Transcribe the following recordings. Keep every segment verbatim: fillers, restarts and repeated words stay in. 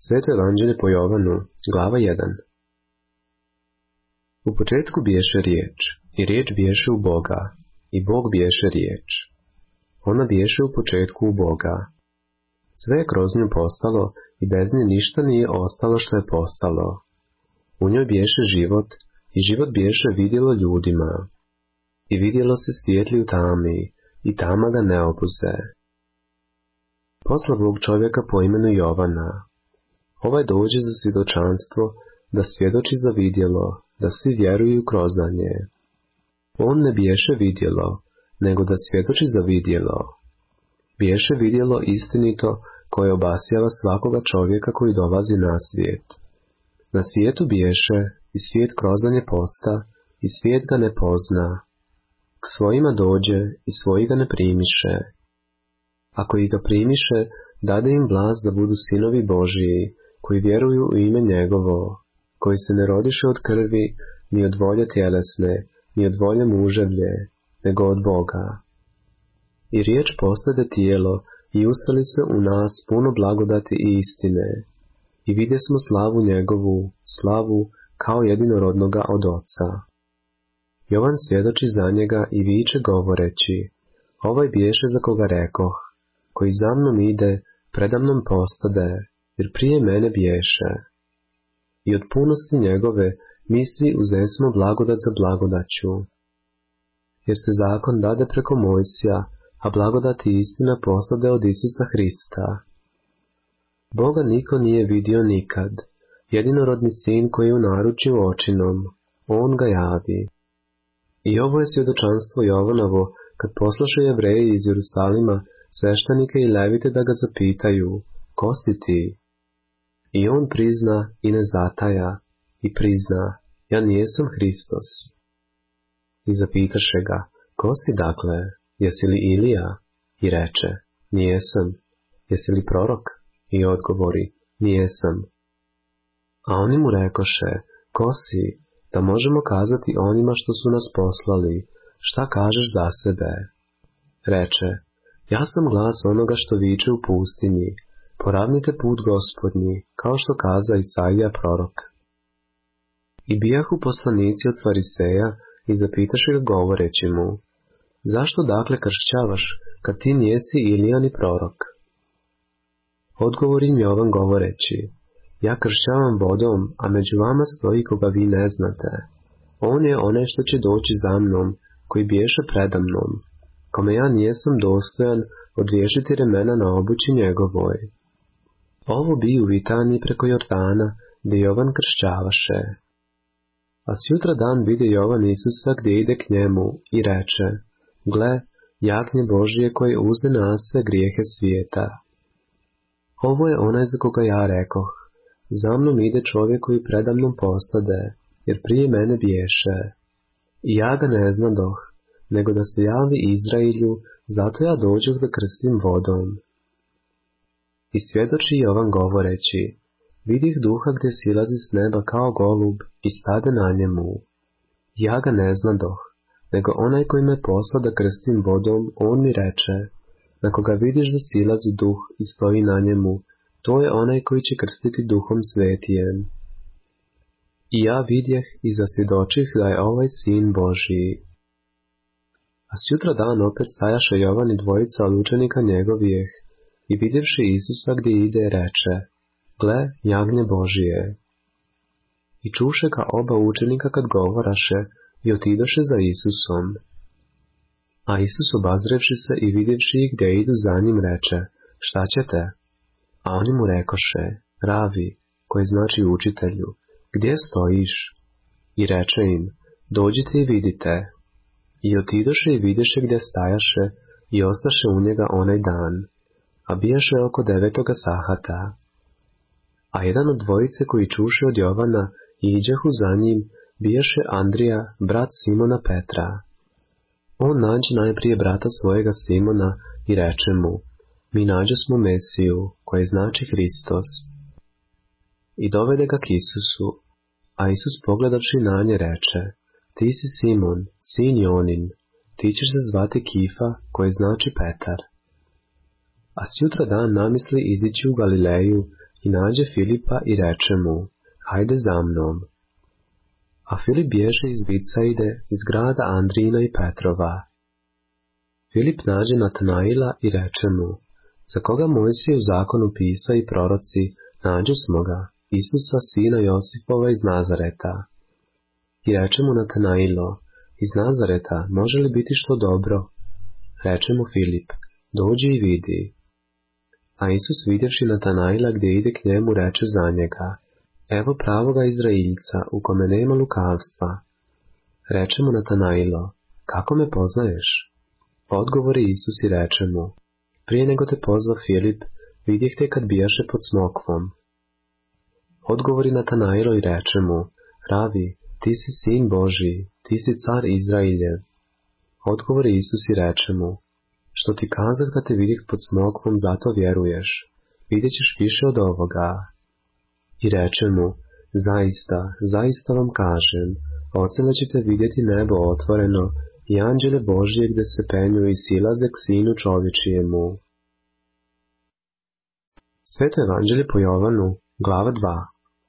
Sveto evanđelje po Jovanu, glava jedan. U početku biješe riječ, i riječ biješe u Boga, i Bog biješe riječ. Ona biješe u početku u Boga. Sve je kroz nju postalo, i bez nje ništa nije ostalo što je postalo. U njoj biješe život, i život biješe vidjelo ljudima. I vidjelo se svijetli u tami, i tama ga ne obuze. Posla Bog čovjeka po imenu Jovana. Ovaj dođe za svjedočanstvo, da svjedoči za vidjelo, da svi vjeruju kroz nje. On ne biješe vidjelo, nego da svjedoči za vidjelo. Biješe vidjelo istinito, koje obasjava svakoga čovjeka koji dolazi na svijet. Na svijetu biješe, i svijet kroz nje posta, i svijet ga ne pozna. K svojima dođe, i svoji ga ne primiše. Ako ih ga primiše, dade im vlast da budu sinovi Božiji, koji vjeruju u ime njegovo, koji se ne rodiše od krvi, ni od volje tjelesne, ni od volje muževlje, nego od Boga. I riječ postade tijelo i useli se u nas puno blagodati i istine, i vidje smo slavu njegovu, slavu kao jedinorodnoga od Oca. Jovan svjedoči za njega i viče govoreći, ovaj biješe za koga rekoh, koji za mnom ide, predamnom postade, jer prije mene biješe. I od punosti njegove mi svi uzesmo blagodat za blagodaću. Jer se zakon dade preko Mojsija, a blagodat i istina postade od Isusa Hrista. Boga niko nije vidio nikad, jedinorodni sin koji je u naručju očinom, on ga javi. I ovo je svjedočanstvo Jovanovo, kad poslaše Jevreji iz Jerusalima, sveštenike i levite da ga zapitaju, ko si ti? I on prizna i ne zataja, i prizna, ja nijesam Hristos. I zapitaše ga, ko si dakle, jesi li Ilija? I reče, nijesam. Jesi li prorok? I odgovori, nijesam. A oni mu rekoše, ko si, da možemo kazati onima što su nas poslali, šta kažeš za sebe? Reče, ja sam glas onoga što viče u pustinji, poravnite put Gospodnji, kao što kaza Isaija prorok. I bijahu poslanici od fariseja i zapitaše ga govoreći mu, zašto dakle kršćavaš, kad ti nijesi Ilija ni prorok? Odgovori im Jovan govoreći, ja kršćavam vodom, a među vama stoji koga vi ne znate. On je onaj što će doći za mnom, koji biješe predamnom, kome ja nijesam dostojan odriješiti remena na obući njegovoj. Ovo bi u Vitaniji preko Jordana, gdje Jovan kršćavaše. A sjutra dan vide Jovan Isusa gdje ide k njemu i reče, gle, jagnje Božije koje uze na se grijehe svijeta. Ovo je onaj za koga ja rekoh, za mnom ide čovjek koji predamnom postade, jer prije mene biješe. I ja ga ne znadoh, nego da se javi Izrailju, zato ja dođoh da krstim vodom. I svjedoči Jovan govoreći, vidih duha gdje silazi s neba kao golub i stade na njemu. Ja ga ne znadoh, nego onaj koji me posla da krstim vodom, on mi reče, na koga vidiš da silazi duh i stoji na njemu, to je onaj koji će krstiti duhom svetijem. I ja vidjeh i zasvjedočih da je ovaj sin Božiji. A sjutra dan opet stajaše Jovan i dvojica od učenika njegovijeh, i vidjevši Isusa gdje ide, reče, gle, jagnje Božije. I čuše ga oba učenika kad govoraše, i otidoše za Isusom. A Isus obazrevši se i vidjevši ih gdje idu za njim, reče, šta ćete? A oni mu rekoše, ravi, koji znači učitelju, gdje stojiš? I reče im, dođite i vidite. I otidoše i vidješe gdje stajaše, i ostaše u njega onaj dan, a bijaše oko devetoga sahata. A jedan od dvojice koji čuše od Jovana i iđehu za njim, bijaše Andrija, brat Simona Petra. On nađe najprije brata svojega Simona i reče mu, mi nađosmo Mesiju, koji znači Hristos. I dovede ga k Isusu, a Isus pogledavši na nje reče, ti si Simon, sin Jonin, ti ćeš se zvati Kifa, koji znači Petar. A sjutra dan namisli izići u Galileju i nađe Filipa i reče mu, hajde za mnom. A Filip bježe iz Vicajde, iz grada Andrijina i Petrova. Filip nađe Natanaila i reče mu, za koga Mojsije u zakonu pisa i proroci, nađe smo ga, Isusa, sina Josipova iz Nazareta. I reče mu Natanailo, iz Nazareta može li biti što dobro? Reče mu Filip, dođi i vidi. A Isus vidjevši Natanaila gdje ide k njemu, reče za njega, evo pravoga Izraeljca u kome nema lukavstva. Reče mu Natanailo, kako me poznaješ? Odgovori Isus i reče mu, prije nego te pozva Filip, vidjeh te kad bijaše pod smokvom. Odgovori Natanailo i reče mu, Ravi, ti si sin Božji, ti si car Izraeljev. Odgovori Isus i reče mu, što ti kazah da te vidjeh pod smokvom, zato vjeruješ, vidjet ćeš više od ovoga. I reče mu, zaista, zaista vam kažem, odsela ćete vidjeti nebo otvoreno i anđele Božje gdje se penju i silaze k sinu čovječijemu. Sveto evanđelje po Jovanu, glava dva.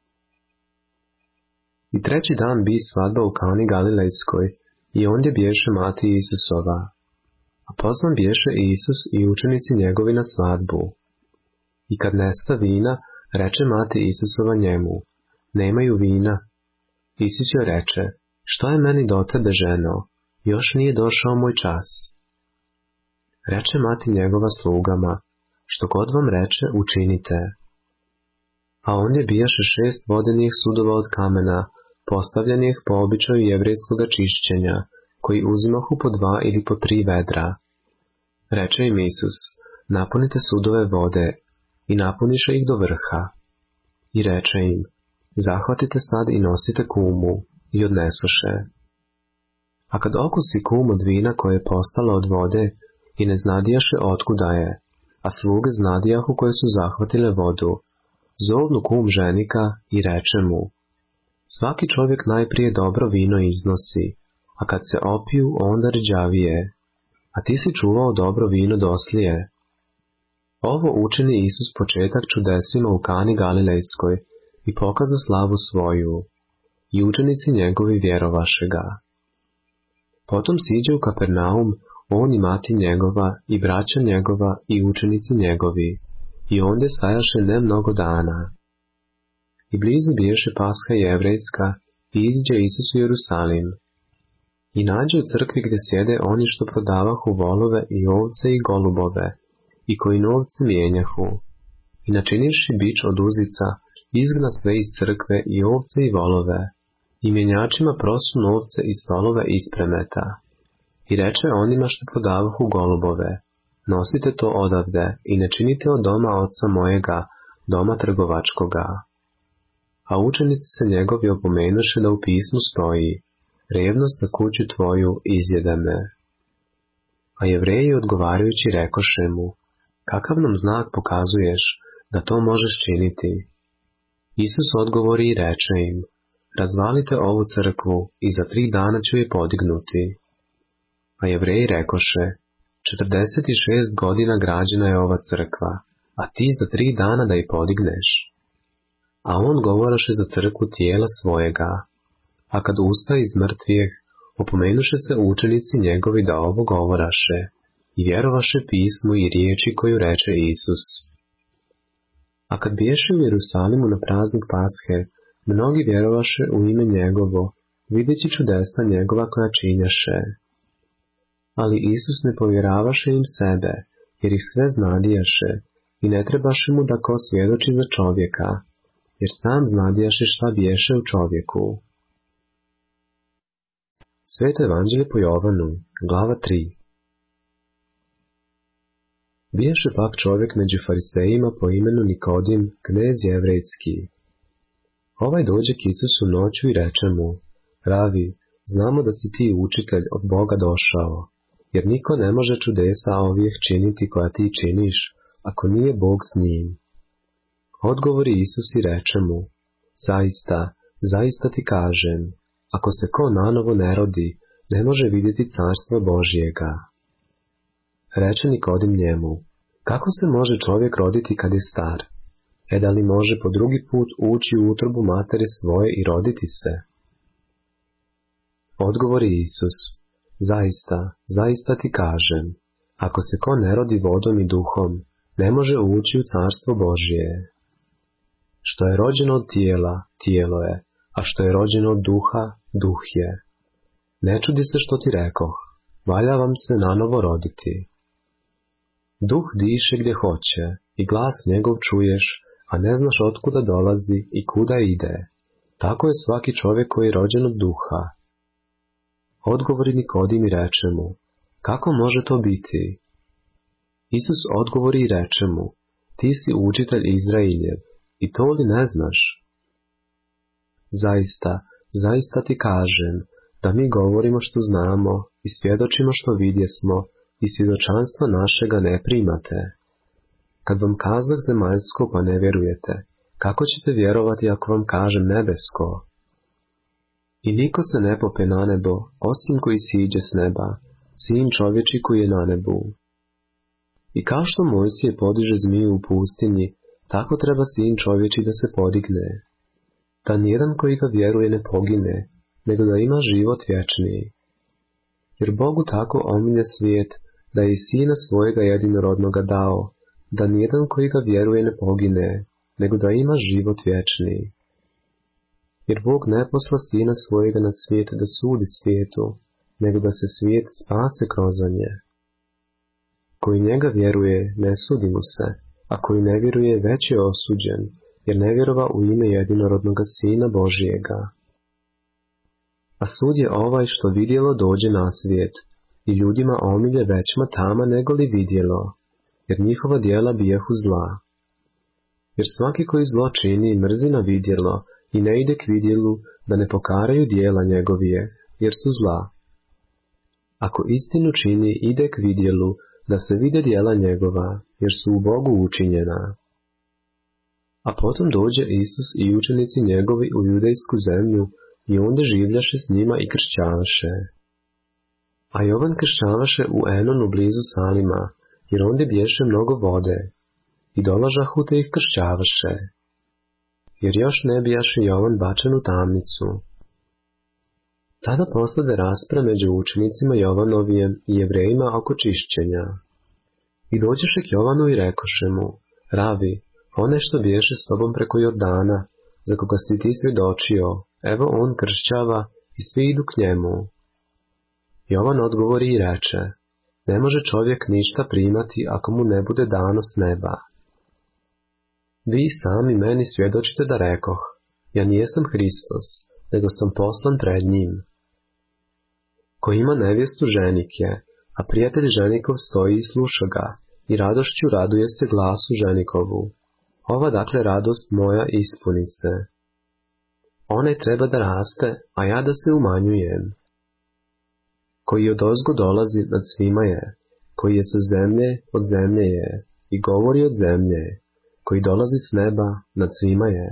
I treći dan bi svadba u Kani Galilejskoj, i ondje bješe mati Isusova. A pozvan bješe Isus i učenici njegovi na svadbu. I kad nesta vina, reče mati Isusova njemu, nemaju vina. Isus joj reče, što je meni do tebe, ženo, još nije došao moj čas. Reče mati njegova slugama, što god vam reče, učinite. A ondje bijaše šest vodenih sudova od kamena, postavljenih po običaju jevrejskoga čišćenja, koji uzimahu po dva ili po tri vedra. Reče im Isus, napunite sudove vode, i napuniše ih do vrha. I reče im, zahvatite sad i nosite kumu, i odnesoše. A kad okusi kum od vina koje je postalo od vode, i ne znadijaše otkuda je, a sluge znadijahu koje su zahvatile vodu, zovnu kum ženika i reče mu, svaki čovjek najprije dobro vino iznosi, a kad se opiju, onda rđavije, a ti si čuvao dobro vino doslije. Ovo učini Isus početak čudesima u Kani Galilejskoj i pokaza slavu svoju, i učenici njegovi vjerovaše ga. Potom siđe u Kapernaum, on i mati njegova, i braća njegova, i učenici njegovi, i ondje stajaše ne mnogo dana. I blizu biješe Pasha jevrejska, i izđe Isus u Jerusalim. I nađe u crkvi gdje sjede oni što prodavahu volove i ovce i golubove, i koji novce mijenjahu. I načinivši bič od uzica, izgna sve iz crkve i ovce i volove, i mjenjačima prosu novce i stolove ispremeta. I reče onima što prodavahu golubove, nosite to odavde i ne činite od doma oca mojega, doma trgovačkoga. A učenici se njegovi opomenuše da u pismu stoji, revnost za kuću tvoju izjede me. A Jevreji odgovarajući rekoše mu, kakav nam znak pokazuješ da to možeš činiti? Isus odgovori i reče im, razvalite ovu crkvu i za tri dana ću je podignuti. A Jevreji rekoše, četrdeset i šest godina građena je ova crkva, a ti za tri dana da je podigneš. A on govoraše za crkvu tijela svojega. A kad usta iz mrtvijeh, opomenuše se učenici njegovi da ovo govoraše, i vjerovaše pismu i riječi koju reče Isus. A kad biješe u Jerusalimu na praznik Pashe, mnogi vjerovaše u ime njegovo, videći čudesa njegova koja činjaše. Ali Isus ne povjeravaše im sebe, jer ih sve znadijaše, i ne trebaše mu da ko svjedoči za čovjeka, jer sam znadijaše šta biješe u čovjeku. Sveto evanđelje po Jovanu, glava tri. Bijaše pak čovjek među farisejima po imenu Nikodim, knez jevrejski. Ovaj dođe k Isusu noću i reče mu, Ravi, znamo da si ti učitelj od Boga došao, jer niko ne može čudesa ovih činiti koja ti činiš, ako nije Bog s njim. Odgovori Isus i reče mu, zaista, zaista ti kažem, ako se ko nanovo ne rodi, ne može vidjeti carstvo Božjega. Reče Nikodim njemu, kako se može čovjek roditi kad je star? E da li može po drugi put ući u utrobu matere svoje i roditi se? Odgovori Isus: Zaista, zaista ti kažem, ako se ko ne rodi vodom i duhom, ne može ući u carstvo Božje. Što je rođeno od tijela, tijelo je, a što je rođeno od duha, duh je. Ne čudi se što ti rekoh, valja vam se nanovo roditi. Duh diše gdje hoće i glas njegov čuješ, a ne znaš otkuda dolazi i kuda ide. Tako je svaki čovjek koji je rođen od duha. Odgovori Nikodim i reče mu: Kako može to biti? Isus odgovori i reče mu: Ti si učitelj Izrailjev, i to li ne znaš? Zaista, zaista ti kažem, da mi govorimo što znamo i svjedočimo što vidjesmo i svjedočanstva našega ne primate. Kad vam kazah zemaljsko pa ne vjerujete, kako ćete vjerovati ako vam kažem nebesko? I niko se ne pope na nebo, osim koji siđe s neba, sin čovječi koji je na nebu. I kao što Mojsije podiže zmiju u pustinji, tako treba sin čovječi da se podigne, da nijedan koji ga vjeruje ne pogine, nego da ima život vječni. Jer Bogu tako omilje svijet, da je i sina svojega jedinorodnoga dao, da nijedan koji ga vjeruje ne pogine, nego da ima život vječni. Jer Bog ne posla sina svojega na svijet da sudi svijetu, nego da se svijet spase kroz nje. Koji njega vjeruje, ne sudi mu se, a koji ne vjeruje već je osuđen, jer ne vjerova u ime jedinorodnoga Sina Božijega. A sud je ovaj što vidjelo dođe na svijet, i ljudima omilje većma tama nego li vidjelo, jer njihova djela bijehu zla. Jer svaki koji zlo čini mrzi na vidjelo i ne ide k vidjelu da ne pokaraju djela njegovije, jer su zla. Ako istinu čini, ide k vidjelu da se vide djela njegova, jer su u Bogu učinjena. A potom dođe Isus i učenici njegovi u judejsku zemlju i onda življaše s njima i kršćavaše. A Jovan kršćavaše u Enonu blizu Salima, jer ondje bješe mnogo vode, i dolažahu te ih kršćavaše. Jer još ne bijaše Jovan bačen u tamnicu. Tada poslede rasprave među učenicima Jovanovijem i Jevrejima oko čišćenja. I dođeše k Jovanu i rekoše mu: Ravi, onaj što biješe s tobom preko Jordana, za koga si ti svjedočio, evo on kršćava i svi idu k njemu. Jovan odgovori i reče: Ne može čovjek ništa primati ako mu ne bude dano s neba. Vi sami meni svjedočite da rekoh: Ja nijesam Hristos, nego sam poslan pred njim. Ko ima nevjestu ženik je, a prijatelj ženikov stoji i sluša ga, i radošću raduje se glasu ženikovu. Ova dakle radost moja ispuni se. Onaj treba da raste, a ja da se umanjujem. Koji od ozgo dolazi nad svima je, koji je sa zemlje, od zemlje je, i govori od zemlje, koji dolazi s neba, nad svima je.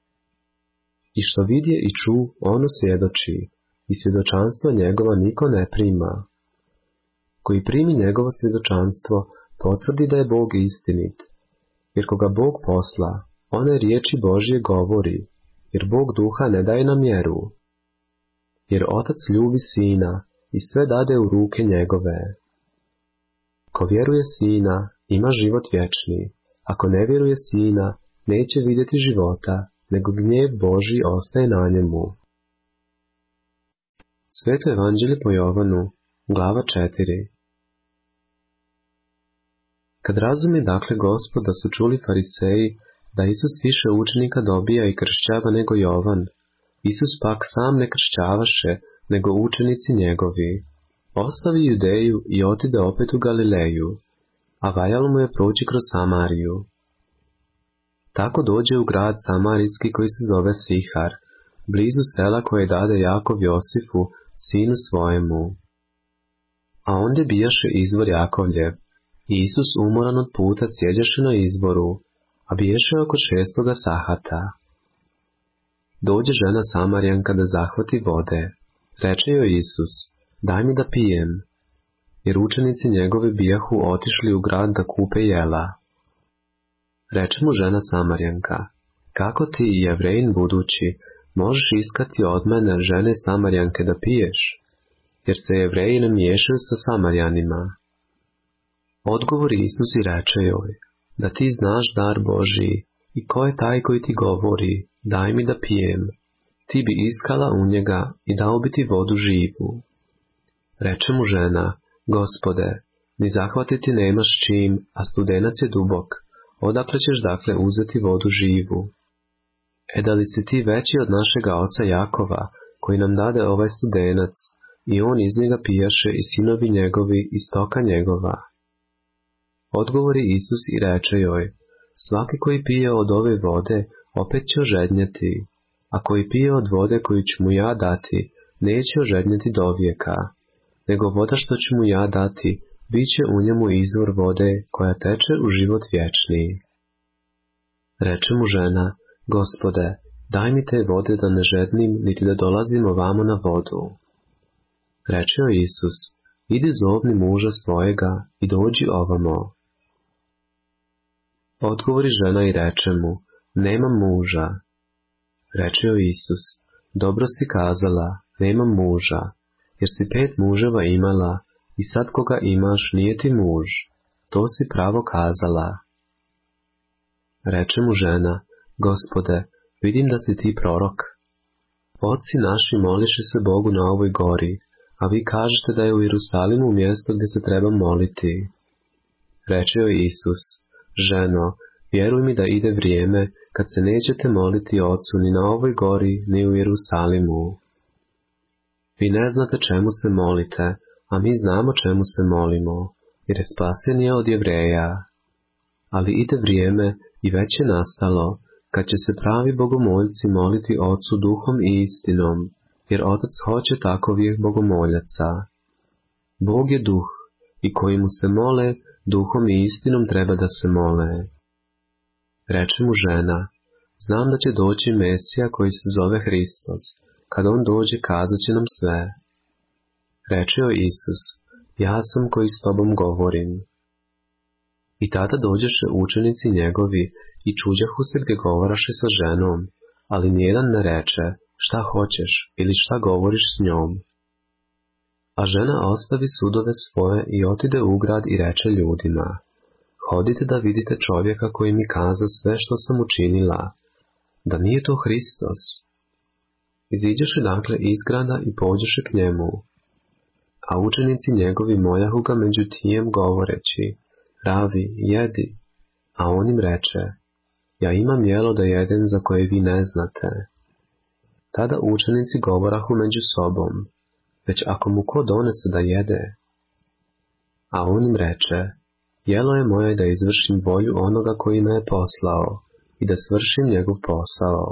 I što vidje i ču, ono svjedoči, i svjedočanstvo njegova niko ne prima. Koji primi njegovo svjedočanstvo, potvrdi da je Bog istinit, jer koga Bog posla, one riječi Božje govori, jer Bog duha ne daje na mjeru. Jer Otac ljubi Sina i sve dade u ruke njegove. Ko vjeruje Sina, ima život vječni, ako ne vjeruje Sina, neće vidjeti života, nego gnjev Božji ostaje na njemu. Sveto evanđelje po Jovanu, glava četiri. Kad razumi dakle Gospod da su čuli fariseji da Isus više učenika dobija i kršćava nego Jovan, Isus pak sam ne kršćavaše, nego učenici njegovi. Ostavi Judeju i otide opet u Galileju, a valjalo mu je proći kroz Samariju. Tako dođe u grad Samarijski koji se zove Sihar, blizu sela koje dade Jakov Josifu, sinu svojemu. A ondje bijaše izvor Jakovljev, i Isus umoran od puta sjeđaše na izvoru, a biješe oko šestoga sahata. Dođe žena Samarijanka da zahvati vode. Reče joj Isus: Daj mi da pijem, jer učenici njegovi bijahu otišli u grad da kupe jela. Reče mu žena Samarjanka, kako ti, Jevrejin budući, možeš iskati od mene, žene Samarjanke, da piješ? Jer se Jevreji ne miješaju sa Samarjanima. Odgovori Isus i reče joj, da ti znaš dar Božiji, i ko je taj koji ti govori, daj mi da pijem, ti bi iskala u njega i dao bi ti vodu živu. Reče mu žena, Gospode, ni zahvatiti nemaš čim, a studenac je dubok, odakle ćeš dakle uzeti vodu živu? E da li si ti veći od našega oca Jakova, koji nam dade ovaj studenac, i on iz njega pijaše i sinovi njegovi i stoka njegova? Odgovori Isus i reče joj, svaki koji pije od ove vode, opet će ožednjeti, a koji pije od vode koju ću mu ja dati, neće ožednjeti do vijeka, nego voda što ću mu ja dati, bit će u njemu izvor vode koja teče u život vječni. Reče mu žena, Gospode, daj mi te vode da ne žednim, niti da dolazim ovamo na vodu. Reče joj Isus, idi zovni muža svojega i dođi ovamo. Odgovori žena i reče mu, nemam muža. Reče joj Isus, dobro si kazala, nemam muža, jer si pet muževa imala, i sad koga imaš nije ti muž, to si pravo kazala. Reče mu žena, Gospode, vidim da si ti prorok. Oci naši moliše se Bogu na ovoj gori, a vi kažete da je u Jerusalimu mjesto gdje se treba moliti. Reče joj Isus, ženo, vjeruj mi da ide vrijeme kad se nećete moliti Ocu ni na ovoj gori, ni u Jerusalimu. Vi ne znate čemu se molite, a mi znamo čemu se molimo, jer je spasenje od Jevreja. Ali ide vrijeme i već je nastalo, kad će se pravi bogomoljci moliti Ocu duhom i istinom, jer Otac hoće takovih bogomoljaca. Bog je duh, i koji mu se mole, duhom i istinom treba da se mole. Reče mu žena, znam da će doći Mesija koji se zove Hristos, kad on dođe kazat će nam sve. Reče joj Isus, ja sam koji s tobom govorim. I tada dođeše učenici njegovi i čuđahu se gdje govoraše sa ženom, ali nijedan ne reče, šta hoćeš ili šta govoriš s njom. A žena ostavi sudove svoje i otide u grad i reče ljudima, hodite da vidite čovjeka koji mi kaza sve što sam učinila, da nije to Hristos. Iziđeše dakle iz grada i pođeše k njemu, a učenici njegovi moljahu ga među tijem govoreći, Ravi, jedi, a on im reče, ja imam jelo da jedem za koje vi ne znate. Tada učenici govorahu među sobom, već ako mu ko donese da jede. A on im reče, jelo je moje da izvršim volju onoga koji me je poslao i da svršim njegov posao.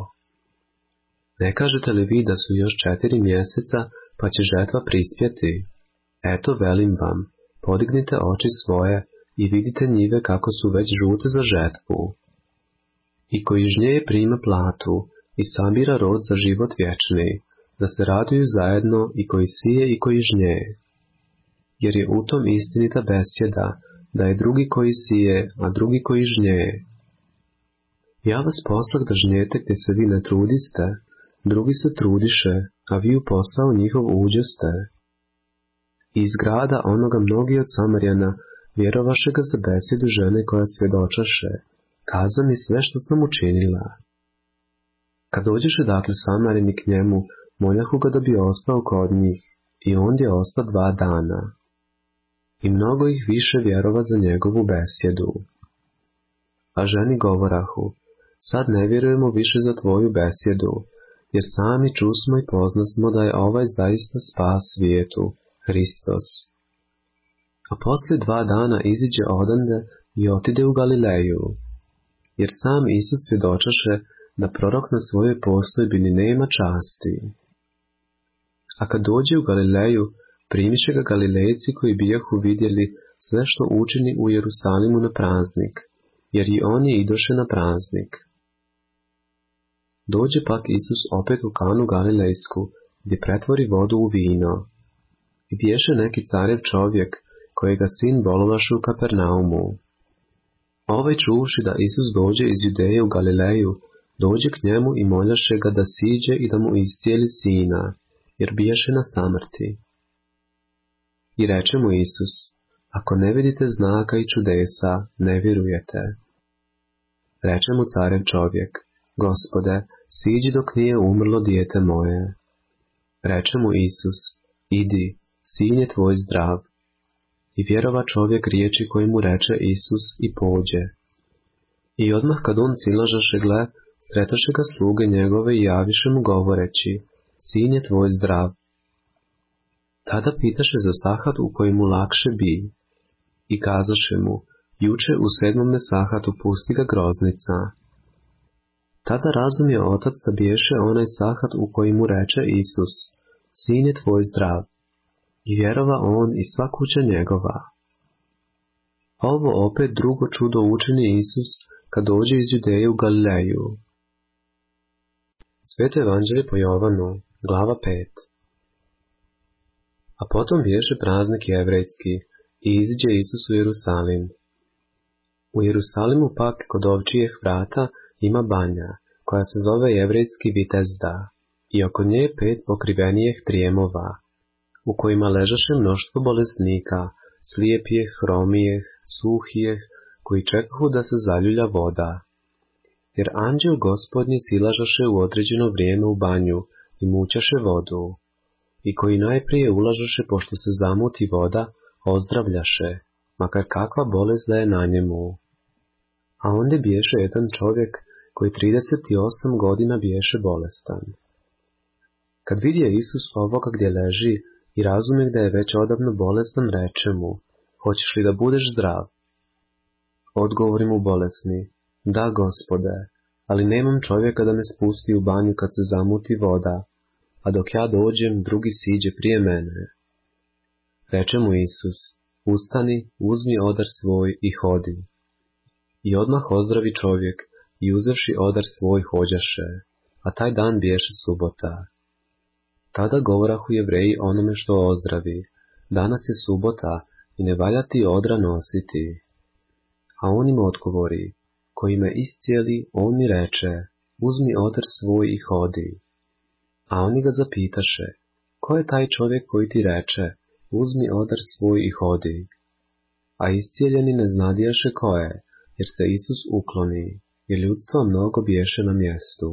Ne kažete li vi da su još četiri mjeseca, pa će žetva prispjeti? Eto velim vam, podignite oči svoje i vidite njive kako su već žute za žetvu. I koji žnje prima platu i sabira rod za život vječni, da se raduju zajedno i koji sije i koji žnje. Jer je u tom istinita besjeda, da je drugi koji sije, a drugi koji žnje. Ja vas poslah da žnjete gdje se vi ne trudiste, drugi se trudiše, a vi u posao njihov uđeste. Iz grada onoga mnogi od Samarjana vjerovaše ga za besjedu žene koja svjedočaše, kaza mi sve što sam učinila. Kad dođeše dakle Samarjani k njemu, moljahu ga da bi ostao kod njih, i on je ostao dva dana. I mnogo ih više vjerova za njegovu besjedu. A ženi govorahu, sad ne vjerujemo više za tvoju besjedu, jer sami čusmo i poznasmo da je ovaj zaista spas svijetu, Hristos. A poslije dva dana iziđe odande i otide u Galileju, jer sam Isus svjedočaše da prorok na svojoj postojbini nema časti. A kad dođe u Galileju, primiše ga Galilejci koji bijahu vidjeli sve što učini u Jerusalimu na praznik, jer i oni idoše na praznik. Dođe pak Isus opet u Kanu Galilejsku, gdje pretvori vodu u vino. I biješe neki carev čovjek, kojega sin bolovaše u Kapernaumu. Ovaj čuvši da Isus dođe iz Judeje u Galileju, dođe k njemu i moljaše ga da siđe i da mu iscijeli sina, jer bijaše na samrti. I reče mu Isus, ako ne vidite znaka i čudesa, ne vjerujete. Reče mu carev čovjek, Gospode, siđi dok nije umrlo dijete moje. Reče mu Isus, idi, sin je tvoj zdrav. I vjerova čovjek riječi koji mu reče Isus i pođe. I odmah kad on silažaše gle, sretaše ga sluge njegove i javiše mu govoreći, sin je tvoj zdrav. Tada pitaše za sahat u kojemu lakše bi. I kazaše mu, juče u sedmome sahatu pusti ga groznica. Tada razumije otac da biješe onaj sahat u kojemu reče Isus, sin je tvoj zdrav. I vjerova on i sva kuća njegova. Ovo opet drugo čudo učini Isus kad dođe iz Judeje u Galileju. Sveto evanđelje po Jovanu, glava pet. A potom biješe praznik jevrejski i iziđe Isus u Jerusalim. U Jerusalimu pak kod ovčijih vrata ima banja, koja se zove jevrejski Vitezda, i oko nje pet pokrivenijih trijemova, u kojima ležaše mnoštvo bolesnika, slijepijeh, hromijeh, suhijeh, koji čekahu da se zaljulja voda. Jer anđel gospodnji silažaše u određeno vrijeme u banju i mućaše vodu, i koji najprije ulažaše pošto se zamuti voda, ozdravljaše, makar kakva bolest da je na njemu. A onda biješe jedan čovjek koji trideset osam godina biješe bolestan. Kad vidje Isus ovoga gdje leži i razumije da je već odavno bolestan, reče mu, hoćeš li da budeš zdrav? Odgovori mu bolesni, da, Gospode, ali nemam čovjeka da me spusti u banju kad se zamuti voda, a dok ja dođem, drugi siđe prije mene. Reče mu Isus, ustani, uzmi odar svoj i hodi. I odmah ozdravi čovjek i uzevši odar svoj hođaše, a taj dan biješe subota. Tada govorahu Jevreji onome što ozdravi, danas je subota i ne valja ti odra nositi. A on im odgovori, koji me iscijeli, on mi reče, uzmi odar svoj i hodi. A oni ga zapitaše, ko je taj čovjek koji ti reče, uzmi odar svoj i hodi? A iscijeljeni ne znadijaše ko je, jer se Isus ukloni, jer ljudstva mnogo biješe na mjestu.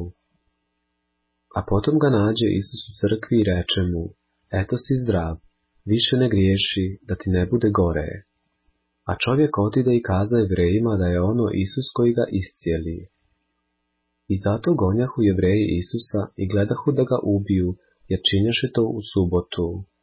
A potom ga nađe Isus u crkvi i reče mu, eto si zdrav, više ne griješi, da ti ne bude gore. A čovjek otide i kaza Jevrejima da je ono Isus koji ga iscijeli. I zato gonjahu Jevreji Isusa i gledahu da ga ubiju, jer činjaše to u subotu.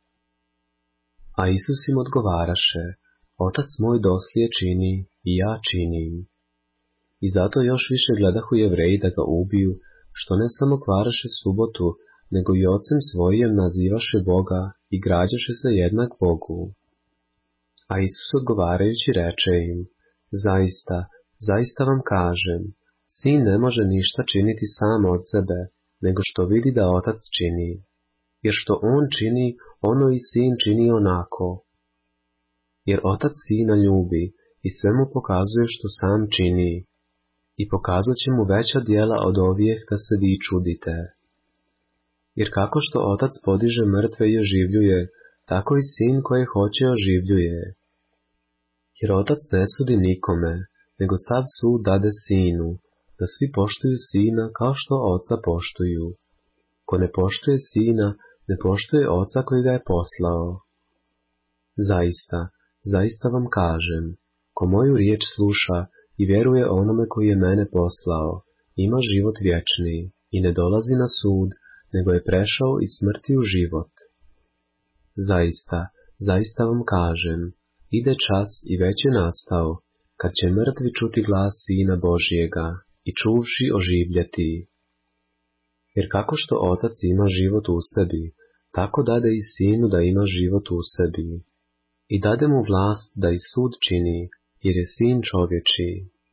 A Isus im odgovaraše, otac moj doslije čini i ja činim. I zato još više gledahu Jevreji da ga ubiju, što ne samo kvaraše subotu, nego i ocem svojim nazivaše Boga i građaše se jednak Bogu. A Isus odgovarajući reče im, zaista, zaista vam kažem, sin ne može ništa činiti sam od sebe, nego što vidi da otac čini, jer što on čini, ono i sin čini onako. Jer otac sina ljubi i sve mu pokazuje što sam čini, i pokazat će mu veća djela od ovijeh da se vi čudite. Jer kako što otac podiže mrtve i oživljuje, tako i sin koje hoće oživljuje. Jer otac ne sudi nikome, nego sav sud dade sinu, da svi poštuju sina kao što oca poštuju. Ko ne poštuje sina, ne poštuje oca koji ga je poslao. Zaista, zaista vam kažem, ko moju riječ sluša i vjeruje onome koji je mene poslao, ima život vječni i ne dolazi na sud, nego je prešao iz smrti u život. Zaista, zaista vam kažem, ide čas i već je nastao, kad će mrtvi čuti glas Sina Božjega i čuvši oživljeti. Jer kako što otac ima život u sebi, tako dade i sinu da ima život u sebi. I dade mu vlast da i sud čini, jer je sin čovječi.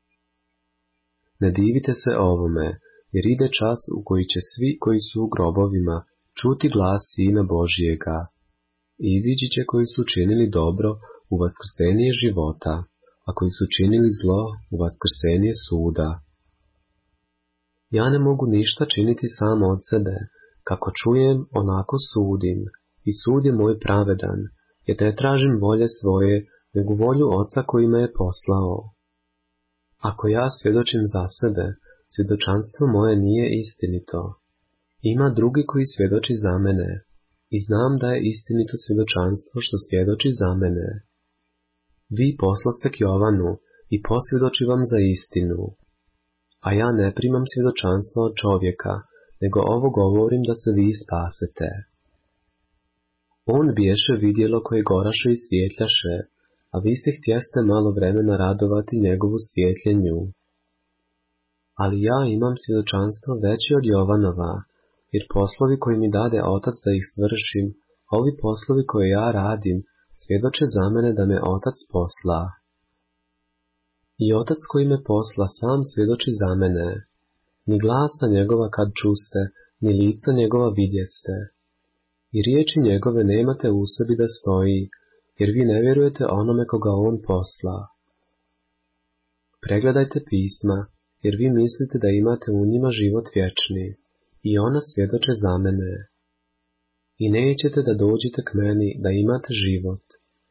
Ne divite se ovome, jer ide čas u koji će svi koji su u grobovima čuti glas Sina Božjega. I izići će koji su činili dobro u vaskrsenije života, a koji su činili zlo u vaskrsenje suda. Ja ne mogu ništa činiti sam od sebe, kako čujem, onako sudim, i sud je moj pravedan, jer ne tražim volje svoje, nego volju Oca koji me je poslao. Ako ja svjedočim za sebe, svjedočanstvo moje nije istinito. Ima drugi koji svjedoči za mene, i znam da je istinito svjedočanstvo što svjedoči za mene. Vi poslaste k Jovanu i posvjedoči vam za istinu. A ja ne primam svjedočanstvo od čovjeka, nego ovo govorim da se vi spasete. On biješe vidjelo koje goraše i svjetljaše, a vi se htjeste malo vremena radovati njegovu svjetljenju. Ali ja imam svjedočanstvo veće od Jovanova, jer poslovi koji mi dade Otac da ih svršim, ovi poslovi koje ja radim, svjedoče za mene da me Otac posla. I Otac koji me posla sam svjedoči za mene. Ni glasa njegova kad čuste, ni lica njegova vidjeste. I riječi njegove nemate u sebi da stoji, jer vi ne vjerujete onome koga on posla. Pregledajte pisma, jer vi mislite da imate u njima život vječni, i ona svjedoče za mene. I nećete da dođete k meni da imate život.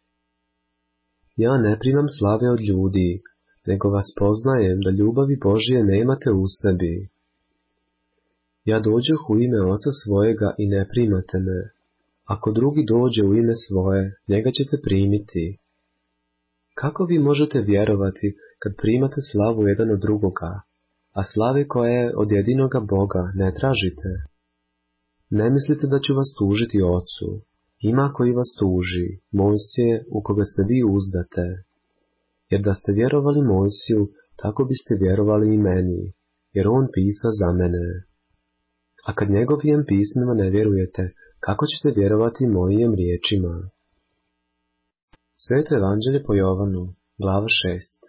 Ja ne primam slave od ljudi, nego vas poznajem da ljubavi Božije nemate u sebi. Ja dođoh u ime Oca svojega i ne primate me. Ako drugi dođe u ime svoje, njega ćete primiti. Kako vi možete vjerovati kad primate slavu jedan od drugoga, a slave koja je od jedinoga Boga ne tražite? Ne mislite da ću vas tužiti Ocu. Ima koji vas tuži, Mojsije, u koga se vi uzdate. Jer da ste vjerovali Mojsiju, tako biste vjerovali i meni, jer on pisa za mene. A kad njegovim pismima ne vjerujete, kako ćete vjerovati mojim riječima? Sveto evanđelje po Jovanu, glava šest.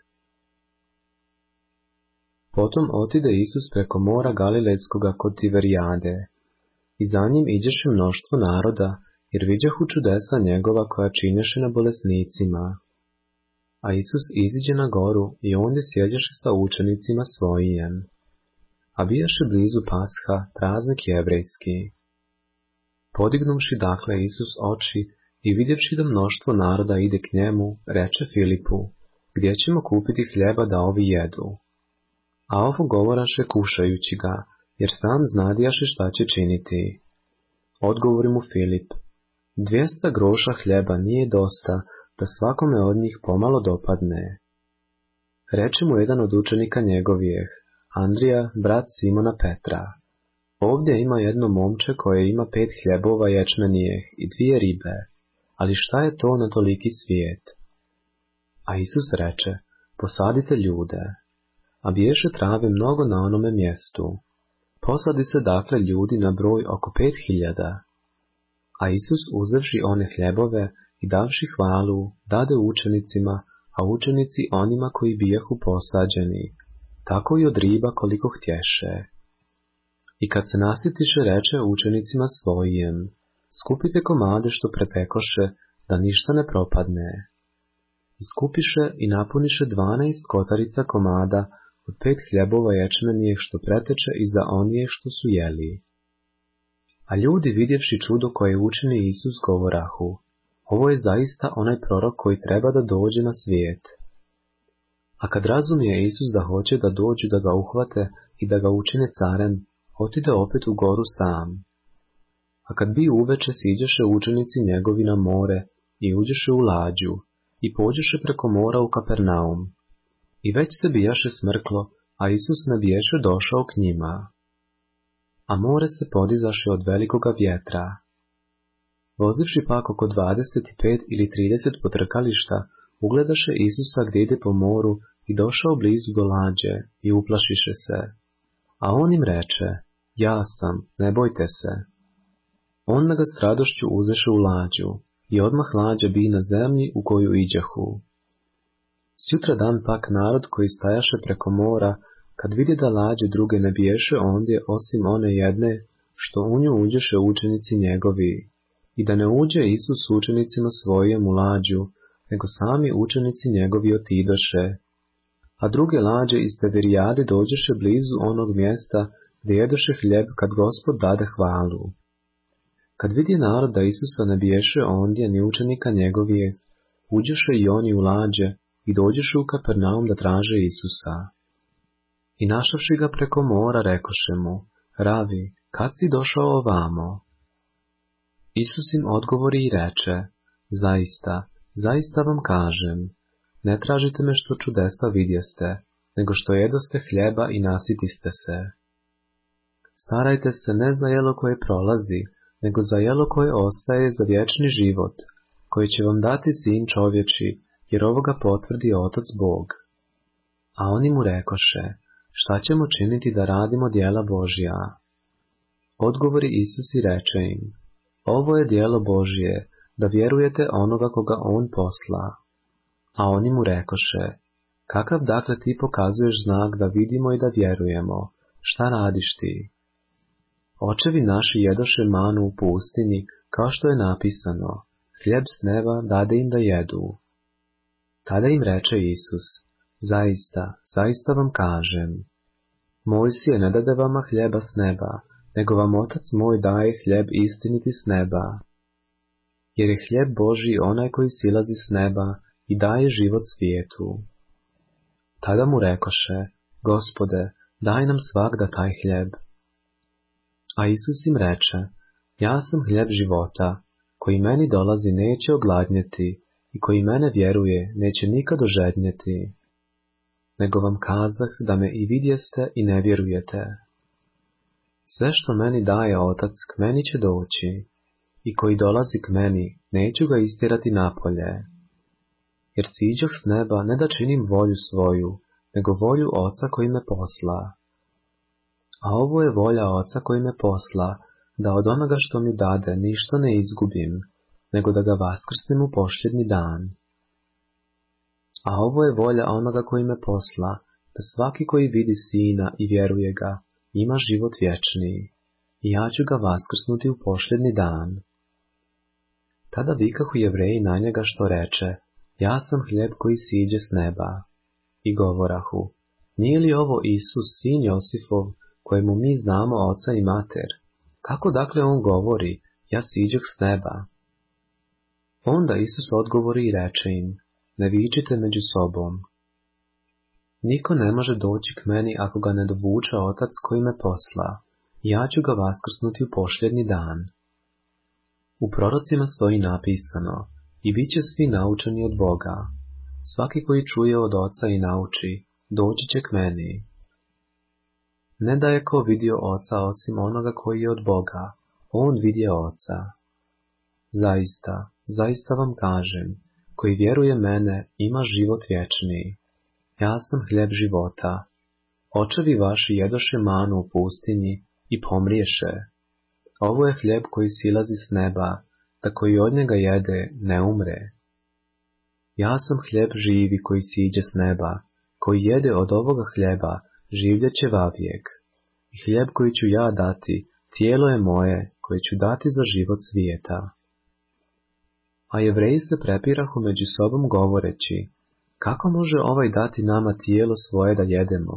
Potom otide Isus preko mora Galilejskoga kod Tiberijade, i za njim iđeše mnoštvo naroda, jer vidjahu čudesa njegova koja činješe na bolesnicima. A Isus iziđe na goru i ondje sjeđeše sa učenicima svojim. A bijaše blizu Pasha, praznik jevrejski. Podignuvši dakle Isus oči i vidjevši da mnoštvo naroda ide k njemu, reče Filipu, gdje ćemo kupiti hljeba da ovi jedu? A ovo govoraše kušajući ga, jer sam znadijaše šta će činiti. Odgovori mu Filip, dvijesta groša hljeba nije dosta, da svakome od njih pomalo dopadne. Reče mu jedan od učenika njegovijeh, Andrija, brat Simona Petra, ovdje ima jedno momče koje ima pet hljebova ječmenijeh i dvije ribe, ali šta je to na toliki svijet? A Isus reče, posadite ljude, a biješe trave mnogo na onome mjestu. Posadi se dakle ljudi na broj oko pet hiljada. A Isus uzevši one hljebove i davši hvalu, dade učenicima, a učenici onima koji bijahu posađeni, tako i od riba koliko htješe. I kad se nasitiše, reče učenicima svojim, skupite komade što prepekoše, da ništa ne propadne. I skupiše i napuniše dvanaest kotarica komada od pet hljebova ječmenijeh što preteče i za onije što su jeli. A ljudi vidjevši čudo koje učini Isus govorahu, ovo je zaista onaj prorok koji treba da dođe na svijet. A kad razumije Isus da hoće da dođu da ga uhvate i da ga učine carem, otide opet u goru sam. A kad bi uveče siđeše učenici njegovi na more i uđeše u lađu i pođeše preko mora u Kapernaum. I već se bijaše smrklo, a Isus ne biješe došao k njima. A more se podizaše od velikoga vjetra. Vozivši pak oko dvadeset pet ili trideset potrkališta, ugledaše Isusa gdje ide po moru i došao blizu do lađe i uplašiše se. A on im reče, ja sam, ne bojte se. Onda ga s radošću uzeše u lađu i odmah lađa bi na zemlji u koju iđehu. Sjutra dan pak narod koji stajaše preko mora, kad vidi da lađe druge ne biješe ondje osim one jedne, što u nju uđeše učenici njegovi, i da ne uđe Isus s učenicima svojim u lađu, nego sami učenici njegovi otidoše. A druge lađe iz Tiberijade dođoše blizu onog mjesta gdje jedoše hljeb kad Gospod dade hvalu. Kad vidi narod da Isusa ne biješe ondje ni učenika njegovih, uđoše i oni u lađe i dođoše u Kapernaum da traže Isusa. I našavši ga preko mora, rekoše mu: Ravi, kad si došao ovamo? Isus im odgovori i reče: Zaista, zaista vam kažem, ne tražite me što čudesa vidjeste, nego što jedoste hljeba i nasitiste se. Starajte se ne za jelo koje prolazi, nego za jelo koje ostaje za vječni život, koji će vam dati Sin čovječi, jer ovoga potvrdi Otac Bog. A oni mu rekoše: Šta ćemo činiti da radimo djela Božja? Odgovori Isus i reče im: Ovo je djelo Božje, da vjerujete onoga koga on posla. A oni mu rekoše: Kakav dakle ti pokazuješ znak da vidimo i da vjerujemo? Šta radiš ti? Očevi naši jedoše manu u pustinji, kao što je napisano: Hljeb s neba dade im da jedu. Tada im reče Isus: Zaista, zaista vam kažem, Mojsije ne dade vama hljeba s neba, nego vam Otac moj daje hljeb istiniti s neba. Jer je hljeb Božji onaj koji silazi s neba i daje život svijetu. Tada mu rekoše: Gospode, daj nam svagda taj hljeb. A Isus im reče: Ja sam hljeb života, koji meni dolazi neće ogladnjeti i koji mene vjeruje neće nikad ožednjeti. Nego vam kazah da me i vidjeste i ne vjerujete. Sve što meni daje Otac k meni će doći, i koji dolazi k meni neću ga istjerati napolje. Jer siđoh s neba ne da činim volju svoju, nego volju Oca koji me posla. A ovo je volja Oca koji me posla, da od onoga što mi dade ništa ne izgubim, nego da ga vaskrsnem u posljednji dan. A ovo je volja onoga koji me posla, da svaki koji vidi Sina i vjeruje ga, ima život vječni, i ja ću ga vaskrsnuti u posljednji dan. Tada vikahu Jevreji na njega što reče: Ja sam hljeb koji siđe s neba. I govorahu: Nije li ovo Isus, sin Josifov, kojemu mi znamo oca i mater? Kako dakle on govori: Ja siđoh s neba? Onda Isus odgovori i reče im: Ne vičite među sobom. Niko ne može doći k meni ako ga ne dovuče Otac koji me posla, i ja ću ga vaskrsnuti u posljednji dan. U prorocima stoji napisano: I bit će svi naučeni od Boga. Svaki koji čuje od Oca i nauči, doći će k meni. Ne da je ko vidio Oca osim onoga koji je od Boga, on vidje Oca. Zaista, zaista vam kažem, koji vjeruje mene ima život vječni. Ja sam hljeb života. Očevi vaši jedoše manu u pustinji i pomriješe. Ovo je hljeb koji silazi s neba, da koji od njega jede ne umre. Ja sam hljeb živi koji siđe s neba, koji jede od ovoga hljeba življeće vavijek. I hljeb koji ću ja dati, tijelo je moje koje ću dati za život svijeta. A Jevreji se prepirahu među sobom govoreći: Kako može ovaj dati nama tijelo svoje da jedemo?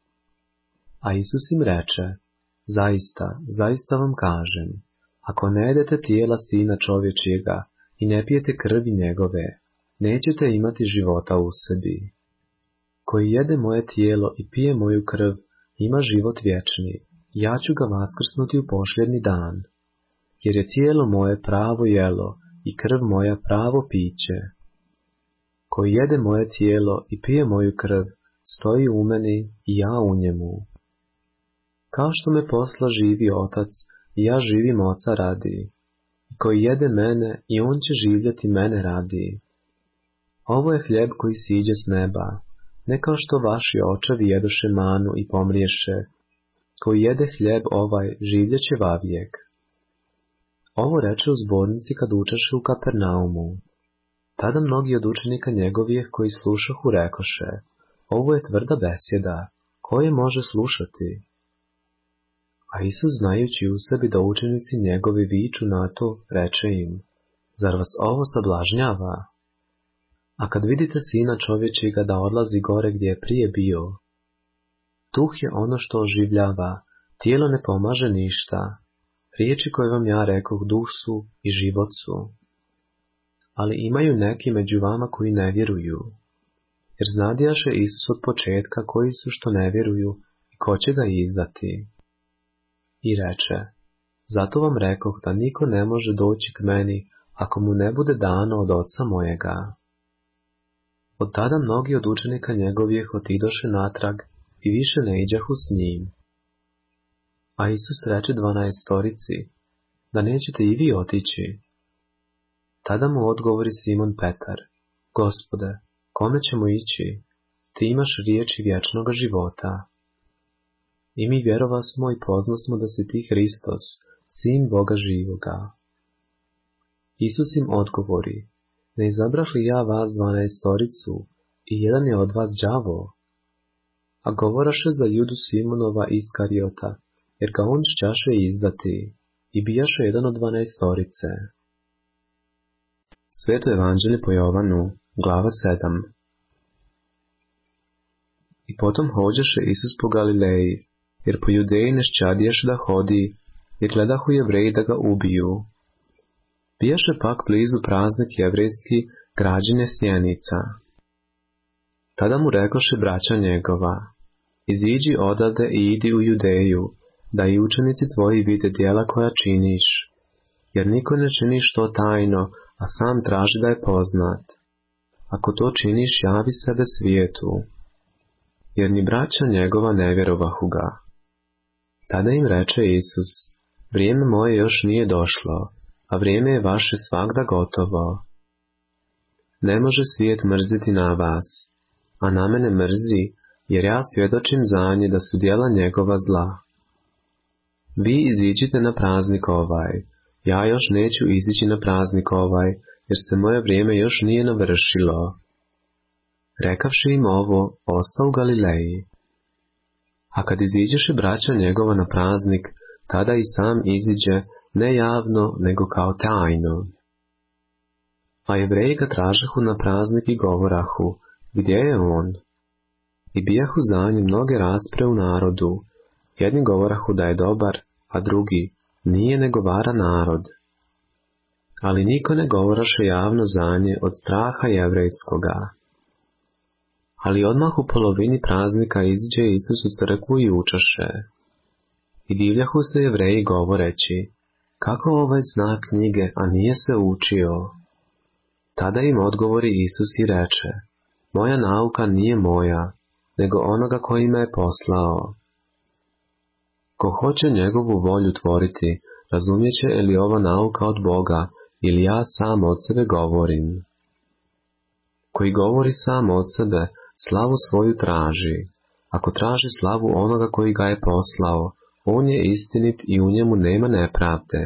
A Isus im reče: Zaista, zaista vam kažem, ako ne jedete tijela Sina čovječjega i ne pijete krvi njegove, nećete imati života u sebi. Koji jede moje tijelo i pije moju krv, ima život vječni, ja ću ga vaskrsnuti u posljednji dan. Jer je tijelo moje pravo jelo i krv moja pravo piće. Koji jede moje tijelo i pije moju krv, stoji u meni i ja u njemu. Kao što me posla živi Otac, i ja živim Oca radi. I koji jede mene, i on će živjeti mene radi. Ovo je hljeb koji siđe s neba, ne kao što vaši očevi jedoše manu i pomriješe. Koji jede hljeb ovaj, življeće vavijek. Ovo reče u zbornici kad učeše u Kapernaumu. Tada mnogi od učenika njegovih koji slušahu rekoše: Ovo je tvrda besjeda, ko je može slušati? A Isus, znajući u sebi da učenici njegovi viču na to, reče im: Zar vas ovo sablažnjava? A kad vidite Sina čovječjega da odlazi gore gdje je prije bio, duh je ono što oživljava, tijelo ne pomaže ništa. Riječi koje vam ja rekoh duh su i život su. Ali imaju neki među vama koji ne vjeruju. Jer znadjaše Isus od početka koji su što ne vjeruju i ko će ga izdati. I reče, zato vam rekoh da niko ne može doći k meni ako mu ne bude dano od Oca mojega. Od tada mnogi od učenika njegovih otidoše natrag i više ne iđahu s njim. A Isus reče dvanaestorici, da nećete i vi otići. Tada mu odgovori Simon Petar, Gospode, kome ćemo ići? Ti imaš riječi vječnoga života. I mi vjerovasmo i poznasmo da si ti Hristos, Sin Boga živoga. Isus im odgovori, ne izabrah li ja vas dvanaestoricu i jedan je od vas đavo? A govoraše za Judu Simonova Iskariota, jer ga on šćaše izdati, i bijaše jedan od dvanaestorice. Sveto evanđelje po Jovanu, glava sedam. I potom hođeše Isus po Galileji, jer po Judeji ne šćadijaše da hodi, jer gledahu Jevreji da ga ubiju. Bijaše pak blizu praznik jevrejski, građine Sjenica. Tada mu rekoše braća njegova, iziđi odavde i idi u Judeju, da i učenici tvoji vide djela koja činiš, jer niko ne čini što tajno, a sam traži da je poznat. Ako to činiš, javi sebe svijetu. Jer ni braća njegova ne vjerovahu ga. Tada im reče Isus, vrijeme moje još nije došlo, a vrijeme je vaše svagda gotovo. Ne može svijet mrziti na vas, a na mene mrzi, jer ja svjedočim za nje da su djela njegova zla. Vi iziđite na praznik ovaj, ja još neću izići na praznik ovaj, jer se moje vrijeme još nije navršilo. Rekavši im ovo, ostao u Galileji. A kad iziđeše braća njegova na praznik, tada i sam iziđe, ne javno, nego kao tajno. A Jevreji ga tražahu na praznik i govorahu, gdje je on? I bijahu za njim mnoge raspre u narodu, jedni govorahu da je dobar, a drugi, nije nego vara narod. Ali niko ne govoraše javno za nje od straha jevrejskoga. Ali odmah u polovini praznika iziđe Isus u crkvu i učaše. I divljahu se Jevreji govoreći, kako ovaj zna knjige, a nije se učio? Tada im odgovori Isus i reče, moja nauka nije moja, nego onoga koji me je poslao. Ko hoće njegovu volju tvoriti, razumjeće je li ova nauka od Boga, ili ja sam od sebe govorim. Koji govori sam od sebe, slavu svoju traži. Ako traži slavu onoga koji ga je poslao, on je istinit i u njemu nema nepravde.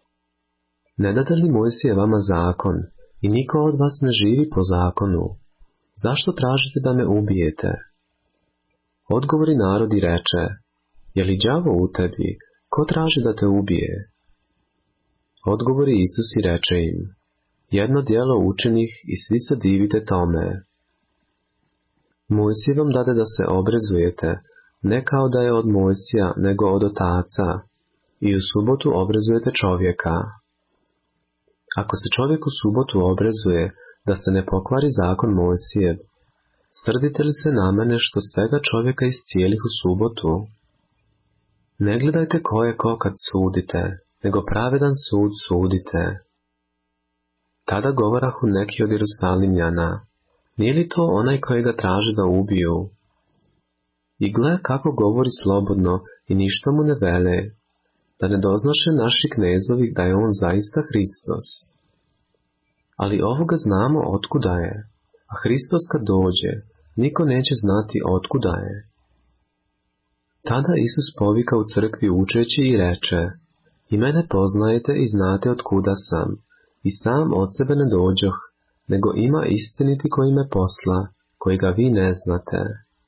Ne date li Mojsije vama zakon, i niko od vas ne živi po zakonu? Zašto tražite da me ubijete? Odgovori narod i reče, je li đavo u tebi, ko traži da te ubije? Odgovori Isus i reče im, jedno djelo učinih i svi se divite tome. Mojsije vam dade da se obrezujete, ne kao da je od Mojsija, nego od otaca, i u subotu obrezujete čovjeka. Ako se čovjek u subotu obrezuje, da se ne pokvari zakon Mojsijev, srdite li se na mene što svega čovjeka iscijelih u subotu? Ne gledajte ko je ko kad sudite, nego pravedan sud sudite. Tada govorahu neki od Jerusalimljana, nije li to onaj koji ga traži da ubiju? I gle kako govori slobodno i ništa mu ne vele, da ne doznaše naši knezovi da je on zaista Hristos. Ali ovoga znamo otkuda je, a Hristos kad dođe, niko neće znati otkuda je. Tada Isus povika u crkvi učeći i reče, i mene poznajete i znate otkuda sam, i sam od sebe ne dođoh, nego ima istiniti koji me posla, koji ga vi ne znate.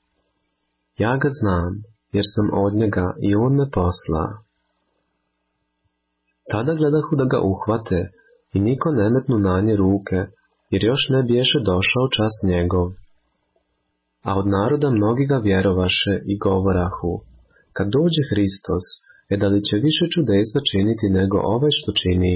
Ja ga znam, jer sam od njega i on me posla. Tada gledahu da ga uhvate, i niko ne metnu na nje ruke, jer još ne biješe došao čas njegov. A od naroda mnogi ga vjerovaše i govorahu, kad dođe Hristos, e da li će više čudesa činiti nego ove što čini?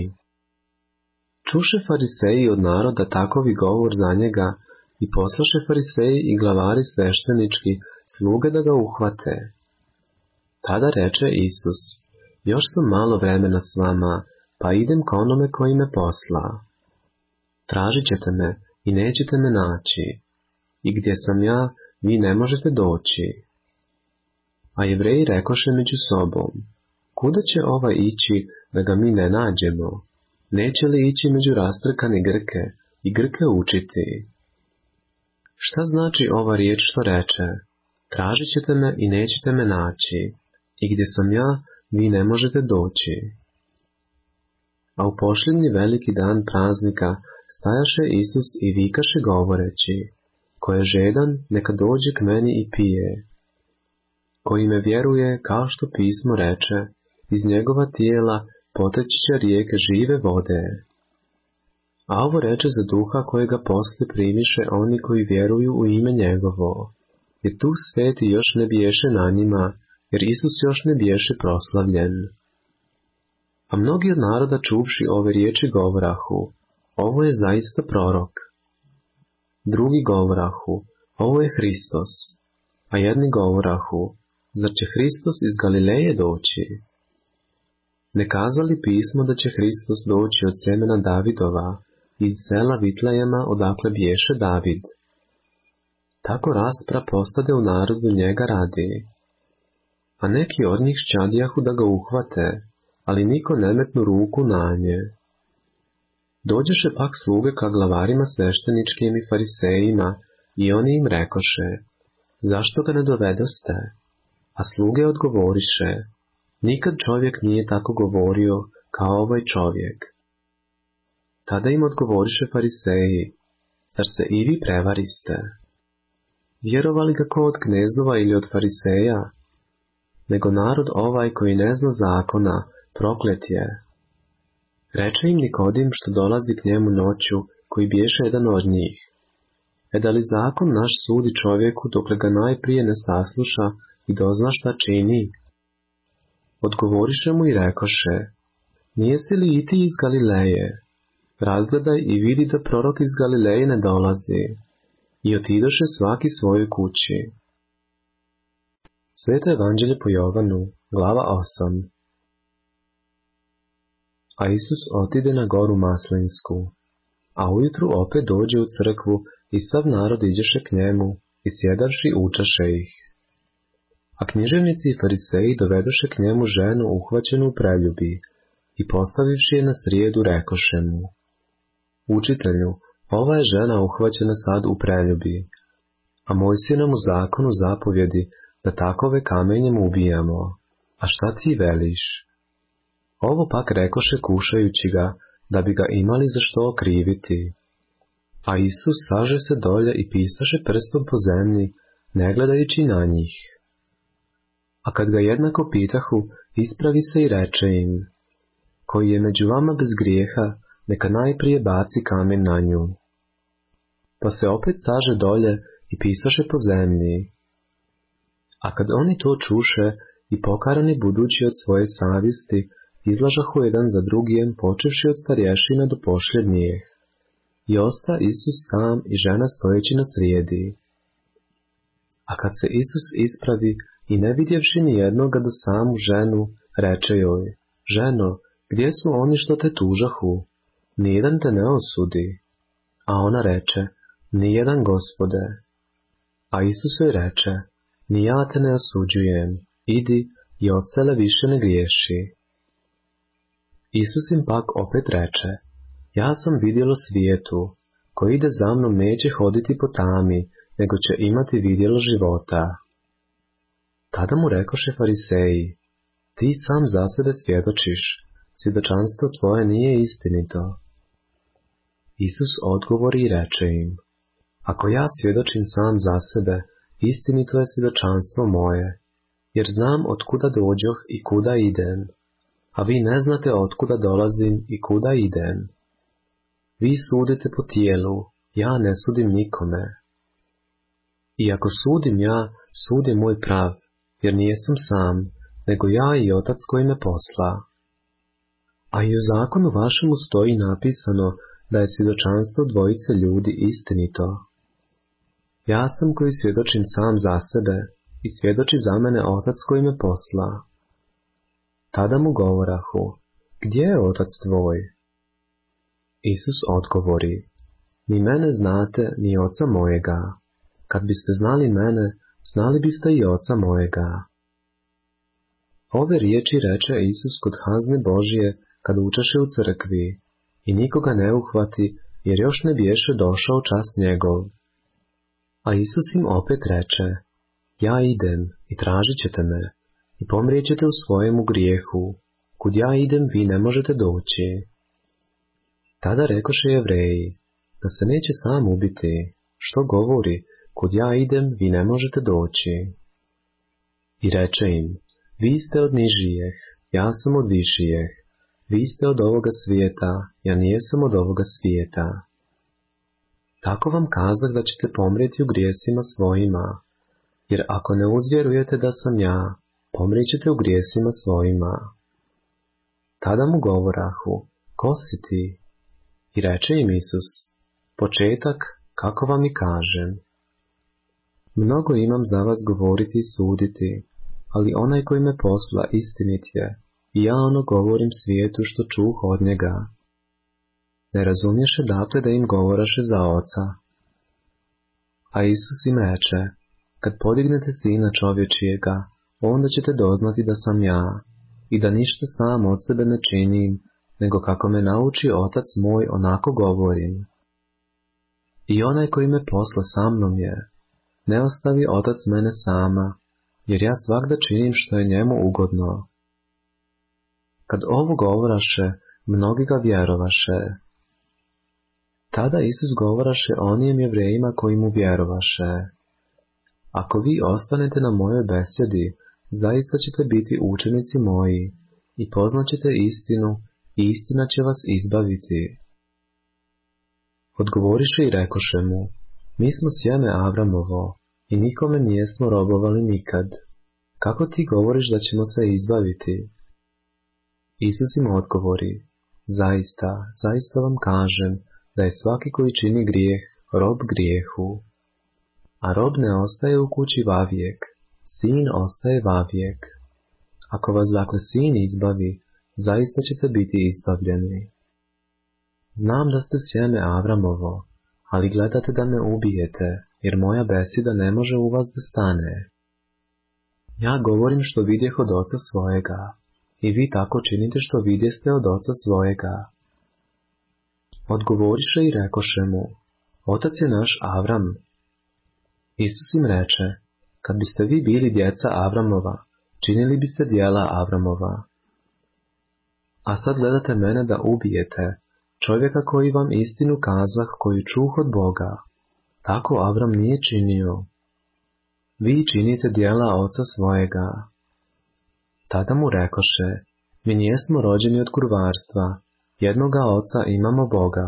Čuše fariseji od naroda takovi govor za njega i poslaše fariseji i glavari sveštenički sluge da ga uhvate. Tada reče Isus, još sam malo vremena s vama, pa idem ka onome koji me posla. Tražit ćete me i nećete me naći, i gdje sam ja, vi ne možete doći. A Jevreji rekoše među sobom, kuda će ovaj ići da ga mi ne nađemo? Neće li ići među rastrkane Grke i Grke učiti? Šta znači ova riječ što reče? Tražit ćete me i nećete me naći, i gdje sam ja, vi ne možete doći. A u posljednji veliki dan praznika stajaše Isus i vikaše govoreći, ko je žedan, neka dođe k meni i pije. Koji me vjeruje, kao što pismo reče, iz njegova tijela poteći će rijeke žive vode. A ovo reče za duha kojega posle primiše oni koji vjeruju u ime njegovo, jer Duh Sveti još ne biješe na njima, jer Isus još ne biješe proslavljen. A mnogi od naroda čuvši ove riječi govorahu, ovo je zaista prorok. Drugi govorahu, ovo je Hristos, a jedni govorahu, zar će Hristos iz Galileje doći? Ne kazali pismo da će Hristos doći od semena Davidova, iz sela Vitlejema odakle biješe David. Tako raspra postade u narodu njega radi. A neki od njih ščadijahu da ga uhvate, ali niko ne metnu ruku na nje. Dođeše pak sluge ka glavarima svešteničkim i farisejima, i oni im rekoše, zašto ga ne dovedoste? A sluge odgovoriše, nikad čovjek nije tako govorio kao ovaj čovjek. Tada im odgovoriše fariseji, zar se i vi prevariste? Vjerovali ga ko od knezova ili od fariseja? Nego narod ovaj koji ne zna zakona, proklet je. Reče im Nikodim što dolazi k njemu noću, koji biješe jedan od njih. E da li zakon naš sudi čovjeku dokle ga najprije ne sasluša i dozna šta čini? Odgovoriše mu i rekoše, nijesi li i ti iz Galileje? Razgledaj i vidi da prorok iz Galileje ne dolazi. I otidoše svaki svojoj kući. Sveto evanđelje po Jovanu, glava osam. A Isus otide na goru Maslinsku, a ujutru opet dođe u crkvu i sav narod iđeše k njemu i sjedavši učaše ih. A književnici i fariseji dovedoše k njemu ženu uhvaćenu u preljubi i postavivši je na srijedu rekoše mu, učitelju, ova je žena uhvaćena sad u preljubi, a Mojsije nam u zakonu zapovjedi da takove kamenjem ubijamo, a šta ti veliš? Ovo pak rekoše kušajući ga, da bi ga imali za što okriviti. A Isus saže se dolje i pisaše prstom po zemlji, ne gledajući na njih. A kad ga jednako pitahu, ispravi se i reče im, koji je među vama bez grijeha, neka najprije baci kamen na nju. Pa se opet saže dolje i pisaše po zemlji. A kad oni to čuše i pokarani budući od svoje savjesti, izlažahu jedan za drugijem, počevši od starješina do posljednjih. I osta Isus sam i žena stojeći na srijedi. A kad se Isus ispravi i ne vidjevši ni jednoga do samu ženu, reče joj, ženo, gdje su oni što te tužahu? Nijedan te ne osudi. A ona reče, nijedan, Gospode. A Isus joj reče, ni ja te ne osuđujem, idi i odsele više ne griješi. Isus im pak opet reče, ja sam vidjelo svijetu, ko ide za mnom neće hoditi po tami, nego će imati vidjelo života. Tada mu rekoše fariseji, ti sam za sebe svjedočiš, svjedočanstvo tvoje nije istinito. Isus odgovori i reče im, ako ja svjedočim sam za sebe, istinito je svjedočanstvo moje, jer znam otkuda dođoh i kuda idem, a vi ne znate otkuda dolazim i kuda idem. vi sudite po tijelu, ja ne sudim nikome. I ako sudim ja, sud je moj prav, jer nijesam sam, nego ja i Otac koji me posla. A i u zakonu vašemu stoji napisano da je svjedočanstvo dvojice ljudi istinito. Ja sam koji svjedočim sam za sebe i svjedoči za mene Otac koji me posla. Tada mu govorahu, gdje je Otac tvoj? Isus odgovori, ni mene znate, ni Oca mojega. Kad biste znali mene, znali biste i Oca mojega. Ove riječi reče Isus kod kazne Božje, kad učeše u crkvi, i nikoga ne uhvati, jer još ne biješe došao čas njegov. A Isus im opet reče, ja idem i tražit ćete me, i pomrijećete u svojemu grijehu, kud ja idem vi ne možete doći. Tada rekoše Jevreji, da se neće sam ubiti, što govori, kud ja idem vi ne možete doći. I reče im, vi ste od nižijeh, ja sam od višijeh, vi ste od ovoga svijeta, ja nijesam od ovoga svijeta. Tako vam kazah da ćete pomrijeti u grijesima svojima, jer ako ne uzvjerujete da sam ja, pomrijećete u grijesima svojima. Tada mu govorahu, ko si ti? I reče im Isus, početak, kako vam i kažem. Mnogo imam za vas govoriti i suditi, ali onaj koji me posla istinit je, i ja ono govorim svijetu što čuh od njega. Ne razumješe dakle da im govoraše za Oca. A Isus im reče, kad podignete Sina čovječijega, onda ćete doznati da sam ja, i da ništa sam od sebe ne činim, nego kako me nauči Otac moj, onako govorim. I onaj koji me posla sa mnom je, ne ostavi Otac mene sama, jer ja svakda činim što je njemu ugodno. Kad ovo govoraše, mnogi ga vjerovaše. Tada Isus govoraše onijem Jevrejima koji mu vjerovaše. Ako vi ostanete na mojoj besjedi, zaista ćete biti učenici moji i poznaćete istinu i istina će vas izbaviti. Odgovoriše i rekoše mu, mi smo sjeme Avramovo i nikome nijesmo robovali nikad. Kako ti govoriš da ćemo se izbaviti? Isus im odgovori, zaista, zaista vam kažem da je svaki koji čini grijeh, rob grijehu. A rob ne ostaje u kući vavijek, sin ostaje vavijek. Ako vas dakle sin izbavi, zaista ćete biti izbavljeni. Znam da ste sjeme Avramovo, ali gledate da me ubijete, jer moja besida ne može u vas da stane. Ja govorim što vidjeh od Oca svojega, i vi tako činite što vidjeste od Oca svojega. Odgovoriše i rekoše mu, Otac je naš Avram. Isus im reče, kad biste vi bili djeca Avramova, činili biste djela Avramova. A sad gledate mene da ubijete, čovjeka koji vam istinu kazah, koju čuh od Boga. Tako Avram nije činio. Vi činite djela Oca svojega. Tada mu rekoše, mi nijesmo rođeni od kurvarstva, jednoga Oca imamo Boga.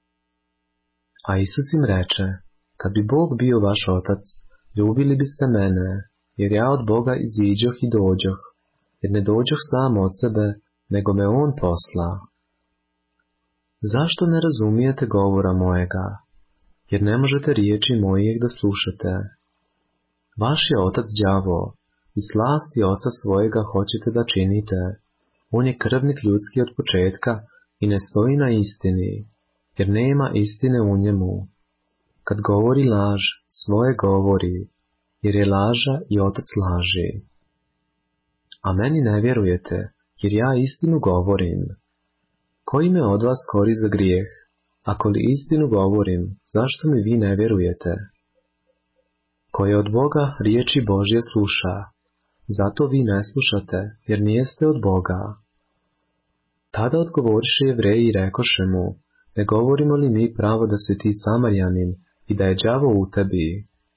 A Isus im reče, kad bi Bog bio vaš Otac, ljubili biste mene, jer ja od Boga iziđoh i dođoh, jer ne dođoh sam od sebe, nego me On posla. Zašto ne razumijete govora mojega? Jer ne možete riječi mojih da slušate. Vaš je otac đavo, i slasti Oca svojega hoćete da činite. On je krvnik ljudski od početka i ne stoji na istini, jer nema istine u njemu. Kad govori laž, svoje govori, jer je laža i otac laži. A meni ne vjerujete, jer ja istinu govorim. Koji me od vas kori za grijeh? Ako li istinu govorim, zašto mi vi ne vjerujete? Ko je od Boga riječi Božje sluša, zato vi ne slušate, jer nijeste od Boga. Tada odgovoriše Jevreji i rekoše mu, ne govorimo li mi pravo da si ti Samarjanin i da je đavo u tebi?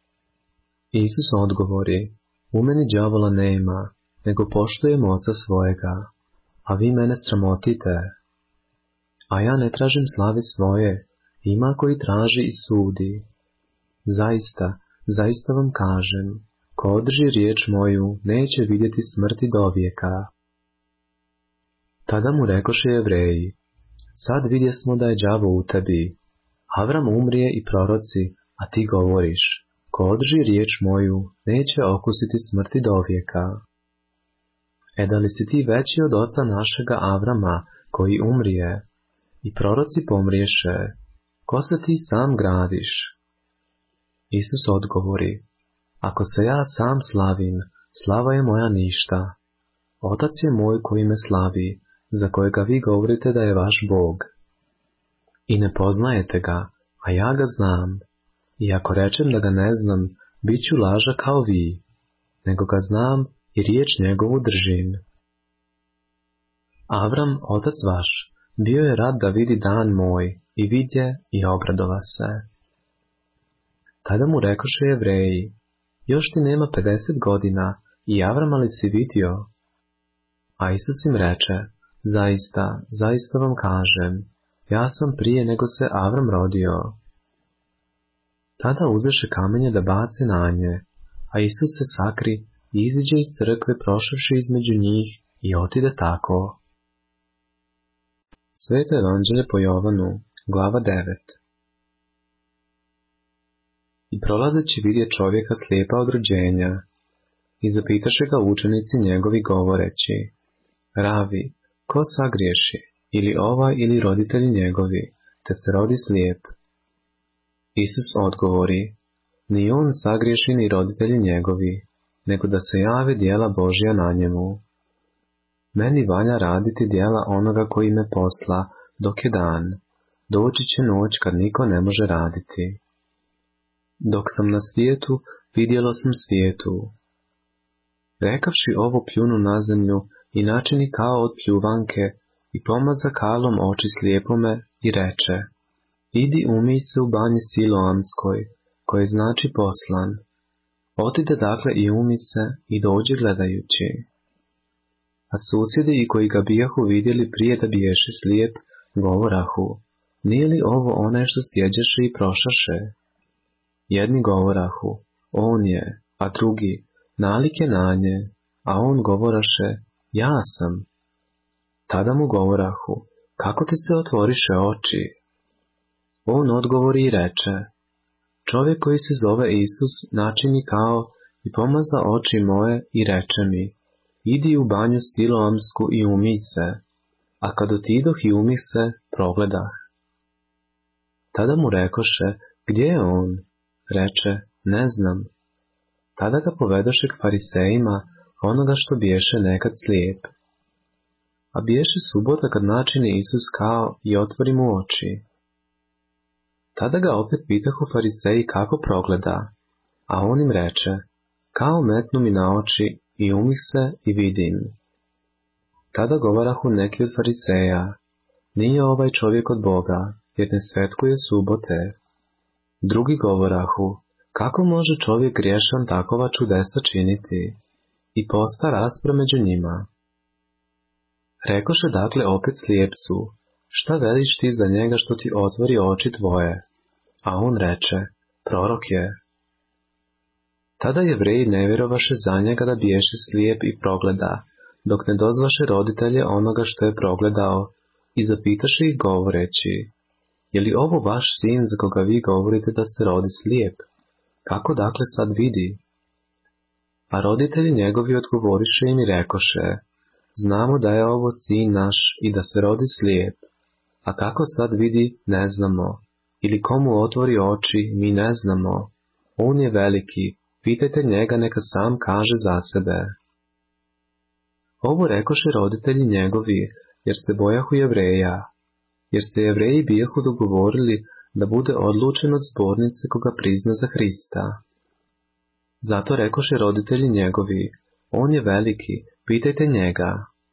Isus odgovori, u meni đavola nema, nego poštujem Oca svojega, a vi mene sramotite. A ja ne tražim slave svoje, ima koji traži i sudi. Zaista, zaista vam kažem, ko održi riječ moju, neće vidjeti smrti do vijeka. Tada mu rekoše Jevreji, sad vidjesmo da je đavo u tebi. Avram umrije i proroci, a ti govoriš, ko održi riječ moju, neće okusiti smrti do vijeka. E da li si ti veći od oca našega Avrama, koji umrije, i proroci pomriješe, ko se ti sam gradiš? Isus odgovori, ako se ja sam slavim, slava je moja ništa. Otac je moj koji me slavi, za kojega vi govorite da je vaš Bog. I ne poznajete ga, a ja ga znam. I ako rečem da ga ne znam, bit ću laža kao vi, nego ga znam i riječ njegovu držim. Avram, otac vaš, bio je rad da vidi dan moj, i vidje i obradova se. Tada mu rekoše Jevreji, još ti nema pedeset godina, i Avrama li si vidio? A Isus im reče, zaista, zaista vam kažem, ja sam prije nego se Avram rodio. Tada uzeše kamenje da bace na nje, a Isus se sakri i iziđe iz crkve prošavši između njih i otide tako. Sveto evanđelje po Jovanu, glava devet. I prolazeći vidje čovjeka slijepa od rođenja, i zapitaše ga učenici njegovi govoreći, Ravi, ko sagriješi, ili ovaj ili roditelji njegovi, te se rodi slijep? Isus odgovori, ni on sagriješi ni roditelji njegovi, nego da se jave djela Božja na njemu. Meni valja raditi djela onoga koji me posla, dok je dan, doći će noć kad niko ne može raditi. Dok sam na svijetu, vidjelo sam svijetu. Rekavši ovo pljunu na zemlju i načini kao od pljuvanke i pomaza kalom oči slijepome i reče, idi umij se u banji Siloamskoj, koje znači poslan. Otide dakle i umi se i dođe gledajući. A susjedi i koji ga bijahu vidjeli prije da biješe slijep, govorahu, nije li ovo onaj što sjeđeše i prošaše? Jedni govorahu, on je, a drugi, nalik je na nje, a on govoraše, ja sam. Tada mu govorahu, kako ti se otvoriše oči? On odgovori i reče, čovjek koji se zove Isus načini kao i pomaza oči moje i reče mi, idi u banju Siloamsku i umij se, a kad otidoh i umih se, progledah. Tada mu rekoše, gdje je on? Reče, ne znam. Tada ga povedoše k farisejima, onoga što biješe nekad slijep. A biješe subota kad načini Isus kao i otvori mu oči. Tada ga opet pitahu fariseji kako progleda, a on im reče, kao metnu mi na oči i umih se i vidim. Tada govorahu neki od fariseja, nije ovaj čovjek od Boga, jer ne svetkuje subote. Drugi govorahu, kako može čovjek griješan takova čudesa činiti? I posta rasprava među njima. Rekoše dakle opet slijepcu, šta veliš ti za njega što ti otvori oči tvoje? A on reče, prorok je. Tada Jevreji ne vjerovaše za njega da biješe slijep i progleda, dok ne dozvaše roditelje onoga što je progledao, i zapitaše ih govoreći, je li ovo vaš sin za koga vi govorite da se rodi slijep? Kako dakle sad vidi? A roditelji njegovi odgovoriše im i rekoše, znamo da je ovo sin naš i da se rodi slijep, a kako sad vidi ne znamo, ili komu otvori oči mi ne znamo, on je veliki, pitajte njega neka sam kaže za sebe. Ovo rekoše roditelji njegovi, jer se bojahu Jevreja, jer se Jevreji bijahu dogovorili da bude odlučen od zbornice koga prizna za Hrista. Zato rekoše roditelji njegovi, on je veliki, pitajte njega.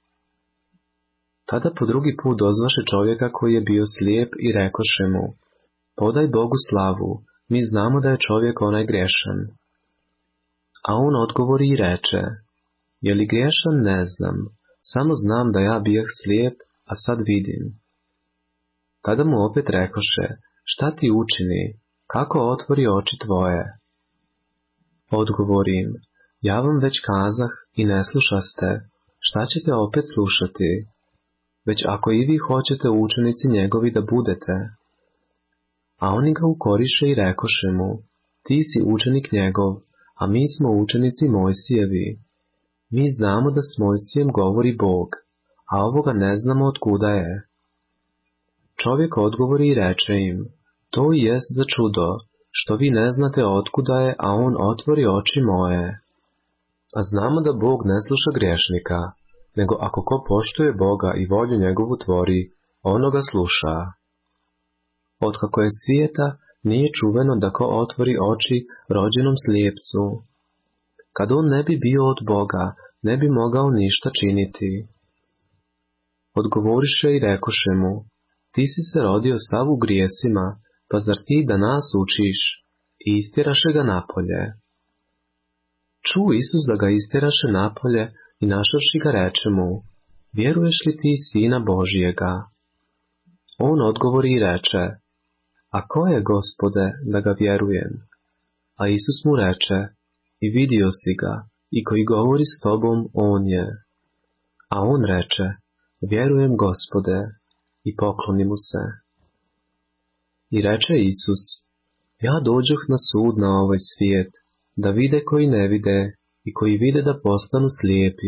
Tada po drugi put dozvaše čovjeka koji je bio slijep i rekoše mu, podaj Bogu slavu, mi znamo da je čovjek onaj grešan. A on odgovori i reče, je li grešan ne znam, samo znam da ja bijah slijep, a sad vidim. Tada mu opet rekoše, šta ti učini, kako otvori oči tvoje? Odgovorim, ja vam već kazah i ne slušaste, šta ćete opet slušati? Već ako i vi hoćete učenici njegovi da budete. A oni ga ukoriše i rekoše mu, ti si učenik njegov, a mi smo učenici Mojsijevi. Mi znamo da s Mojsijem govori Bog, a ovoga ne znamo od kuda je. Čovjek odgovori i reče im, to i jest za čudo, što vi ne znate otkuda je, a on otvori oči moje. A znamo da Bog ne sluša griješnika, nego ako ko poštuje Boga i volju njegovu tvori, ono ga sluša. Otkako je svijeta, nije čuveno da ko otvori oči rođenom slijepcu. Kad on ne bi bio od Boga, ne bi mogao ništa činiti. Odgovoriše i rekoše mu, ti si se rodio sav u grijesima, pa zar ti da nas učiš? I istjeraše ga napolje. Ču Isus da ga istjeraše napolje i našavši ga reče mu, vjeruješ li ti Sina Božijega? On odgovori i reče, a ko je, Gospode, da ga vjerujem? A Isus mu reče, i vidio si ga, i koji govori s tobom, on je. A on reče, vjerujem, Gospode, i pokloni mu se. I reče Isus, ja dođoh na sud na ovaj svijet, da vide koji ne vide, i koji vide da postanu slijepi.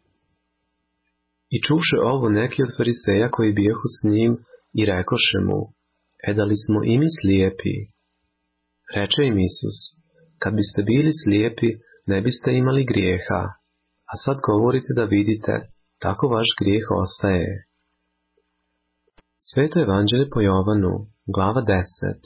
I čuše ovo neki od fariseja koji bijahu s njim, i rekoše mu, e da li smo i mi slijepi? Reče im Isus, kad biste bili slijepi, ne biste imali grijeha, a sad govorite da vidite, tako vaš grijeh ostaje. Sveto evanđelje po Jovanu, glava deset.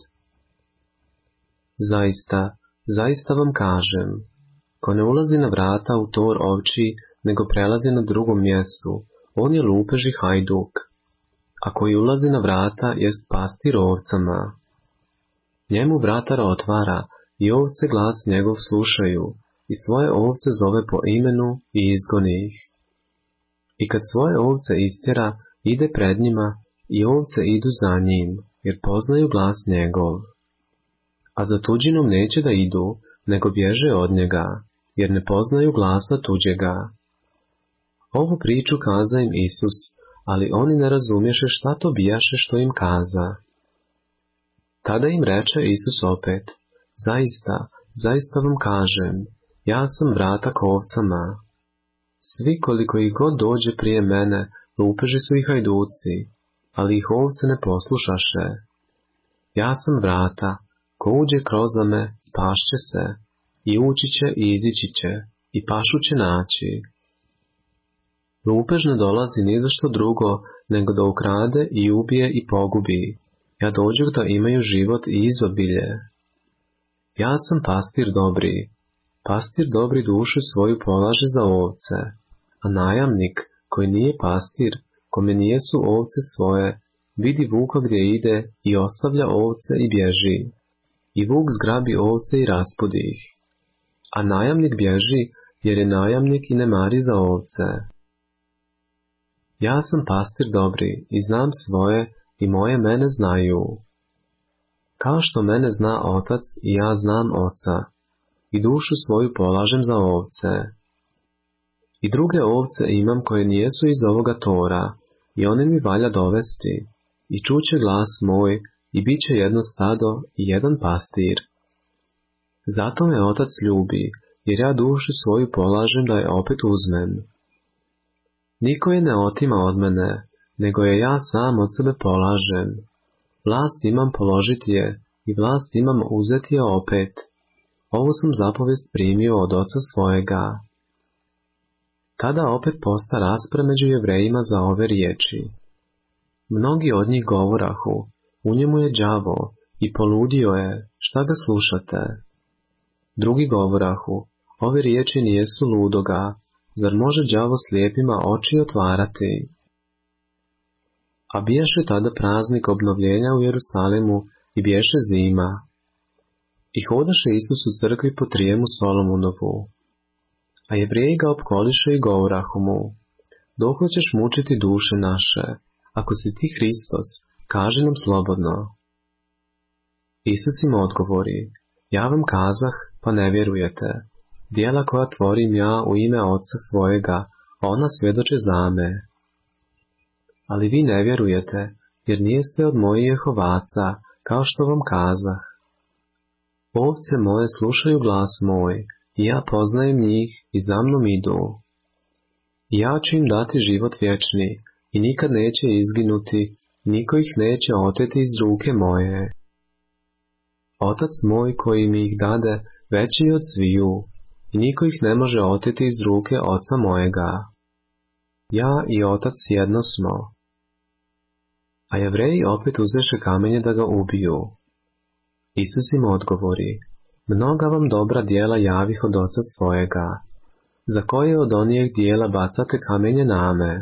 Zaista, zaista vam kažem, ko ne ulazi na vrata u tor ovči, nego prelazi na drugom mjestu, on je lupež i hajduk. A koji ulazi na vrata jest pastir ovcama. Njemu vratar otvara i ovce glas njegov slušaju i svoje ovce zove po imenu i izgoni ih. I kad svoje ovce istjera, ide pred njima i ovce idu za njim, jer poznaju glas njegov. A za tuđinom neće da idu, nego bježe od njega, jer ne poznaju glasa tuđega. Ovu priču kaza im Isus, ali oni ne razumješe šta to bijaše što im kaza. Tada im reče Isus opet, zaista, zaista vam kažem, ja sam vrata k ovcama. Svi koliko ih god dođe prije mene, lupeži su i hajduci, ali ih ovce ne poslušaše. Ja sam vrata, ko uđe kroz me, spašće se, i ući će i izići će, i pašu će naći. Lupež ne dolazi ni za što drugo, nego da ukrade i ubije i pogubi. Ja dođu da imaju život i izobilje. Ja sam pastir dobri. Pastir dobri dušu svoju polaže za ovce, a najamnik, koji nije pastir, kome nijesu ovce svoje, vidi vuka gdje ide i ostavlja ovce i bježi. I vuk zgrabi ovce i raspudi ih. A najamnik bježi, jer je najamnik i ne mari za ovce. Ja sam pastir dobri i znam svoje i moje mene znaju. Kao što mene zna otac i ja znam oca, i dušu svoju polažem za ovce. I druge ovce imam koje nijesu iz ovoga tora, i one mi valja dovesti, i čuće glas moj, i bit će jedno stado i jedan pastir. Zato me otac ljubi, jer ja dušu svoju polažem da je opet uzmem. Niko je ne otima od mene, nego je ja sam od sebe polažem. Vlast imam položiti je, i vlast imam uzeti je opet. Ovu sam zapovijest primio od oca svojega. Tada opet posta rasprava među Jevrejima za ove riječi. Mnogi od njih govorahu, u njemu je đavo, i poludio je, šta ga slušate? Drugi govorahu, ove riječi nijesu ludoga, zar može đavo slijepima oči otvarati? A bijaše tada praznik obnovljenja u Jerusalimu i biješe zima. I hodaše Isus u crkvi po trijemu Solomonovu. A Jevreji ga opkoliše i govorahu mu, doko ćeš mučiti duše naše, ako si ti Hristos, kaži nam slobodno. Isus im odgovori, ja vam kazah, pa ne vjerujete. Djela koja tvorim ja u ime Oca svojega, ona svjedoče za me. Ali vi ne vjerujete, jer nijeste od mojih ovaca, kao što vam kazah. Ovce moje slušaju glas moj, i ja poznajem njih i za mnom idu. Ja ću im dati život vječni, i nikad neće izginuti, niko ih neće oteti iz ruke moje. Otac moj koji mi ih dade, veći je od sviju, i niko ih ne može oteti iz ruke Oca mojega. Ja i Otac jedno smo. A Jevreji opet uzeše kamenje da ga ubiju. Isus im odgovori, mnoga vam dobra djela javih od Oca svojega, za koje od onijeg dijela bacate kamenje na me.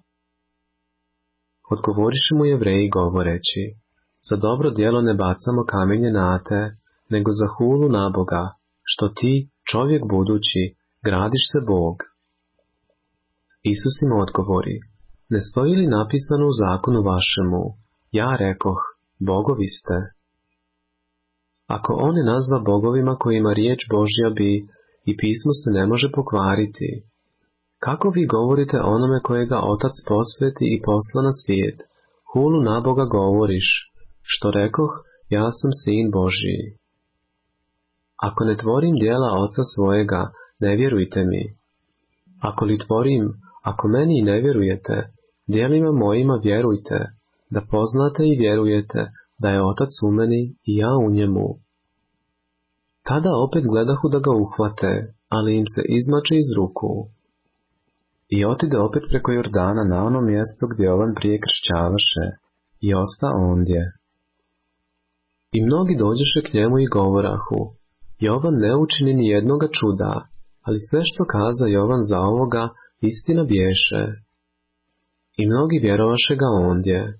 Odgovoriše mu Jevreji govoreći, za dobro djelo ne bacamo kamenje na te, nego za hulu na Boga, što ti, čovjek budući, gradiš se Bog. Isus im odgovori, ne stoji li napisano u zakonu vašemu, ja rekoh, bogovi ste. Ako on je nazva bogovima kojima riječ Božja bi, i pismo se ne može pokvariti, kako vi govorite onome kojega Otac posveti i posla na svijet, hulu na Boga govoriš, što rekoh, ja sam sin Božji. Ako ne tvorim djela Oca svojega, ne vjerujte mi. Ako li tvorim, ako meni ne vjerujete, djelima mojima vjerujte, da poznate i vjerujete da je Otac u meni i ja u njemu. Tada opet gledahu da ga uhvate, ali im se izmače iz ruku. I otide opet preko Jordana na ono mjesto gdje Jovan prije kršćavaše, i osta ondje. I mnogi dođeše k njemu i govorahu, Jovan ne učini ni jednoga čuda, ali sve što kaza Jovan za ovoga, istina bješe. I mnogi vjerovaše ga ondje.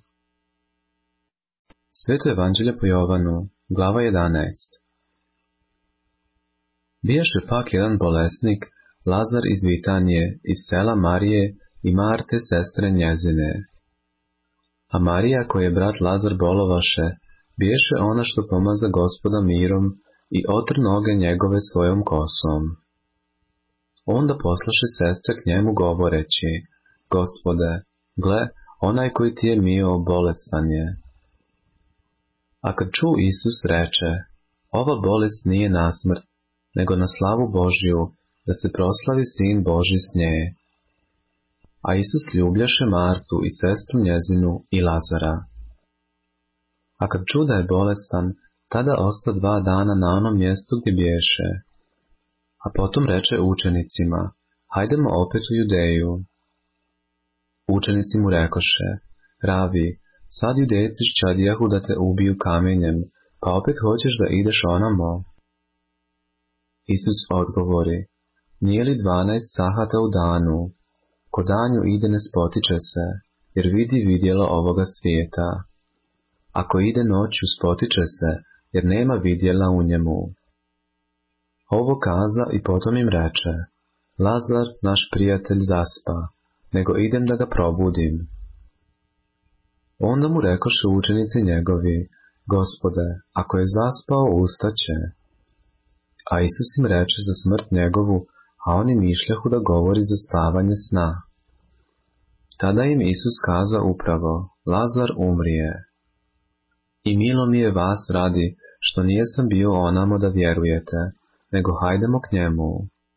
Sveto evanđelje po Jovanu, glava jedanaest. Bijaše pak jedan bolesnik, Lazar iz Vitanije, iz sela Marije i Marte, sestre njezine. A Marija, koji je brat Lazar bolovaše, biješe ona što pomaza Gospoda mirom i otr noge njegove svojom kosom. Onda poslaše sestre k njemu govoreći, Gospode, gle, onaj koji ti je mio bolestan je. A kad ču Isus reče, ova bolest nije na smrt, nego na slavu Božju, da se proslavi Sin Božji s nje. A Isus ljubljaše Martu i sestru njezinu i Lazara. A kad ču da je bolestan, tada osta dva dana na onom mjestu gdje biješe. A potom reče učenicima, hajdemo opet u Judeju. Učenici mu rekoše, Ravi, sad Judejci ščadijahu da te ubiju kamenjem, pa opet hoćeš da ideš onamo? Isus odgovori, nije li dvanaest sahata u danu? Ko danju ide ne spotiče se, jer vidi vidjelo ovoga svijeta. Ako ide noću spotiče se, jer nema vidjela u njemu. Ovo kaza i potom im reče, Lazar, naš prijatelj, zaspa, nego idem da ga probudim. Onda mu rekoše učenici njegovi, Gospode, ako je zaspao, ustaće. A Isus im reče za smrt njegovu, a oni mišljahu da govori za spavanje sna. Tada im Isus kaza upravo, Lazar umrije. I milo mi je vas radi, što nijesam bio onamo da vjerujete, nego hajdemo k njemu.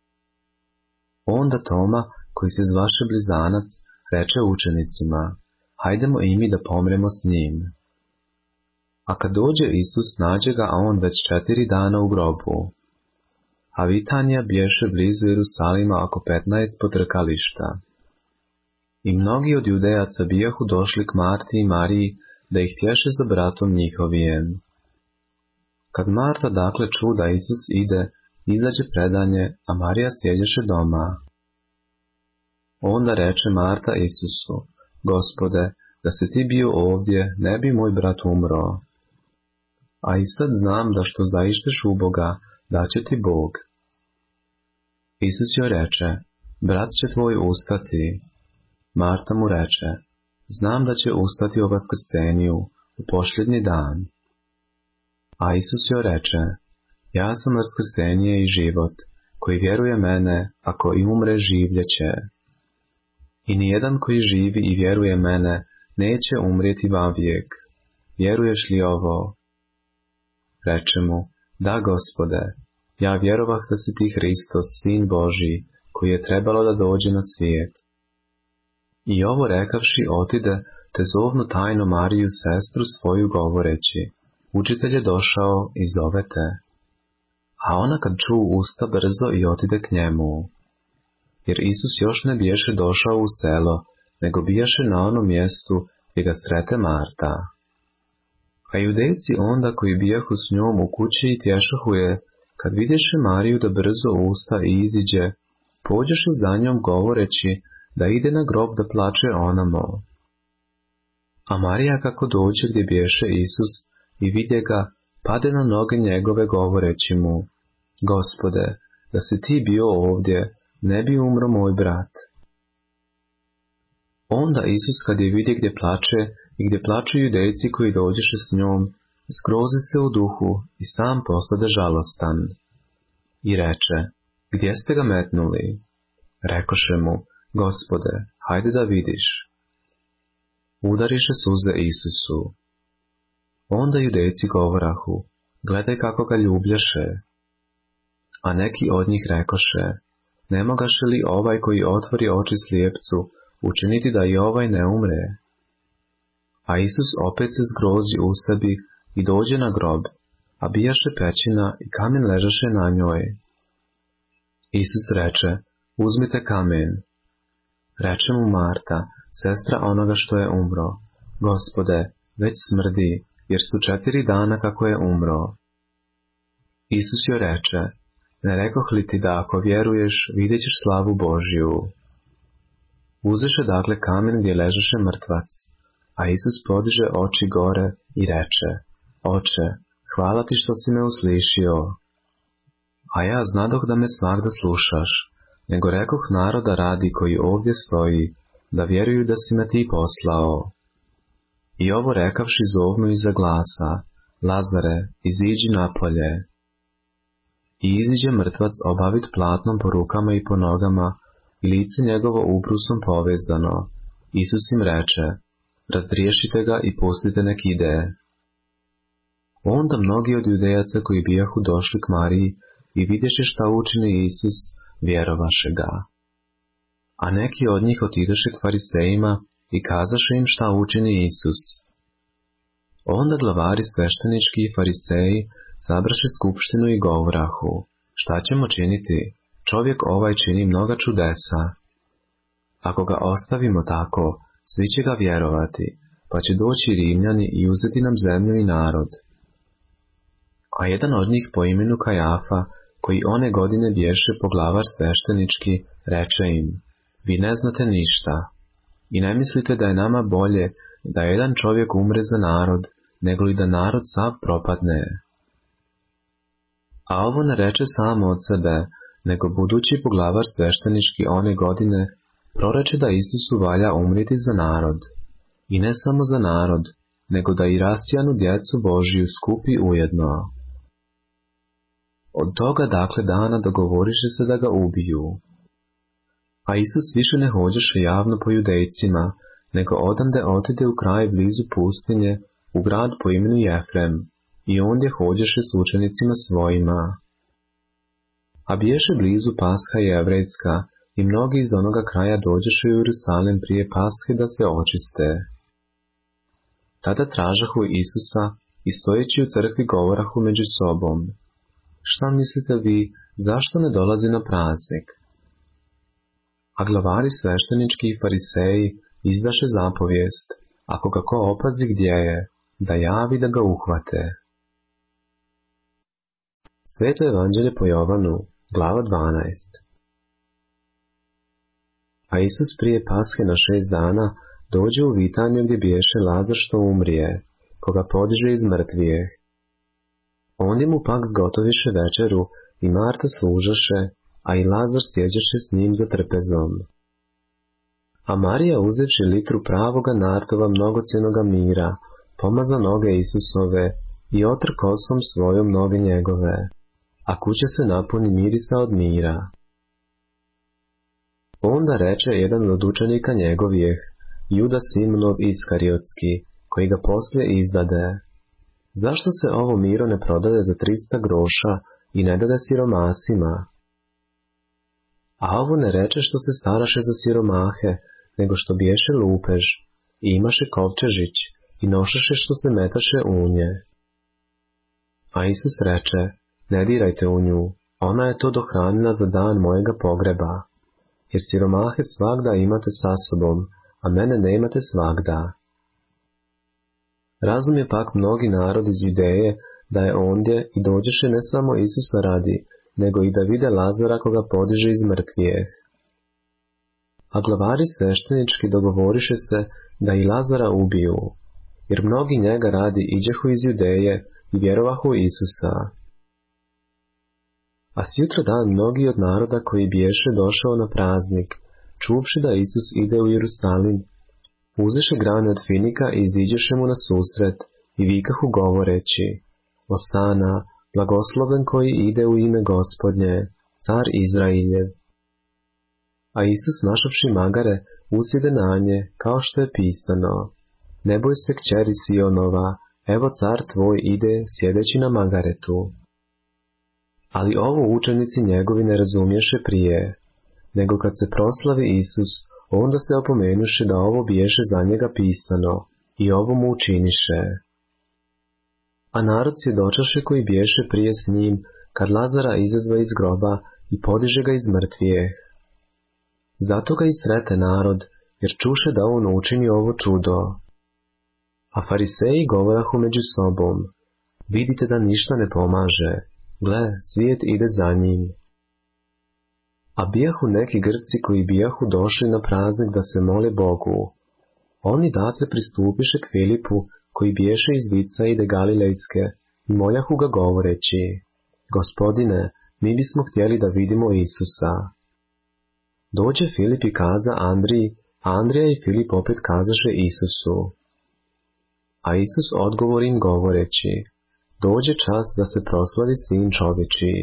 Onda Toma, koji se zvaše blizanac, reče učenicima, hajdemo i mi da pomremo s njim. A kad dođe Isus, nađe ga, a on već četiri dana u grobu. A Vitanija bješe blizu Jerusalima oko petnaest potrkališta. I mnogi od Judejaca bijahu došli k Marti i Mariji, da ih tješe za bratom njihovijem. Kad Marta dakle ču da Isus ide, izađe predanje, a Marija sjeđeše doma. Onda reče Marta Isusu, Gospode, da se ti bio ovdje, ne bi moj brat umro. A i sad znam da što zaišteš u Boga, da će ti Bog. Isus joj reče, brat će tvoj ustati. Marta mu reče, znam da će ustati o vaskrsenju u posljednji dan. A Isus joj reče, ja sam vaskrsenje i život, koji vjeruje mene, ako i umre življeće. I nijedan koji živi i vjeruje mene, neće umrijeti vavijek. Vjeruješ li ovo? Reče mu, da Gospode, ja vjerovah da si ti Hristos, Sin Božji, koji je trebalo da dođe na svijet. I ovo rekavši otide, te zovnu tajno Mariju, sestru svoju, govoreći, učitelj je došao i zove te. A ona kad ču usta brzo i otide k njemu. Jer Isus još ne biješe došao u selo, nego bijaše na onom mjestu gdje ga srete Marta. A judejci onda koji bijahu s njom u kući i tješahu je, kad vidješe Mariju da brzo usta i iziđe, pođeše za njom govoreći da ide na grob da plače onamo. A Marija kako dođe gdje biješe Isus i vidje ga, pade na noge njegove govoreći mu, Gospode, da si ti bio ovdje, ne bi umro moj brat. Onda Isus kad je vidje gdje plače i gdje plaču judejci koji dođeše s njom, zgrozi se u duhu i sam postade žalostan. I reče, gdje ste ga metnuli? Rekoše mu, Gospode, hajde da vidiš. Udariše suze Isusu. Onda judejci govorahu, gledaj kako ga ljubljaše. A neki od njih rekoše, ne mogaše li ovaj koji otvori oči slijepcu učiniti da i ovaj ne umre? A Isus opet se zgrozi u sebi i dođe na grob, a bijaše pećina i kamen ležaše na njoj. Isus reče, uzmite kamen. Reče mu Marta, sestra onoga što je umro, Gospode, već smrdi, jer su četiri dana kako je umro. Isus joj reče, ne rekoh li ti da ako vjeruješ, vidjet ćeš slavu Božju. Uzeše dakle kamen gdje ležaše mrtvac, a Isus podiže oči gore i reče, Oče, hvala ti što si me uslišio. A ja znadoh da me svagda slušaš, nego rekoh naroda radi koji ovdje stoji, da vjeruju da si me ti poslao. I ovo rekavši zovnu iza glasa, Lazare, iziđi napolje. I iziđe mrtvac obavit platnom po rukama i po nogama, i lice njegovo ubrusom povezano. Isus im reče, razdriješite ga i pustite nek ide. Onda mnogi od judejaca koji bijahu došli k Mariji i vidješe šta učini Isus, vjerovaše ga. A neki od njih otidoše k farisejima i kazaše im šta učini Isus. Onda glavari sveštenički i fariseji sabraše skupštinu i govorahu, šta ćemo činiti? Čovjek ovaj čini mnoga čudesa. Ako ga ostavimo tako, svi će ga vjerovati, pa će doći Rimljani i uzeti nam zemlju i narod. A jedan od njih po imenu Kajafa, koji one godine biješe poglavar sveštenički, reče im, vi ne znate ništa i ne mislite da je nama bolje da jedan čovjek umre za narod, nego li da narod sav propadne. A ovo ne reče samo od sebe, nego budući poglavar sveštenički one godine proreče da Isusu valja umriti za narod, i ne samo za narod, nego da i rasijanu djecu Božiju skupi ujedno. Od toga dakle dana dogovoriše se da ga ubiju. A Isus više ne hođeše javno po judejcima, nego odande otide u kraj blizu pustinje, u grad po imenu Jefrem, i ondje hođeše s učenicima svojima. A biješe blizu Pasha jevrejska, i mnogi iz onoga kraja dođeše u Jerusalim prije Pashe da se očiste. Tada tražahu Isusa i stojeći u crkvi govorahu među sobom, šta mislite vi, zašto ne dolazi na praznik? A glavari sveštenički i fariseji izdaše zapovijest, ako ga ko opazi gdje je, da javi da ga uhvate. Sveto evanđelje po Jovanu, glava dvanaest. A Isus prije Pashe na šest dana dođe u Vitaniju gdje biješe Lazar što umrije, koga podiže iz mrtvijeh. Ondje mu pak zgotoviše večeru i Marta služaše, a i Lazar sjeđeše s njim za trpezom. A Marija uzevši litru pravoga nartova mnogocjenoga mira, pomaza noge Isusove i otr kosom svojom noge njegove, a kuća se napuni mirisa od mira. Onda reče jedan od učenika njegovih, Juda Simonov Iskariotski, koji ga poslije izdade: zašto se ovo miro ne prodade za trista groša i ne dade siromasima? A ovo ne reče što se staraše za siromahe, nego što biješe lupež, i imaše kovčežić, i nošaše što se metaše u nje. A Isus reče: ne dirajte u nju, ona je to dohranila za dan mojega pogreba, jer siromahe svagda imate sa sobom, a mene ne imate svagda. Razumije pak mnogi narod iz Judeje da je ondje i dođeše ne samo Isusa radi, nego i da vide Lazara koga podiže iz mrtvijeh. A glavari sveštenički dogovoriše se da i Lazara ubiju, jer mnogi njega radi iđehu iz Judeje i vjerovahu Isusa. A sjutra dan mnogi od naroda koji biješe došao na praznik, čuvši da Isus ide u Jerusalim, uzeše grane od finika i iziđeše mu na susret i vikahu govoreći: Osana, blagosloven koji ide u ime Gospodnje, car Izrailjev. A Isus našavši magare, ucide na nje, kao što je pisano: ne boj se, kćeri Sionova, evo car tvoj ide sjedeći na magaretu. Ali ovo učenici njegovi ne razumješe prije, nego kad se proslavi Isus, onda se opomenuše da ovo biješe za njega pisano, i ovo mu učiniše. A narod svjedočaše koji biješe prije s njim, kad Lazara izazva iz groba i podiže ga iz mrtvijeh. Zato ga i srete narod, jer čuše da on učini ovo čudo. A fariseji govorahu među sobom: vidite da ništa ne pomaže, gle, svijet ide za njim. A bijahu neki Grci koji bijahu došli na praznik da se mole Bogu. Oni dakle pristupiše k Filipu, koji biješe iz Vicsaide Galilejske, i moljahu ga govoreći: Gospodine, mi bismo htjeli da vidimo Isusa. Dođe Filip i kaza Andriji, a Andrija i Filip opet kazaše Isusu. A Isus odgovori im govoreći: dođe čas da se proslavi sin čovječiji.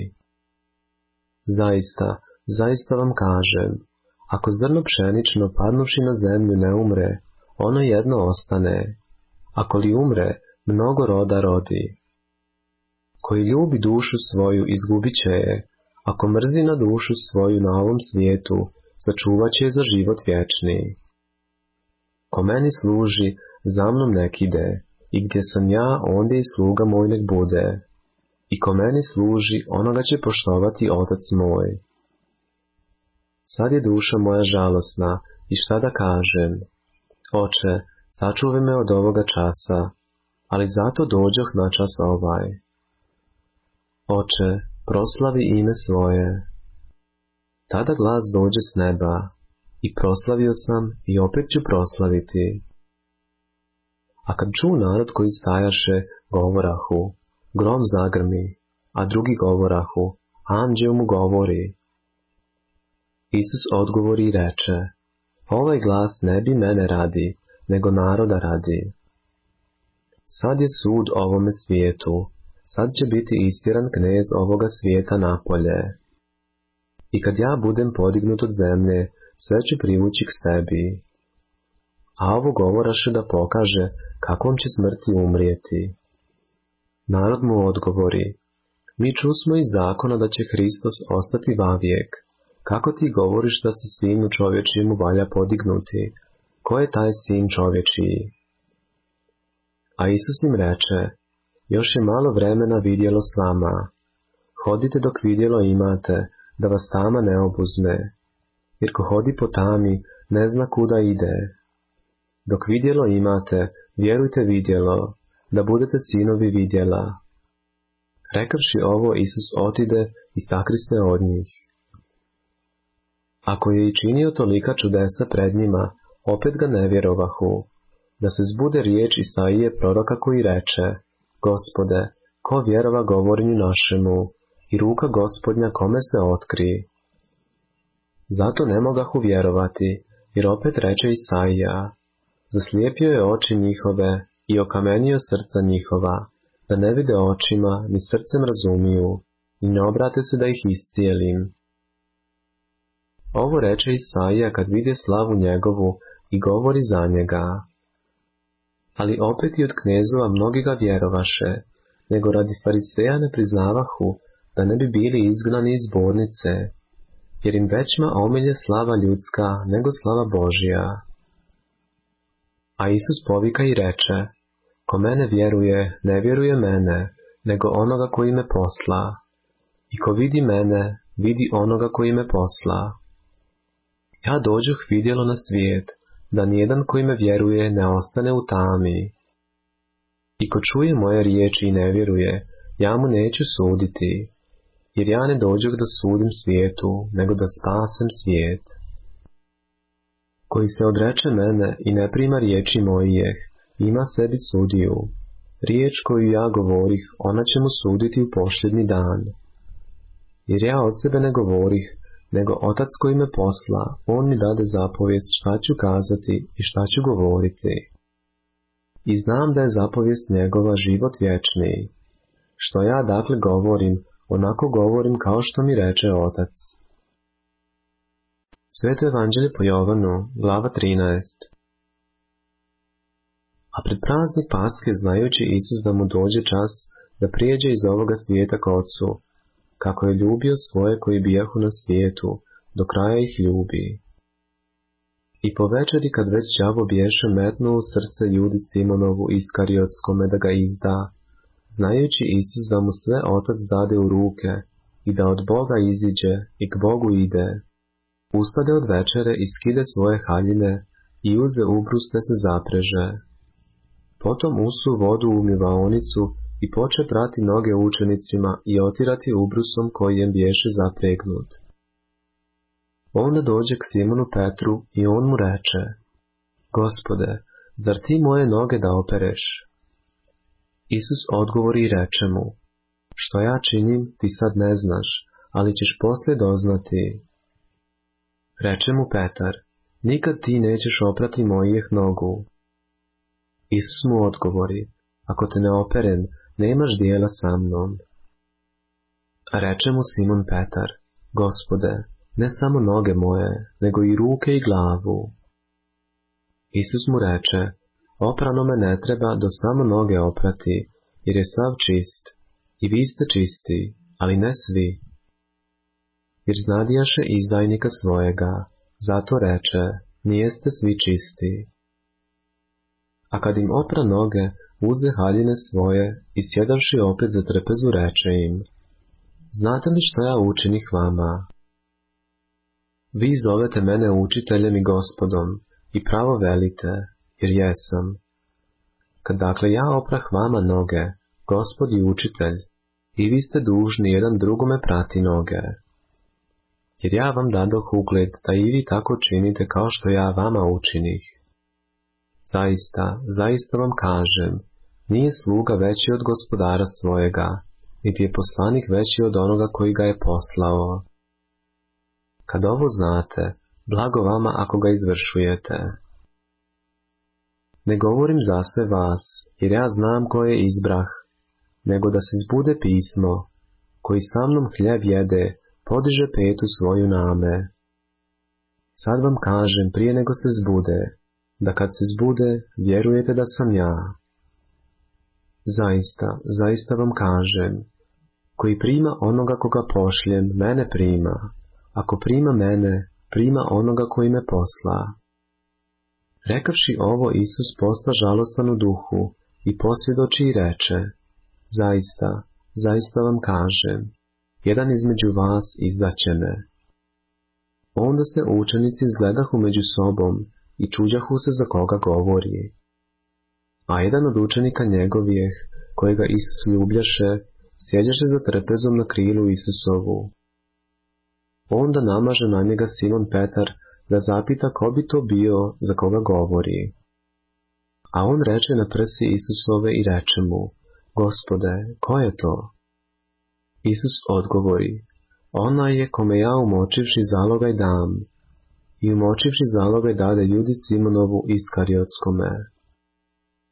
Zaista, zaista vam kažem, ako zrno pšenično padnuvši na zemlju ne umre, ono jedno ostane, ako li umre, mnogo roda rodi. Koji ljubi dušu svoju, izgubit će je, ako mrzi na dušu svoju na ovom svijetu, sačuvat će je za život vječni. Ko meni služi, za mnom nek ide, i gdje sam ja, ondje i sluga moj nek bude. I ko meni služi, onoga će poštovati otac moj. Sad je duša moja žalosna, i šta da kažem? Oče, sačuvaj me od ovoga časa, ali zato dođoh na čas ovaj. Oče, proslavi ime svoje. Tada glas dođe s neba, i proslavio sam i opet ću proslaviti. A kad ču narod koji stajaše, govorahu: grom zagrmi, a drugi govorahu: anđeo mu govori. Isus odgovori i reče: ovaj glas ne bi mene radi, nego naroda radi. Sad je sud ovome svijetu, sad će biti istiran knez ovoga svijeta napolje. I kad ja budem podignut od zemlje, sve ću privući k sebi. A ovo govoraše da pokaže kakvom će smrti umrijeti. Narod mu odgovori: mi čusmo iz zakona da će Hristos ostati vavijek. Kako ti govoriš da se sinu čovječijemu valja podignuti? Ko je taj sin čovječiji? A Isus im reče: još je malo vremena vidjelo s vama. Hodite dok vidjelo imate, da vas tama ne obuzme. Jer ko hodi po tami, ne zna kuda ide. Dok vidjelo imate, vjerujte vidjelo, da budete sinovi vidjela. Rekavši ovo, Isus otide i sakri se od njih. Ako je i činio tolika čudesa pred njima, opet ga ne vjerovahu, da se zbude riječ Isaije proroka koji reče: Gospode, ko vjerova govorenju našemu, i ruka Gospodnja kome se otkri? Zato ne mogahu vjerovati, jer opet reče Isaija: zaslijepio je oči njihove i okamenio srca njihova, da ne vide očima, ni srcem razumiju, i ne obrate se da ih iscijelim. Ovo reče Isaija kad vide slavu njegovu i govori za njega. Ali opet i od knezova mnogi ga vjerovaše, nego radi fariseja ne priznavahu, da ne bi bili izgnani iz zbornice, jer im većma omilje slava ljudska nego slava Božja. A Isus povika i reče, ko mene vjeruje, ne vjeruje mene, nego onoga koji me posla. I ko vidi mene, vidi onoga koji me posla. Ja dođoh vidjelo na svijet, da nijedan koji me vjeruje ne ostane u tami. I ko čuje moje riječi i ne vjeruje, ja mu neću suditi, jer ja ne dođoh da sudim svijetu, nego da spasem svijet. Koji se odreče mene i ne prima riječi mojih, ima sebi sudiju. Riječ koju ja govorih, ona će mu suditi u posljednji dan. Jer ja od sebe ne govorih, nego Otac koji me posla, on mi dade zapovijest šta ću kazati i šta ću govoriti. I znam da je zapovijest njegova život vječni. Što ja dakle govorim, onako govorim kao što mi reče Otac. Sveto evanđelje po Jovanu, glava trinaest. A pred praznik Paske, znajući Isus da mu dođe čas da prijeđe iz ovoga svijeta k Otcu, kako je ljubio svoje koji bijahu na svijetu, do kraja ih ljubi. I po večeri, kad već đavo biješe metnuo u srce Judi Simonovu Iskariotskome da ga izda, znajući Isus da mu sve Otac dade u ruke i da od Boga iziđe i k Bogu ide, ustade od večere i skide svoje haljine i uze ubrus te se zapreže. Potom usu vodu u umivaonicu i poče prati noge učenicima i otirati ubrusom kojem biješe zapregnut. Onda dođe k Simonu Petru i on mu reče, Gospode, zar ti moje noge da opereš? Isus odgovori i reče mu, što ja činim ti sad ne znaš, ali ćeš poslije doznati. Reče mu Petar, nikad ti nećeš oprati mojih nogu. Isus mu odgovori, ako te ne operem, nemaš dijela sa mnom. A reče mu Simon Petar, Gospode, ne samo noge moje, nego i ruke i glavu. Isus mu reče, oprano me ne treba do samo noge oprati, jer je sav čist, i vi ste čisti, ali ne svi. Jer znadijaše izdajnika svojega, zato reče, nijeste svi čisti. A kad im opra noge, uze haljine svoje i sjedavši opet za trpezu reče im, znate li što ja učinih vama? Vi zovete mene učiteljem i gospodom i pravo velite, jer jesam. Kad dakle ja oprah vama noge, gospod i učitelj, i vi ste dužni jedan drugome prati noge. Jer ja vam dadoh ugled da i vi tako činite kao što ja vama učinih. Zaista, zaista vam kažem, nije sluga veći od gospodara svojega, niti je poslanik veći od onoga koji ga je poslao. Kad ovo znate, blago vama ako ga izvršujete. Ne govorim za sve vas, jer ja znam koje izbrah, nego da se zbude pismo, koji sa mnom hljeb jede, podiže petu svoju name. Sad vam kažem prije nego se zbude, da kad se zbude, vjerujete da sam ja. Zaista, zaista vam kažem, koji prima onoga koga pošljem, mene prima, ako prima mene, prima onoga koji me posla. Rekavši ovo, Isus posta žalostan u duhu i posvjedoči i reče, zaista, zaista vam kažem, jedan između vas izdaće me. Onda se učenici zgledahu među sobom i čuđahu se za koga govori. A jedan od učenika njegovih, kojega Isus ljubljaše, sjeđaše za trpezom na krilu Isusovu. Onda namaže na njega Simon Petar da zapita ko bi to bio za koga govori. A on reče na prsi Isusove i reče mu, Gospode, ko je to? Isus odgovori, ona je kome ja umočivši zalogaj dam. I umočivši zalogaj dade Judi Simonovu Iskariotskome.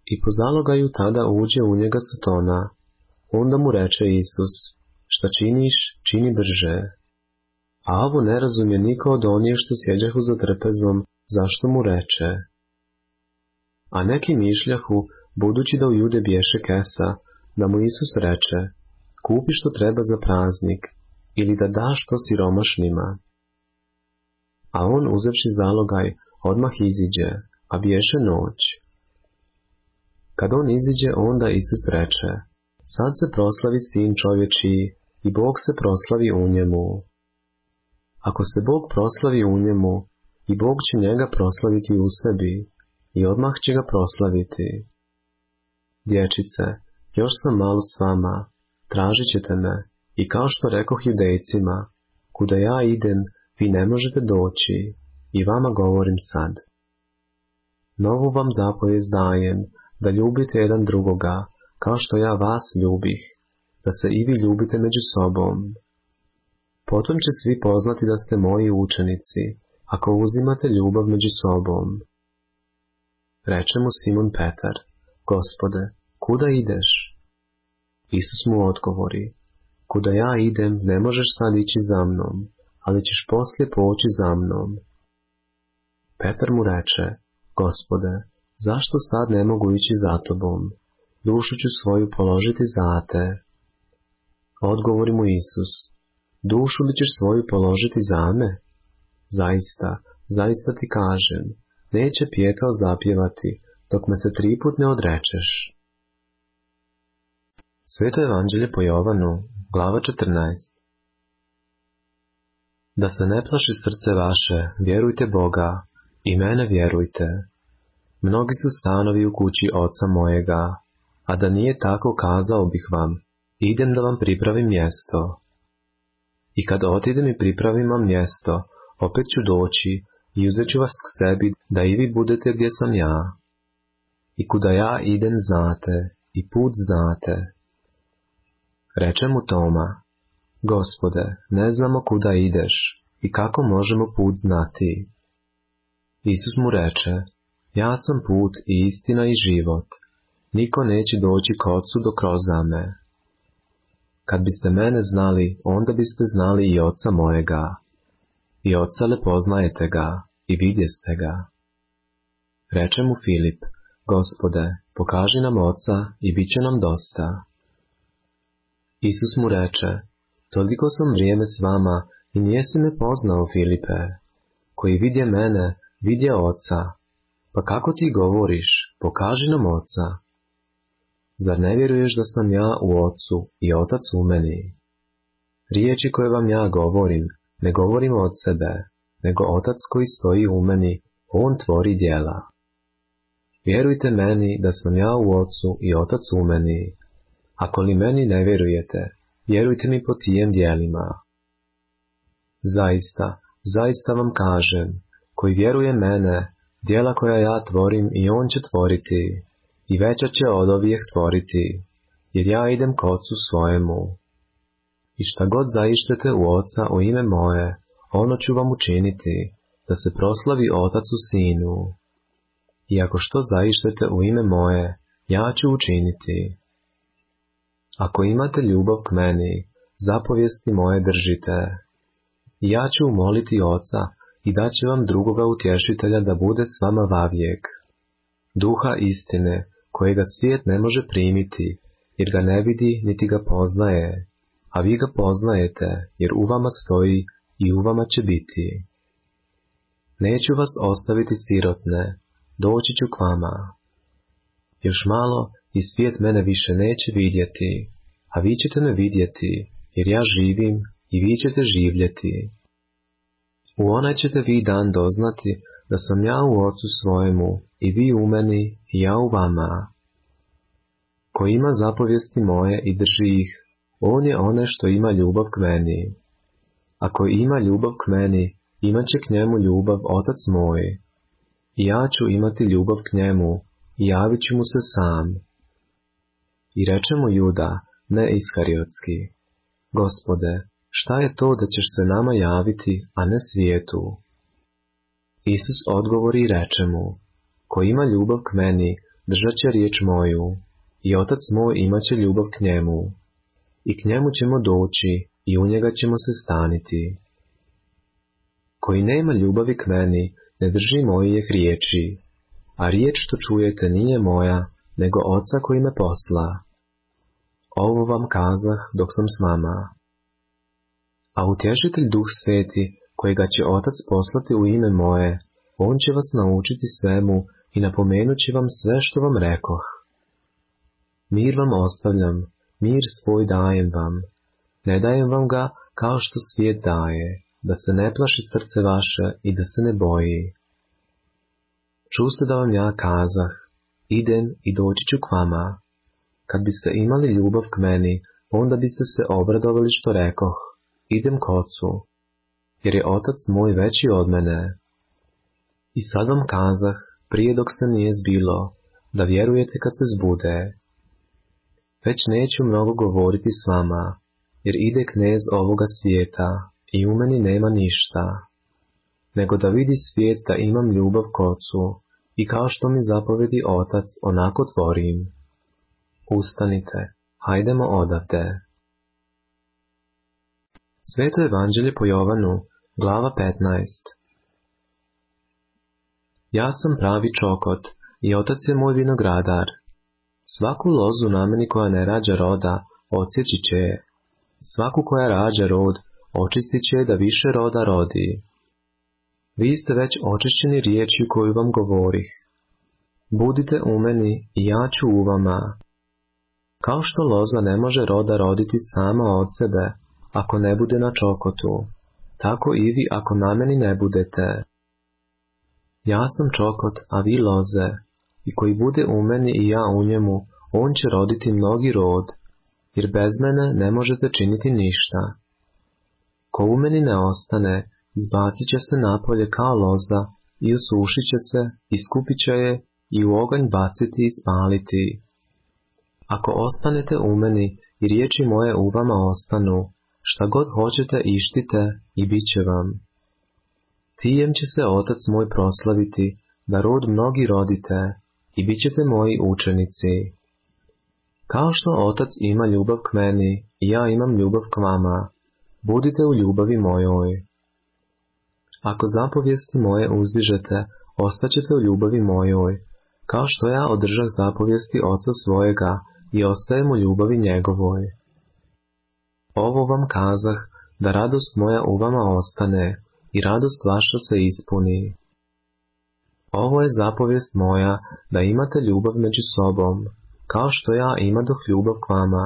i po zalogaju tada uđe u njega Sotona. Onda mu reče Isus, šta činiš, čini brže. A ovo ne razumije niko od onih što sjeđahu za trpezom, zašto mu reče. A neki mišljahu, budući da u Jude bješe kesa, da mu Isus reče, kupi što treba za praznik, ili da daš to siromašnima. A on, uzevši zalogaj, odmah iziđe, a bješe noć. Kad on iziđe, onda Isus reče, sad se proslavi sin čovječiji i Bog se proslavi u njemu. Ako se Bog proslavi u njemu, i Bog će njega proslaviti u sebi, i odmah će ga proslaviti. Dječice, još sam malo s vama, tražit ćete me, i kao što rekoh Judejcima, kuda ja idem, vi ne možete doći, i vama govorim sad. Novu vam zapovijest dajem, da ljubite jedan drugoga, kao što ja vas ljubih, da se i vi ljubite među sobom. Potom će svi poznati da ste moji učenici, ako uzimate ljubav među sobom. Reče mu Simon Petar, Gospode, kuda ideš? Isus mu odgovori, kuda ja idem, ne možeš sad ići za mnom, ali ćeš poslije poći za mnom. Petar mu reče, Gospode, zašto sad ne mogu ići za tobom? Dušu ću svoju položiti za te. Odgovori mu Isus, dušu li ćeš svoju položiti za me? Zaista, zaista ti kažem, neće pjetao zapjevati, dok me se tri put ne odrečeš. Sveto evanđelje po Jovanu, glava četrnaest. Da se ne plaši srce vaše, vjerujte Boga, i mene vjerujte. Mnogi su stanovi u kući oca mojega, a da nije tako kazao bih vam, idem da vam pripravim mjesto. I kad otidem i pripravim vam mjesto, opet ću doći i uzet ću vas k sebi, da i vi budete gdje sam ja. I kuda ja idem znate, i put znate. Reče mu Toma, Gospode, ne znamo kuda ideš, i kako možemo put znati? Isus mu reče, ja sam put i istina i život. Niko neće doći k Otcu do kroz me. Kad biste mene znali, onda biste znali i Oca mojega. I Oca le poznajete ga, i vidjeste ga. Reče mu Filip, Gospode, pokaži nam Oca, i bit će nam dosta. Isus mu reče, toliko sam vrijeme s vama, i nijesi me poznao, Filipe. Koji vidje mene, vidje Oca. Pa kako ti govoriš, pokaži nam Oca. Zar ne vjeruješ da sam ja u Otcu i Otac u meni? Riječi koje vam ja govorim, ne govorim od sebe, nego Otac koji stoji u meni, on tvori djela. Vjerujte meni da sam ja u Otcu i Otac u meni. Ako li meni ne vjerujete, vjerujte mi po tijem djelima. Zaista, zaista vam kažem, koji vjeruje mene, djela koja ja tvorim i on će tvoriti, i veća će od ovih tvoriti, jer ja idem k Otcu svojemu. I šta god zaištete u Oca u ime moje, ono ću vam učiniti, da se proslavi Otac u Sinu. I ako što zaištete u ime moje, ja ću učiniti. Ako imate ljubav k meni, zapovijesti moje držite. I ja ću umoliti Oca i daće vam drugoga utješitelja da bude s vama vavijek. Duha istine, kojega svijet ne može primiti, jer ga ne vidi niti ga poznaje, a vi ga poznajete, jer u vama stoji i u vama će biti. Neću vas ostaviti sirotne, doći ću k vama. Još malo i svijet mene više neće vidjeti, a vi ćete me vidjeti, jer ja živim i vi ćete živjeti. U onaj ćete vi dan doznati da sam ja u Otcu svojemu, i vi u meni, i ja u vama. Ko ima zapovijesti moje i drži ih, on je onaj što ima ljubav k meni. Ako ima ljubav k meni, imat će k njemu ljubav Otac moj. I ja ću imati ljubav k njemu, i javit ću mu se sam. I reče mu Juda, ne Iskariotski, Gospode, šta je to da ćeš se nama javiti, a ne svijetu? Isus odgovori i reče mu, ko ima ljubav k meni, držat će riječ moju, i Otac moj imat će ljubav k njemu, i k njemu ćemo doći, i u njega ćemo se staniti. Koji nema ljubavi k meni, ne drži mojih riječi, a riječ što čujete nije moja, nego Oca koji me posla. Ovo vam kazah dok sam s vama. A utješitelj Duh Sveti, kojega će Otac poslati u ime moje, on će vas naučiti svemu i napomenut će vam sve što vam rekoh. Mir vam ostavljam, mir svoj dajem vam. Ne dajem vam ga kao što svijet daje, da se ne plaši srce vaše i da se ne boji. Čuste da vam ja kazah, idem i doći ću k vama. Kad biste imali ljubav k meni, onda biste se obradovali što rekoh, idem k Ocu, jer je Otac moj veći od mene. I sad vam kazah, prije dok se nije zbilo, da vjerujete kad se zbude. Već neću mnogo govoriti s vama, jer ide knez ovoga svijeta i u meni nema ništa, nego da vidi svijet da imam ljubav k Ocu i kao što mi zapovedi Otac onako tvorim. Ustanite, hajdemo odavde. Sveto evanđelje po Jovanu, glava petnaest. Ja sam pravi čokot i Otac je moj vinogradar. Svaku lozu na meni koja ne rađa roda, odsjeći će je. Svaku koja rađa rod, očistit će je da više roda rodi. Vi ste već očišćeni riječju koju vam govorih. Budite u meni i ja ću u vama. Kao što loza ne može roda roditi sama od sebe, ako ne bude na čokotu, tako i vi ako na meni ne budete. Ja sam čokot, a vi loze, i koji bude u meni i ja u njemu, on će roditi mnogi rod, jer bez mene ne možete činiti ništa. Ko u meni ne ostane, izbacit će se napolje kao loza i osušit će se, iskupit će je i u oganj baciti i spaliti. Ako ostanete u meni i riječi moje u vama ostanu, šta god hoćete ištite i bit će vam. Tijem će se Otac moj proslaviti, da rod mnogi rodite i bit ćete moji učenici. Kao što Otac ima ljubav k meni i ja imam ljubav k vama, budite u ljubavi mojoj. Ako zapovijesti moje uzdižete, ostaćete u ljubavi mojoj, kao što ja održah zapovijesti Oca svojega i ostajem u ljubavi njegovoj. Ovo vam kazah, da radost moja u vama ostane i radost vaša se ispuni. Ovo je zapovijest moja, da imate ljubav među sobom, kao što ja imadoh ljubav k vama.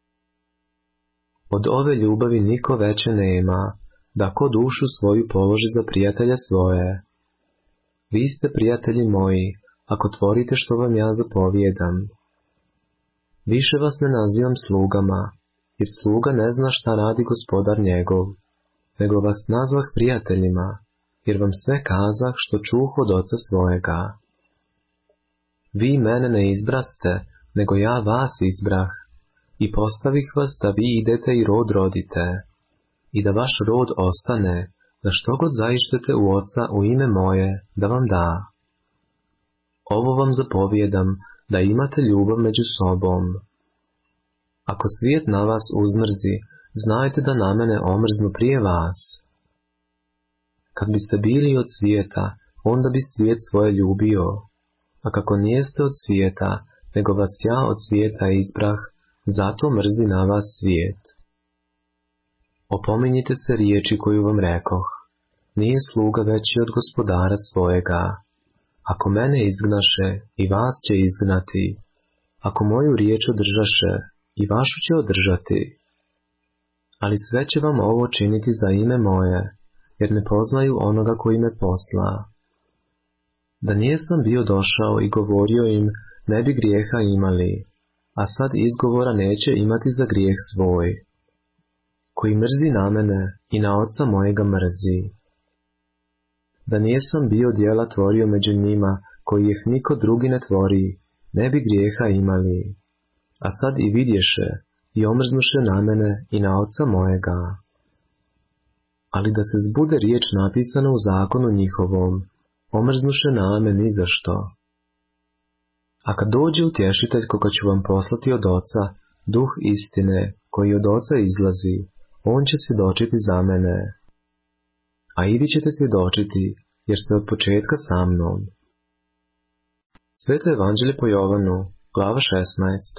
Od ove ljubavi niko veće nema, da ko dušu svoju položi za prijatelja svoje. Vi ste prijatelji moji, ako tvorite što vam ja zapovijedam. Više vas ne nazivam slugama, jer sluga ne zna šta radi gospodar njegov, nego vas nazvah prijateljima, jer vam sve kazah što čuh od Oca svojega. Vi mene ne izbraste, nego ja vas izbrah, i postavih vas da vi idete i rod rodite, i da vaš rod ostane, da što god zaištete u Oca u ime moje, da vam da. Ovo vam zapovijedam, da imate ljubav među sobom. Ako svijet na vas uzmrzi, znajte da na mene omrznu prije vas. Kad biste bili od svijeta, onda bi svijet svoje ljubio, a kako nijeste od svijeta, nego vas ja od svijeta izbrah, zato mrzi na vas svijet. Opominjite se riječi koju vam rekoh, nije sluga veći od gospodara svojega. Ako mene izgnaše, i vas će izgnati, ako moju riječ održaše, i vašu će održati. Ali sve će vam ovo činiti za ime moje, jer ne poznaju onoga koji me posla. Da nijesam bio došao i govorio im, ne bi grijeha imali, a sad izgovora neće imati za grijeh svoj. Koji mrzi na mene i na Oca mojega mrzi. Da nijesam bio djela tvorio među njima, koji ih niko drugi ne tvori, ne bi grijeha imali. A sad i vidješe, i omrznuše na mene i na Oca mojega. Ali da se zbude riječ napisana u zakonu njihovom, omrznuše na me ni za što. A kad dođe utješitelj koga ću vam poslati od Oca, duh istine, koji od Oca izlazi, on će svjedočiti za mene. A i vi ćete svjedočiti, jer ste od početka sa mnom. Sveto evanđelje po Jovanu, glava šesnaest.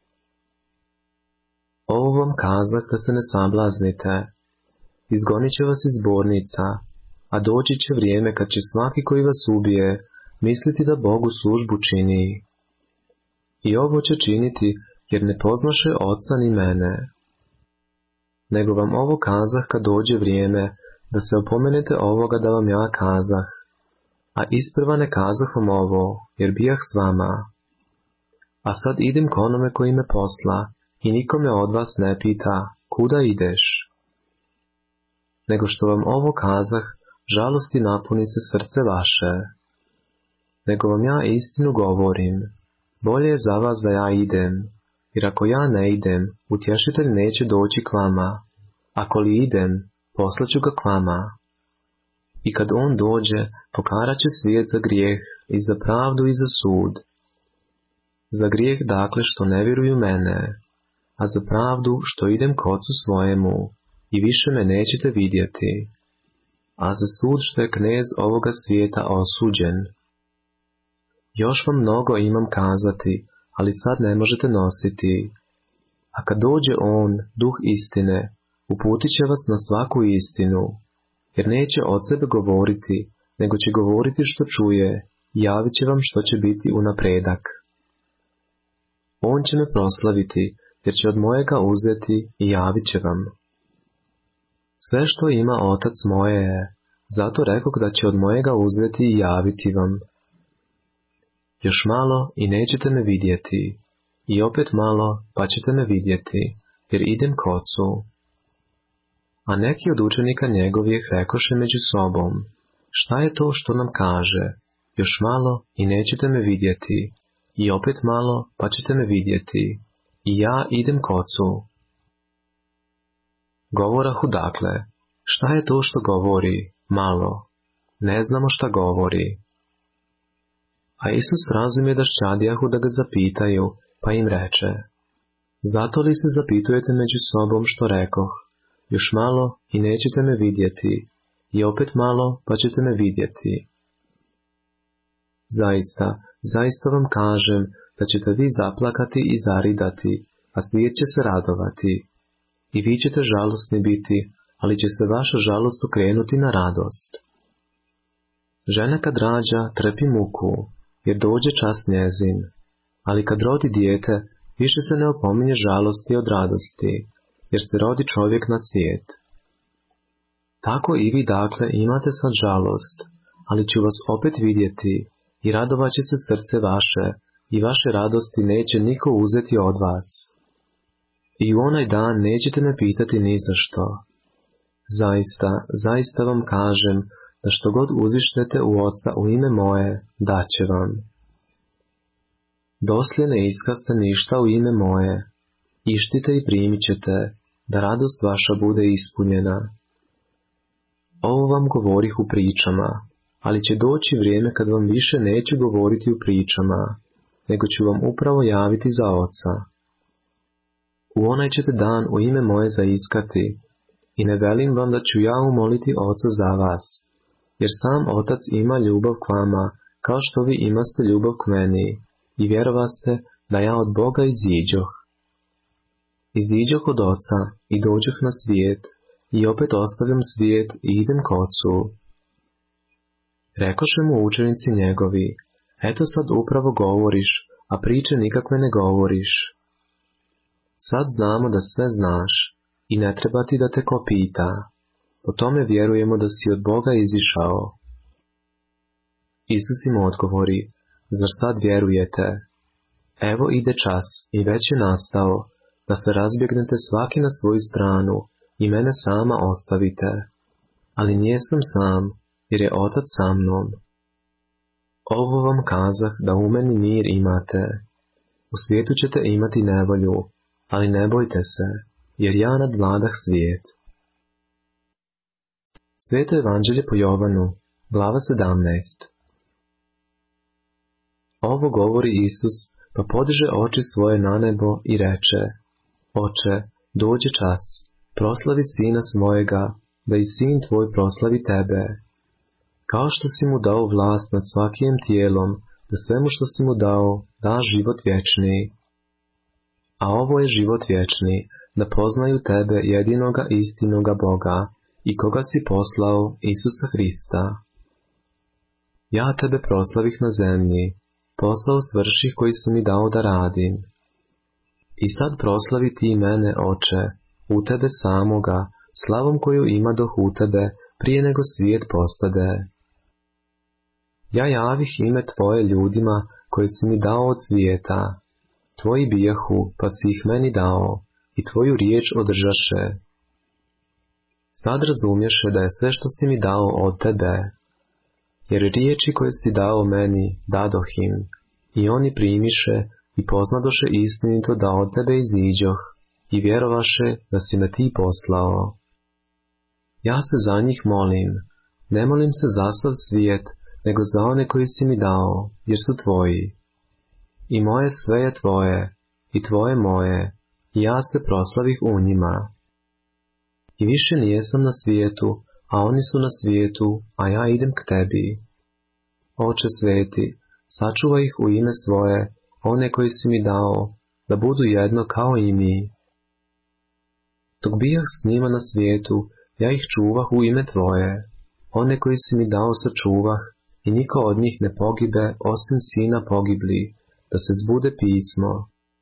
Ovo vam kazah da se ne sablaznite. Izgonit će vas iz zbornica, a doći će vrijeme kad će svaki koji vas ubije misliti da Bogu službu čini. I ovo će činiti, jer ne poznaše Oca ni mene. Nego vam ovo kazah kad dođe vrijeme, da se opomenete ovoga da vam ja kazah. A isprva ne kazah vam ovo, jer bijah s vama. A sad idem k onome koji me posla, i nikome od vas ne pita, kuda ideš? Nego što vam ovo kazah, žalosti napuni se srce vaše. Nego vam ja istinu govorim, bolje je za vas da ja idem, jer ako ja ne idem, utješitelj neće doći k vama, ako li idem, poslaću ga k vama. I kad on dođe, pokarat će svijet za grijeh, i za pravdu i za sud. Za grijeh dakle što ne vjeruju mene, a za pravdu što idem k Ocu svojemu, i više me nećete vidjeti, a za sud što je knez ovoga svijeta osuđen. Još vam mnogo imam kazati, ali sad ne možete nositi. A kad dođe on, duh istine, uputit će vas na svaku istinu, jer neće od sebe govoriti, nego će govoriti što čuje, i javit će vam što će biti unapredak. On će me proslaviti, jer će od mojega uzeti i javit će vam. Sve što ima Otac moje je, zato rekog da će od mojega uzeti i javiti vam. Još malo i nećete me vidjeti, i opet malo pa ćete me vidjeti, jer idem k Ocu. A neki od učenika njegovih rekoše među sobom, šta je to što nam kaže, još malo i nećete me vidjeti, i opet malo pa ćete me vidjeti, i ja idem k Ocu. Govorahu dakle, šta je to što govori, malo, ne znamo šta govori. A Isus razumije da šćadijahu da ga zapitaju, pa im reče, zato li se zapitujete među sobom što rekoh, još malo i nećete me vidjeti, i opet malo pa ćete me vidjeti. Zaista, zaista vam kažem da ćete vi zaplakati i zaridati, a svijet će se radovati. I vi ćete žalosni biti, ali će se vaša žalost okrenuti na radost. Žena kad rađa trpi muku, jer dođe čas njezin, ali kad rodi dijete, više se ne opominje žalosti od radosti, jer se rodi čovjek na svijet. Tako i vi dakle imate sad žalost, ali ću vas opet vidjeti, i radovat će se srce vaše, i vaše radosti neće niko uzeti od vas. I u onaj dan nećete me pitati ni za što. Zaista, zaista vam kažem, da što god uzišnete u Oca u ime moje, daće vam. Doslije ne iskaste ništa u ime moje, ištite i primit ćete, da radost vaša bude ispunjena. Ovo vam govorih u pričama, ali će doći vrijeme kad vam više neću govoriti u pričama, nego ću vam upravo javiti za Oca. U onaj ćete dan u ime moje zaiskati, i ne velim vam da ću ja umoliti Oca za vas, jer sam Otac ima ljubav k vama, kao što vi imaste ljubav k meni, i vjerovaste da ja od Boga iziđoh. Iziđoh od Oca i dođoh na svijet, i opet ostavljam svijet i idem k Ocu. Rekoše mu učenici njegovi, eto sad upravo govoriš, a priče nikakve ne govoriš. Sad znamo da sve znaš, i ne treba ti da te ko pita. Po tome vjerujemo da si od Boga izišao. Isus im odgovori, zar sad vjerujete? Evo ide čas, i već je nastao, da se razbjegnete svaki na svoju stranu, i mene sama ostavite. Ali nijesam sam, jer je Otac sa mnom. Ovo vam kazah da u meni mir imate. U svijetu ćete imati nevolju, ali ne bojte se, jer ja nadvladah svijet. Sveto evanđelje po Jovanu, glava sedamnaest. Ovo govori Isus, pa podiže oči svoje na nebo i reče: Oče, dođe čas, proslavi sina svojega, da i sin tvoj proslavi tebe. Kao što si mu dao vlast nad svakim tijelom, da svemu što si mu dao, da život vječni. A ovo je život vječni, da poznaju tebe jedinoga istinoga Boga i koga si poslao, Isusa Hrista. Ja tebe proslavih na zemlji, posao svrših koji si mi dao da radim. I sad proslavi ti mene, Oče, u tebe samoga, slavom koju imadoh u tebe, prije nego svijet postade. Ja javih ime tvoje ljudima koje si mi dao od svijeta. Tvoji bijahu, pa si ih meni dao, i tvoju riječ održaše. Sad razumješe da je sve što si mi dao od tebe. Jer riječi koje si dao meni, dadoh im, i oni primiše i poznadoše istinito da od tebe iziđoh, i vjerovaše da si me ti poslao. Ja se za njih molim, ne molim se za sav svijet, nego za one koji si mi dao, jer su tvoji. I moje sve je tvoje, i tvoje moje, i ja se proslavih u njima. I više nijesam na svijetu, a oni su na svijetu, a ja idem k tebi. Oče sveti, sačuvaj ih u ime svoje, one koji si mi dao, da budu jedno kao i mi. Dok bijah s njima na svijetu, ja ih čuvah u ime tvoje, one koji si mi dao sačuvah, i niko od njih ne pogibe, osim sina pogibli, da se zbude pismo.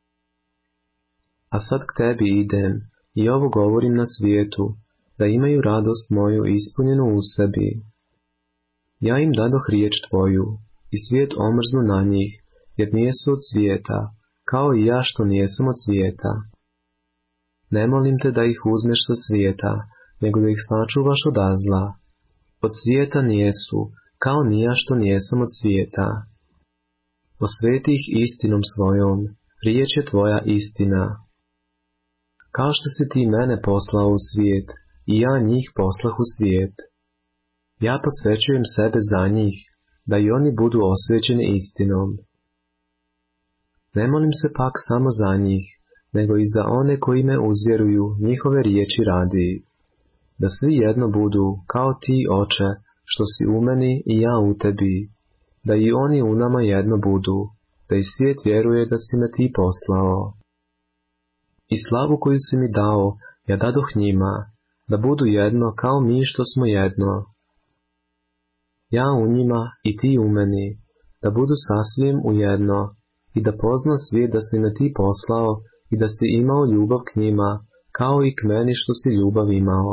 A sad k tebi idem, i ovo govorim na svijetu, da imaju radost moju ispunjenu u sebi. Ja im dadoh riječ tvoju, i svijet omrznu na njih, jer nijesu od svijeta, kao i ja što nijesam od svijeta. Ne molim te da ih uzmeš sa svijeta, nego da ih sačuvaš od zla. Od svijeta nijesu, kao ni ja što nijesam od svijeta. Osveti ih istinom svojom, riječ je tvoja istina. Kao što si ti mene poslao u svijet, i ja njih poslah u svijet. Ja posvećujem sebe za njih, da i oni budu osvećeni istinom. Ne molim se pak samo za njih, nego i za one koji me uzvjeruju njihove riječi radi. Da svi jedno budu, kao ti, Oče, što si u meni i ja u tebi, da i oni u nama jedno budu, da i svijet vjeruje da si me ti poslao. I slavu koju si mi dao, ja dadoh njima, da budu jedno kao mi što smo jedno. Ja u njima i ti u meni, da budu sasvim u jedno, i da pozna svijet da si me ti poslao i da si imao ljubav k njima, kao i k meni što si ljubav imao.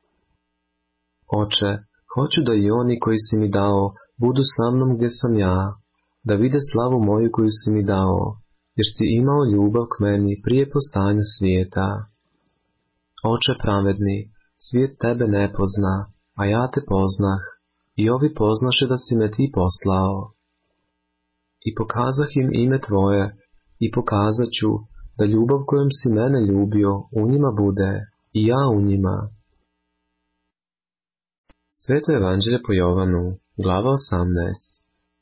Oče, hoću da i oni koji si mi dao budu sa mnom gdje sam ja, da vide slavu moju koju si mi dao, jer si imao ljubav k meni prije postajanja svijeta. Oče pravedni, svijet tebe ne pozna, a ja te poznah, i ovi poznaše da si me ti poslao. I pokazah im ime tvoje, i pokazat ću da ljubav kojom si mene ljubio u njima bude, i ja u njima. Sveto evanđelje po Jovanu, glava osamnaest.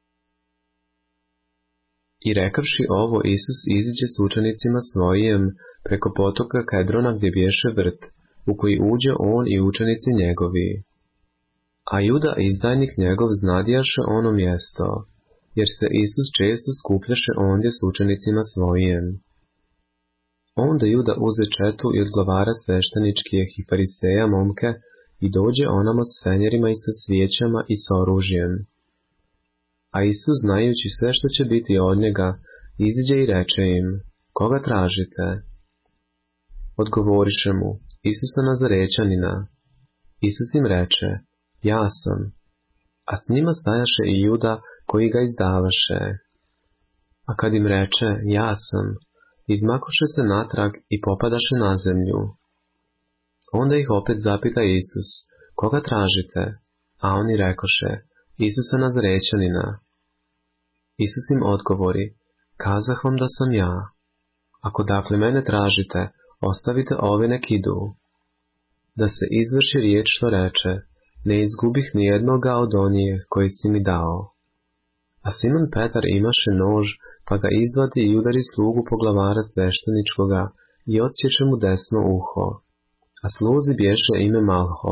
I rekavši ovo, Isus iziđe s učenicima svojim preko potoka Kedrona gdje bješe vrt, u koji uđe on i učenici njegovi. A Juda, izdajnik njegov, znadijaše ono mjesto, jer se Isus često skupljaše ondje s učenicima svojim. Onda Juda uze četu i od glavara svešteničkih i fariseja momke i dođe onamo s fenjerima i sa svijećama i s oružjem. A Isus, znajući sve što će biti od njega, iziđe i reče im: Koga tražite? Odgovoriše mu: Isusa Nazarećanina. Isus im reče: Ja sam. A s njima stajaše i Juda koji ga izdavaše. A kad im reče: Ja sam, izmakoše se natrag i popadaše na zemlju. Onda ih opet zapita Isus: Koga tražite? A oni rekoše: Isusa Nazarećanina. Isus im odgovori: Kazah vam da sam ja. Ako dakle mene tražite, ostavite ove nek idu. Da se izvrši riječ što reče: Ne izgubih ni jednoga od onije koji si mi dao. A Simon Petar imaše nož, pa ga izvadi i udari slugu poglavara svešteničkoga i odsječe mu desno uho. A sluzi bješe ime Malho.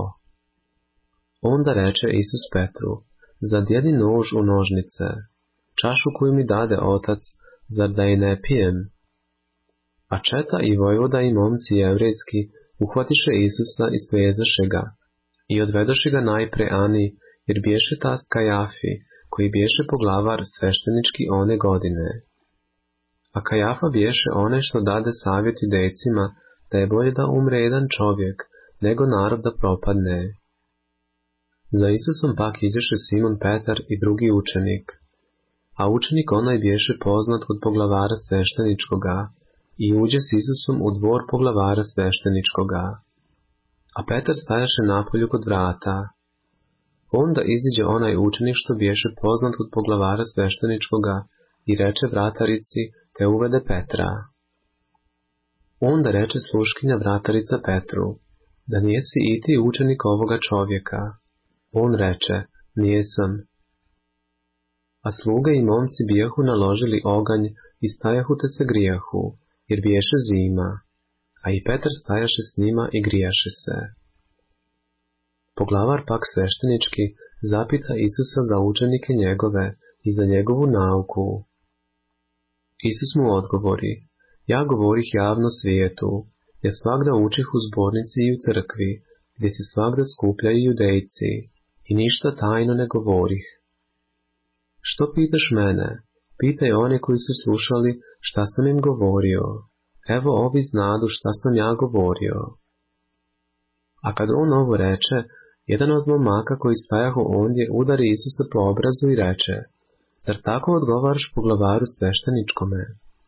Onda reče Isus Petru, zadjedi nož u nožnice, čašu koju mi dade otac, zar da i ne pijem? A četa i vojvoda i momci jevrejski uhvatiše Isusa i svezaše ga, i odvedoše ga najpre Ani, jer bješe tast Kajafi, koji bješe poglavar sveštenički one godine. A Kajafa bješe one što dade savjet judejcima, da je bolje da umre jedan čovjek, nego narod da propadne. Za Isusom pak iđeše Simon Petar i drugi učenik, a učenik onaj bješe poznat kod poglavara svešteničkoga, i uđe s Isusom u dvor poglavara svešteničkoga. A Petar stajaše napolju kod vrata. Onda iziđe onaj učenik što bješe poznat kod poglavara svešteničkoga i reče vratarici, te uvede Petra. Onda reče sluškinja vratarica Petru, da nijesi i ti učenik ovoga čovjeka. On reče, nijesam. A sluge i momci bijahu naložili oganj i stajahu te se grijahu, jer biješe zima, a i Petar stajaše s njima i grijaše se. Poglavar pak sveštenički zapita Isusa za učenike njegove i za njegovu nauku. Isus mu odgovori, ja govorih javno svijetu, ja svagda učih u zbornici i u crkvi, gdje se svagda skupljaju judejci, i ništa tajno ne govorih. Što pitaš mene? Pitaj one koji su slušali šta sam im govorio. Evo ovi znadu šta sam ja govorio. A kad on ovo reče, jedan od momaka koji stajahu ondje udari Isusa po obrazu i reče, zar tako odgovaraš poglavaru svešteničkome?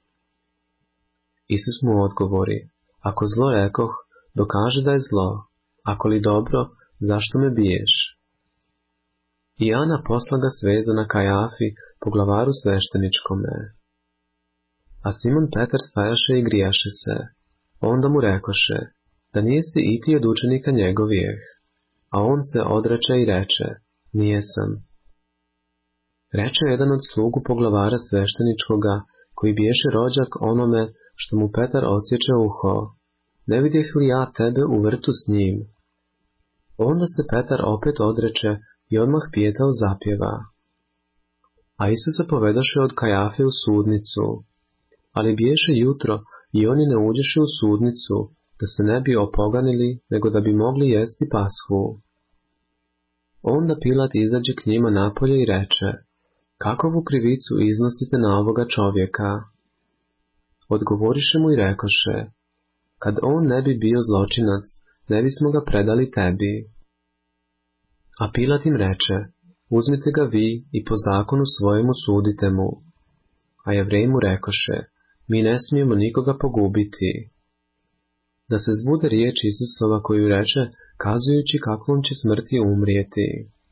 Isus mu odgovori, ako zlo rekoh, dokaže da je zlo, ako li dobro, zašto me biješ? I Ana posla ga svezana Kajafi, poglavaru svešteničkome. A Simon Petar stajaše i grijaše se. Onda mu rekoše, da nijesi i ti od učenika njegovijeh. A on se odreče i reče, nijesam. Reče jedan od slugu poglavara svešteničkoga, koji biješe rođak onome što mu Petar odsječe uho, ne vidjeh li ja tebe u vrtu s njim? Onda se Petar opet odreče i odmah pijetao zapjeva. A Isusa povedoše od Kajafe u sudnicu, ali biješe jutro i oni ne uđeše u sudnicu, da se ne bi opoganili, nego da bi mogli jesti pashu. Onda Pilat izađe k njima napolje i reče, kakovu krivicu iznosite na ovoga čovjeka? Odgovoriše mu i rekoše, kad on ne bi bio zločinac, ne bismo ga predali tebi. A Pilat im reče, uzmite ga vi i po zakonu svojemu sudite mu. A Jevreji mu rekoše, mi ne smijemo nikoga pogubiti. Da se zbude riječ Isusova koju reče, kazujući kakvom će smrti umrijeti.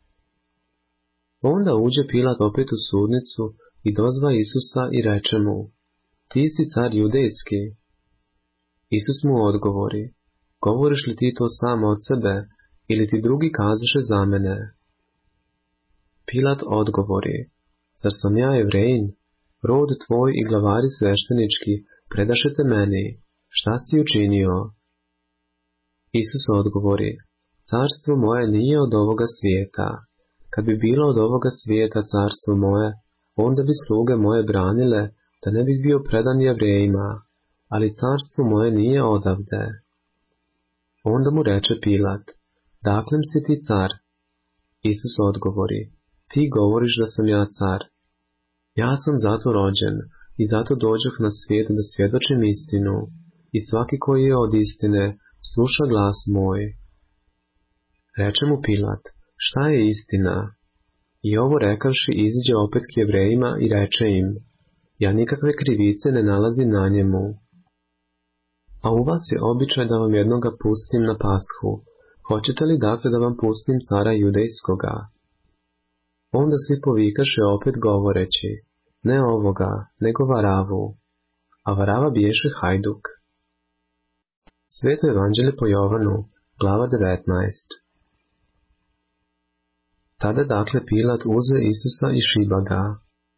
Onda uđe Pilat opet u sudnicu i dozva Isusa i reče mu, ti si car judejski. Isus mu odgovori, govoriš li ti to sam od sebe, ili ti drugi kazaše za mene? Pilat odgovori, zar sam ja Jevrejin? Rod tvoj i glavari sveštenički predaše te meni, šta si učinio? Isus odgovori, carstvo moje nije od ovoga svijeta. Kad bi bilo od ovoga svijeta carstvo moje, onda bi sluge moje branile, da ne bih bio predan Jevrejima, ali carstvo moje nije odavde. Onda mu reče Pilat, daklem si ti car? Isus odgovori, ti govoriš da sam ja car. Ja sam zato rođen i zato dođoh na svijet da svjedočim istinu, i svaki koji je od istine sluša glas moj. Reče mu Pilat, šta je istina? I ovo rekavši iziđe opet k Jevrejima i reče im, ja nikakve krivice ne nalazim na njemu. A u vas je običaj da vam jednoga pustim na pashu, hoćete li dakle da vam pustim cara judejskoga? Onda svi povikaše opet govoreći, ne ovoga, nego Varavu, a Varava biješe hajduk. Sveto evanđelje po Jovanu, glava devetnaest. Tada dakle Pilat uze Isusa i šiba ga,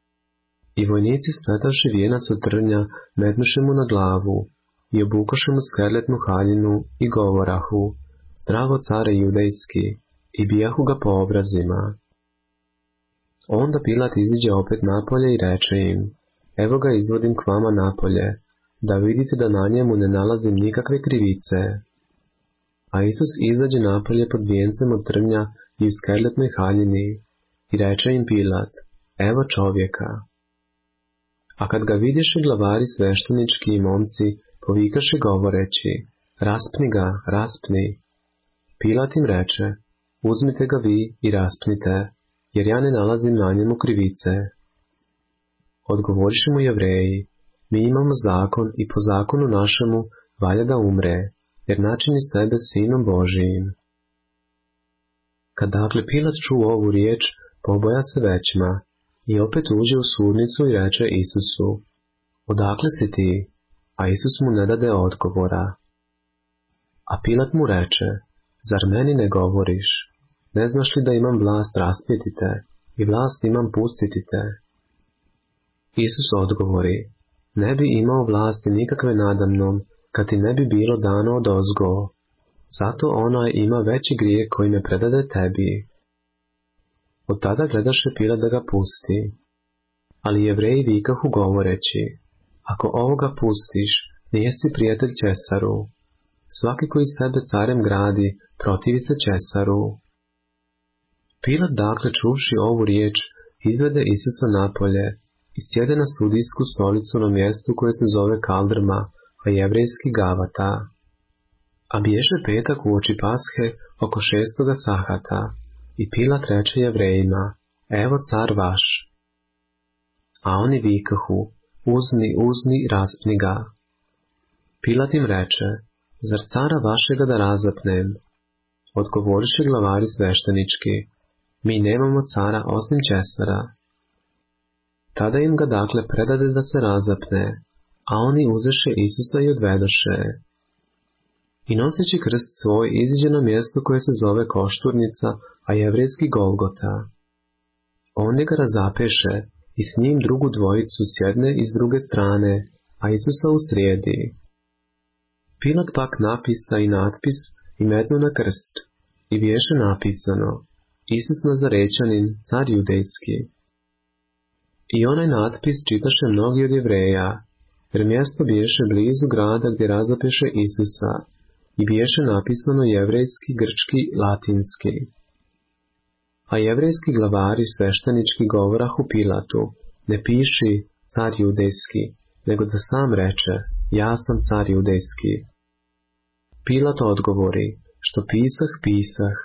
I vojnici spletavši vijenac od trnja, metnuše mu na glavu i obukoše mu skerletnu haljinu i govorahu: Zdravo care judejski, i bijahu ga po obrazima. Onda Pilat iziđe opet napolje i reče im: Evo ga izvodim k vama napolje, da vidite da na njemu ne nalazim nikakve krivice. A Isus izađe napolje pod vijencem od trnja i u skerletnoj haljini i reče im Pilat: Evo čovjeka. A kad ga vidiše glavari sveštenički i momci, povikaše govoreći: Raspni ga, raspni. Pilat im reče: Uzmite ga vi i raspnite, jer ja ne nalazim na njemu krivice. Odgovoriše mu Jevreji: Mi imamo zakon i po zakonu našemu valja da umre, jer načini sebe sinom Božijim. Kad dakle Pilat čuo ovu riječ, poboja se većma i opet uđe u sudnicu i reče Isusu: Odakle si ti? A Isus mu ne dade odgovora. A Pilat mu reče: Zar meni ne govoriš? Ne znaš li da imam vlast raspniti te i vlast imam pustiti te? Isus odgovori: Ne bi imao vlasti nikakve nadamnom, kad ti ne bi bilo dano odozgo. Zato onaj ima veći grijeh koji me predade tebi. Od tada gledaše Pilat da ga pusti. Ali Jevreji vikahu govoreći: Ako ovoga pustiš, nijesi prijatelj Česaru. Svaki koji sebe carem gradi, protivi se Česaru. Pilat dakle čuvši ovu riječ, izvede Isusa napolje i sjede na sudijsku stolicu na mjestu koje se zove Kaldrma, a jevrejski Gavata. A biješe petak uoči Pashe oko šestoga sahata, i Pilat reče Jevrejima: Evo car vaš. A oni vikahu: Uzmi, uzmi, raspni ga. Pilat im reče: Zar cara vašega da razapnem? Odgovoriše glavari sveštenički: Mi nemamo cara osim Česara. Tada im ga dakle predade da se razapne, a oni uzeše Isusa i odvedoše. I noseći krst svoj iziđe na mjesto koje se zove Košturnica, a jevrejski Golgota. Ondje ga razapeše i s njim drugu dvojicu s jedne i s druge strane, a Isusa u srijedi. Pilat pak napisa i natpis i metnu na krst, i biješe napisano: Isus Nazarećanin, car judejski. I onaj natpis čitaše mnogi od Jevreja, jer mjesto biješe blizu grada gdje razapeše Isusa, i biješe napisano jevrejski, grčki, latinski. A jevrejski glavari sveštenički govorahu Pilatu: Ne piši car judejski, nego da sam reče: Ja sam car judejski. Pilat odgovori: Što pisah, pisah.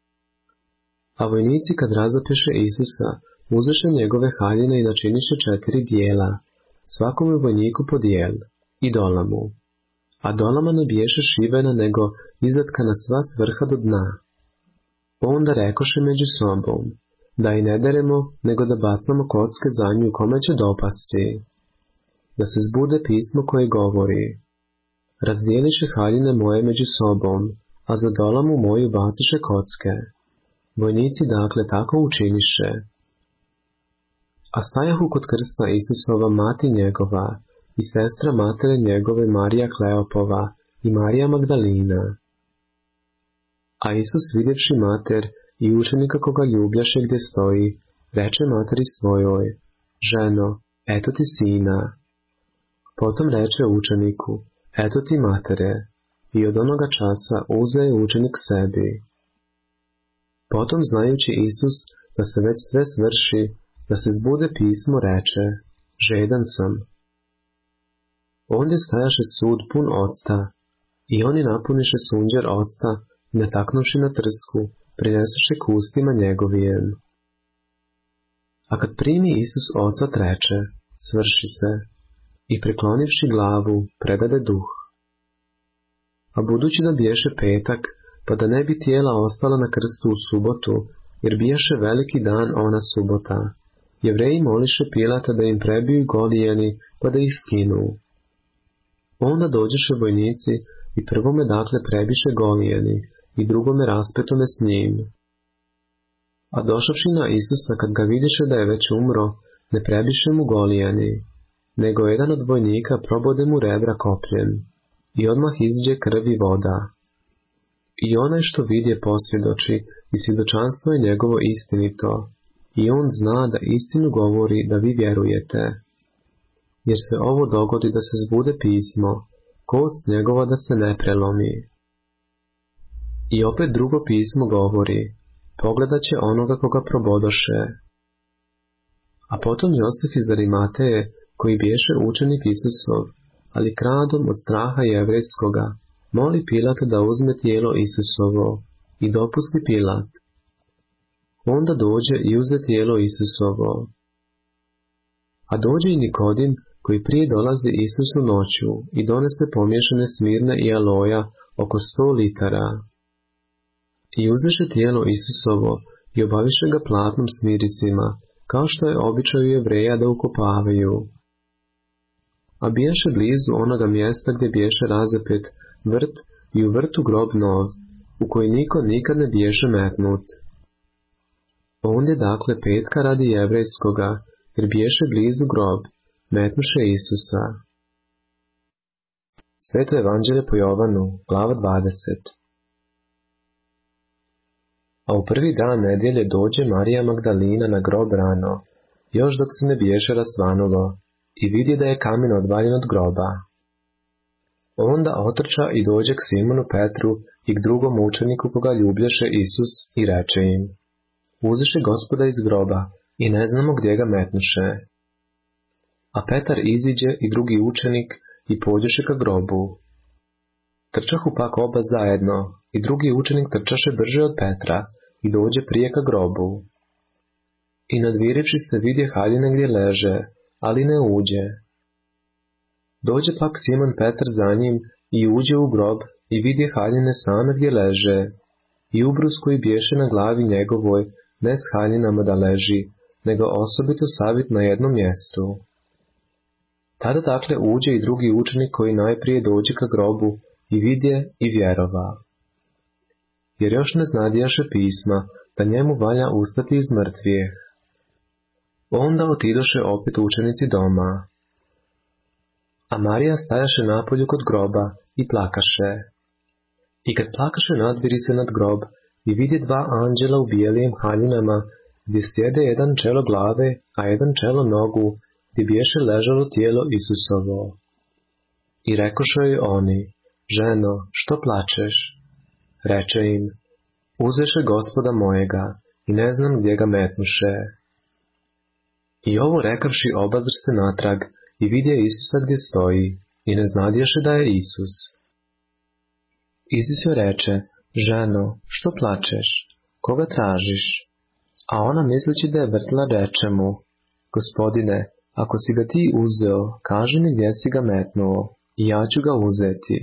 A vojnici kad razapeše Isusa, uzeše njegove haljine i načiniše četiri dijela, svakome vojniku po dijel, i dolamu. A dolama ne biješe šivena, nego izatkana sva s vrha do dna. Onda rekoše među sobom: Da i ne deremo, nego da bacamo kocke za nju kome će dopasti. Da se zbude pismo koje govori: Razdijeliše haljine moje među sobom, a za dolamu moju baciše kocke. Vojnici dakle tako učiniše. A stajahu kod krsta Isusova mati njegova i sestra matere njegove Marija Kleopova i Marija Magdalina. A Isus vidjevši mater i učenika koga ljubljaše gdje stoji, reče materi svojoj: Ženo, eto ti sina. Potom reče učeniku: Eto ti matere. I od onoga časa uze je učenik sebi. Potom, znajući Isus da se već sve svrši, da se zbude pismo, reče: Žedan sam. Ondje stajaše sud pun octa, i oni napuniše sunđer octa, nataknuvši na trsku, prinesaše k ustima njegovijem. A kad primi Isus ocat, reče: Svrši se, i preklonivši glavu, predade duh. A budući da biješe petak, pa da ne bi tijela ostala na krstu u subotu, jer bijaše veliki dan ona subota, Jevreji moliše Pilata da im prebiju golijeni, pa da ih skinu. Onda dođeše vojnici i prvome dakle prebiše golijeni, i drugome raspetome s njim. A došavši na Isusa, kad ga vidiše da je već umro, ne prebiše mu golijani, nego jedan od vojnika probode mu rebra kopljem, i odmah izđe krv i voda. I onaj što vidje posvjedoči, i svjedočanstvo je njegovo istinito, i on zna da istinu govori da vi vjerujete. Jer se ovo dogodi da se zbude pismo, kost njegova da se ne prelomi. I opet drugo pismo govori, pogledat će onoga koga probodoše. A potom Josef iz Arimateje, koji biješe učenik Isusov, ali kradom od straha jevrejskoga, moli Pilata da uzme tijelo Isusovo, i dopusti Pilat. Onda dođe i uze tijelo Isusovo. A dođe i Nikodim, koji prije dolazi Isusu noću i donese pomiješane smirne i aloja oko sto litara. I uzeše tijelo Isusovo i obaviše ga platnom s mirisima, kao što je običaj Jevreja da ukopavaju. A biješe blizu onoga mjesta gdje biješe razapet vrt i u vrtu grob nov, u koji niko nikad ne biješe metnut. Ondje dakle petka radi jevrejskoga, jer biješe blizu grob, metnuše Isusa. Sveto evanđelje po Jovanu, glava dvadeset. A u prvi dan nedjelje dođe Marija Magdalina na grob rano, još dok se ne biješe rasvanulo, i vidi da je kamen odvaljen od groba. Onda otrča i dođe k Simonu Petru i k drugom učeniku koga ljublješe Isus i reče im: Uzeše Gospoda iz groba i ne znamo gdje ga metnuše. A Petar iziđe i drugi učenik i pođeše ka grobu. Trčahu pak oba zajedno i drugi učenik trčaše brže od Petra i dođe prije ka grobu. I nadvirivši se vidje haljine gdje leže, ali ne uđe. Dođe pak Simon Petar za njim i uđe u grob i vidje haljine same gdje leže, i ubrus koji biješe na glavi njegovoj, ne s haljinama da leži, nego osobito savit na jednom mjestu. Tada dakle uđe i drugi učenik koji najprije dođe ka grobu i vidje i vjerova. Jer još ne znadijaše pisma, da njemu valja ustati iz mrtvijeh. Onda otidoše opet učenici doma. A Marija stajaše napolju kod groba i plakaše. I kad plakaše nadviri se nad grob i vidje dva anđela u bijelim haljinama, gdje sjede jedan čelo glave, a jedan čelo nogu, gdje biješe ležalo tijelo Isusovo. I rekoše joj oni: Ženo, što plačeš? Reče im: Uzeše Gospoda mojega i ne znam gdje ga metnuše. I ovo rekavši obazr se natrag i vidje Isusa gdje stoji i ne znadješe da je Isus. Isus joj reče: Ženo, što plačeš? Koga tražiš? A ona misleći da je vrtla reče mu: Gospodine, ako si ga ti uzeo, kaži mi gdje si ga metnuo, i ja ću ga uzeti.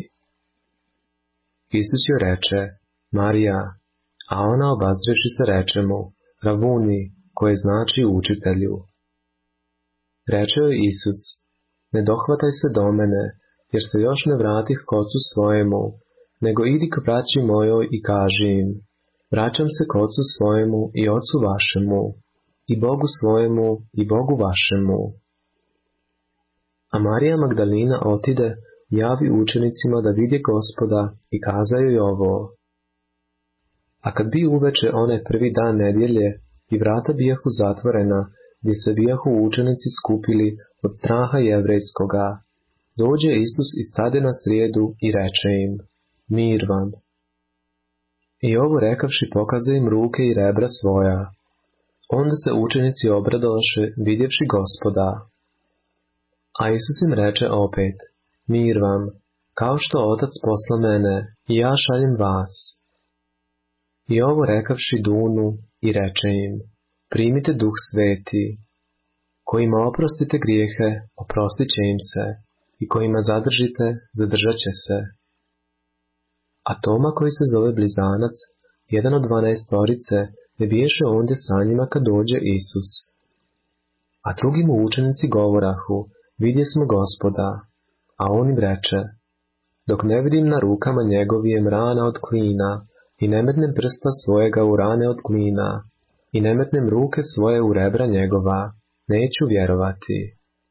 Isus joj reče: Marija. A ona obazrevši se reče mu: Rabuni, koje znači učitelju. Reče joj Isus: Ne dohvataj se do mene, jer se još ne vratih k ocu svojemu, nego idi k braći mojoj i kaži im: Vraćam se k ocu svojemu i ocu vašemu, i Bogu svojemu i Bogu vašemu. A Marija Magdalina otide, javi učenicima da vidje Gospoda i kazaju joj ovo. A kad bi uveče one prvi dan nedjelje i vrata bijahu zatvorena, gdje se bijahu učenici skupili od straha jevrejskoga, dođe Isus i stade na srijedu i reče im: Mir vam. I ovo rekavši pokaze im ruke i rebra svoja. Onda se učenici obradoše vidjevši Gospoda. A Isus im reče opet: Mir vam, kao što Otac posla mene, i ja šaljem vas. I ovo rekavši dunu i reče im: Primite Duh Sveti. Kojima oprostite grijehe, oprostit će im se, i kojima zadržite, zadržat će se. A Toma, koji se zove Blizanac, jedan od dvanaestorice, ne biješe ondje sa njima kad dođe Isus. A drugi mu učenici govorahu: Vidje smo Gospoda. A on im reče: Dok ne vidim na rukama njegovijem rana od klina, i ne metnem prsta svojega u rane od klina, i ne metnem ruke svoje u rebra njegova, neću vjerovati.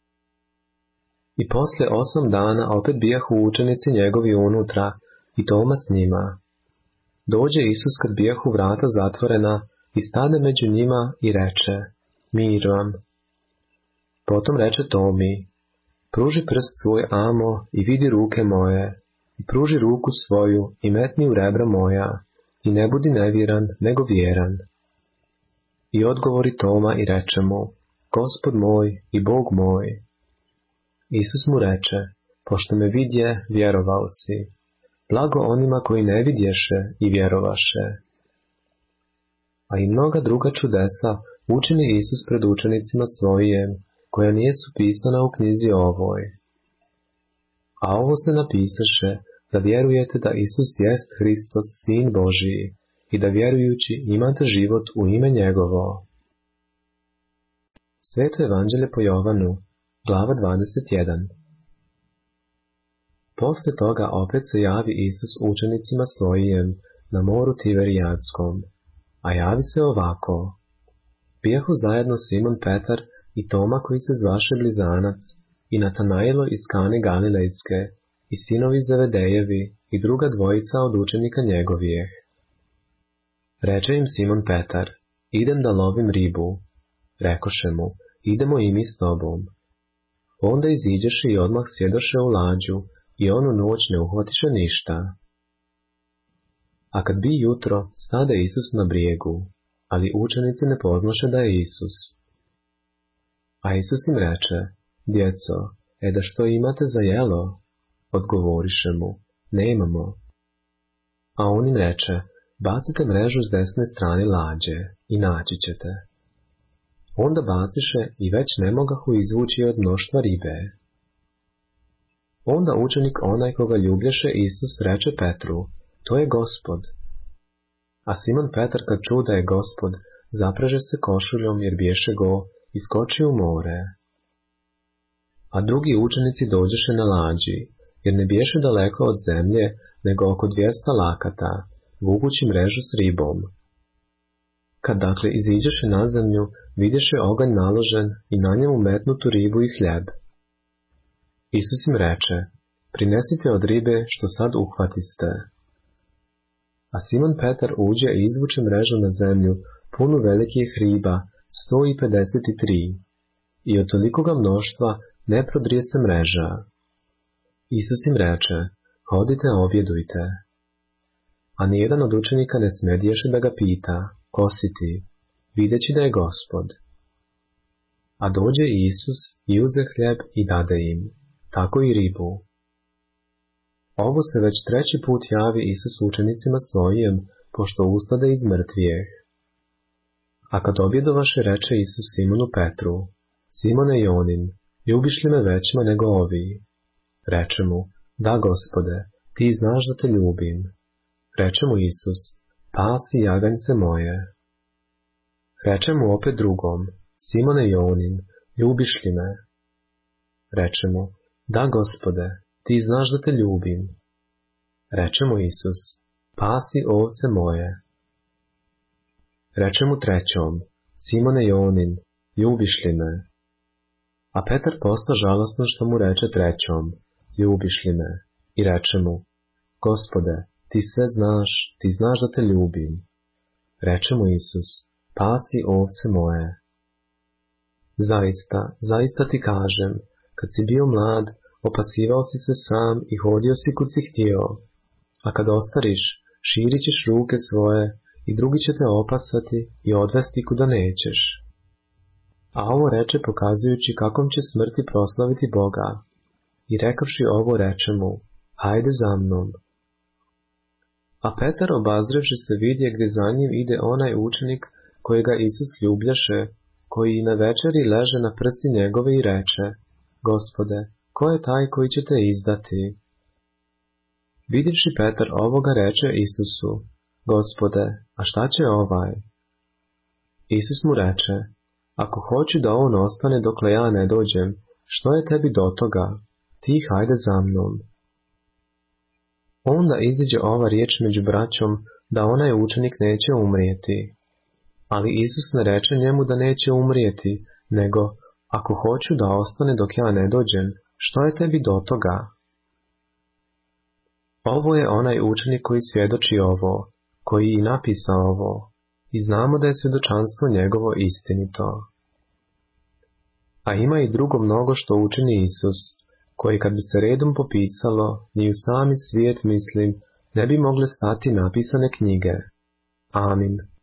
I poslije osam dana opet bijahu učenici njegovi unutra i Toma s njima. Dođe Isus kad bijahu vrata zatvorena i stade među njima i reče, mir vam. Potom reče Tomi, pruži prst svoj amo i vidi ruke moje, i pruži ruku svoju i metni u rebra moja, i ne budi nevjeran, nego vjeran. I odgovori Toma i reče mu, Gospod moj i Bog moj. Isus mu reče, pošto me vidje, vjerovao si. Blago onima koji ne vidješe i vjerovaše. A i mnoga druga čudesa učini Isus pred učenicima svojim, koja nijesu pisana u knjizi ovoj. A ovo se napisaše, da vjerujete da Isus jest Hristos, Sin Božiji, i da vjerujući imate život u ime njegovo. Sveto evanđelje po Jovanu, glava dvadeset jedan. Posle toga opet se javi Isus učenicima svojim na moru Tiverijadskom, a javi se ovako. Bijahu zajedno Simon Petar i Toma koji se zvaše Blizanac, i Natanailo iz Kane Galilejske, i sinovi Zevedejevi, i druga dvojica od učenika njegovijeh. Reče im Simon Petar, idem da lovim ribu. Rekoše mu, idemo i mi s tobom. Onda iziđeše i odmah sjedoše u lađu, i onu noć ne uhvatiše ništa. A kad bi jutro, stade Isus na brijegu, ali učenici ne poznaše da je Isus. A Isus im reče, djeco, e da što imate za jelo? Odgovoriše mu, nemamo. A on im reče, bacite mrežu s desne strane lađe i naći ćete. Onda baciše i već ne mogahu izvući od mnoštva ribe. Onda učenik onaj koga ljublješe Isus reče Petru, to je Gospod. A Simon Petar kad čuo da je Gospod, zapreže se košuljom jer biješe go i skoči u more. A drugi učenici dođeše na lađi, jer ne biješe daleko od zemlje, nego oko dvijesta lakata, vukući mrežu s ribom. Kad dakle iziđeše na zemlju, vidješe oganj naložen i na njemu metnutu ribu i hljeb. Isus im reče, prinesite od ribe što sad uhvatiste. A Simon Petar uđe i izvuče mrežu na zemlju, punu velikih riba, sto i pedeset tri, i od tolikoga mnoštva ne prodrije se mreža. Isus im reče, hodite objedujte. A nijedan od učenika ne smedješe da ga pita, ko si ti, videći da je Gospod. A dođe Isus i uze hljeb i dade im, tako i ribu. Ovo se već treći put javi Isus učenicima svojim, pošto ustade iz mrtvijeh. A kad objedovaše reče Isus Simonu Petru, Simone Jonin, ljubiš li me većma nego ovi? Reče mu, da Gospode, ti znaš da te ljubim. Reče mu Isus, pasi jaganjce moje. Reče mu opet drugom, Simone Jonin, ljubiš li me? Reče mu, da Gospode, ti znaš da te ljubim. Reče mu Isus, pasi ovce moje. Reče mu trećom, Simone Jonin, ljubiš li me? A Petar posta žalosno što mu reče trećom, ljubiš li me? I reče mu, Gospode, ti sve znaš, ti znaš da te ljubim. Reče mu Isus, pasi ovce moje. Zaista, zaista ti kažem, kad si bio mlad, opasivao si se sam i hodio si kud si htio, a kad ostariš, širit ćeš ruke svoje i drugi će te opasati i odvesti kuda nećeš. A ovo reče pokazujući kakvom će smrti proslaviti Boga. I rekavši ovo reče mu, hajde za mnom. A Petar obazrevši se vidje gdje za njim ide onaj učenik kojega Isus ljubljaše, koji i na večeri leže na prsi njegove i reče, Gospode, ko je taj koji će te izdati? Vidjevši Petar ovoga reče Isusu, Gospode, a šta će ovaj? Isus mu reče, ako hoću da on ostane dokle ja ne dođem, što je tebi do toga? Ti hajde za mnom. Onda iziđe ova riječ među braćom, da onaj učenik neće umrijeti. Ali Isus ne reče njemu da neće umrijeti, nego Ako hoću da ostane dok ja ne dođem, što je tebi do toga? Ovo je onaj učenik koji svjedoči ovo, koji i napisao ovo, i znamo da je svjedočanstvo njegovo istinito. A ima i drugo mnogo što učini Isus, koji kad bi se redom popisalo, ni u sami svijet, mislim, ne bi mogle stati napisane knjige. Amin.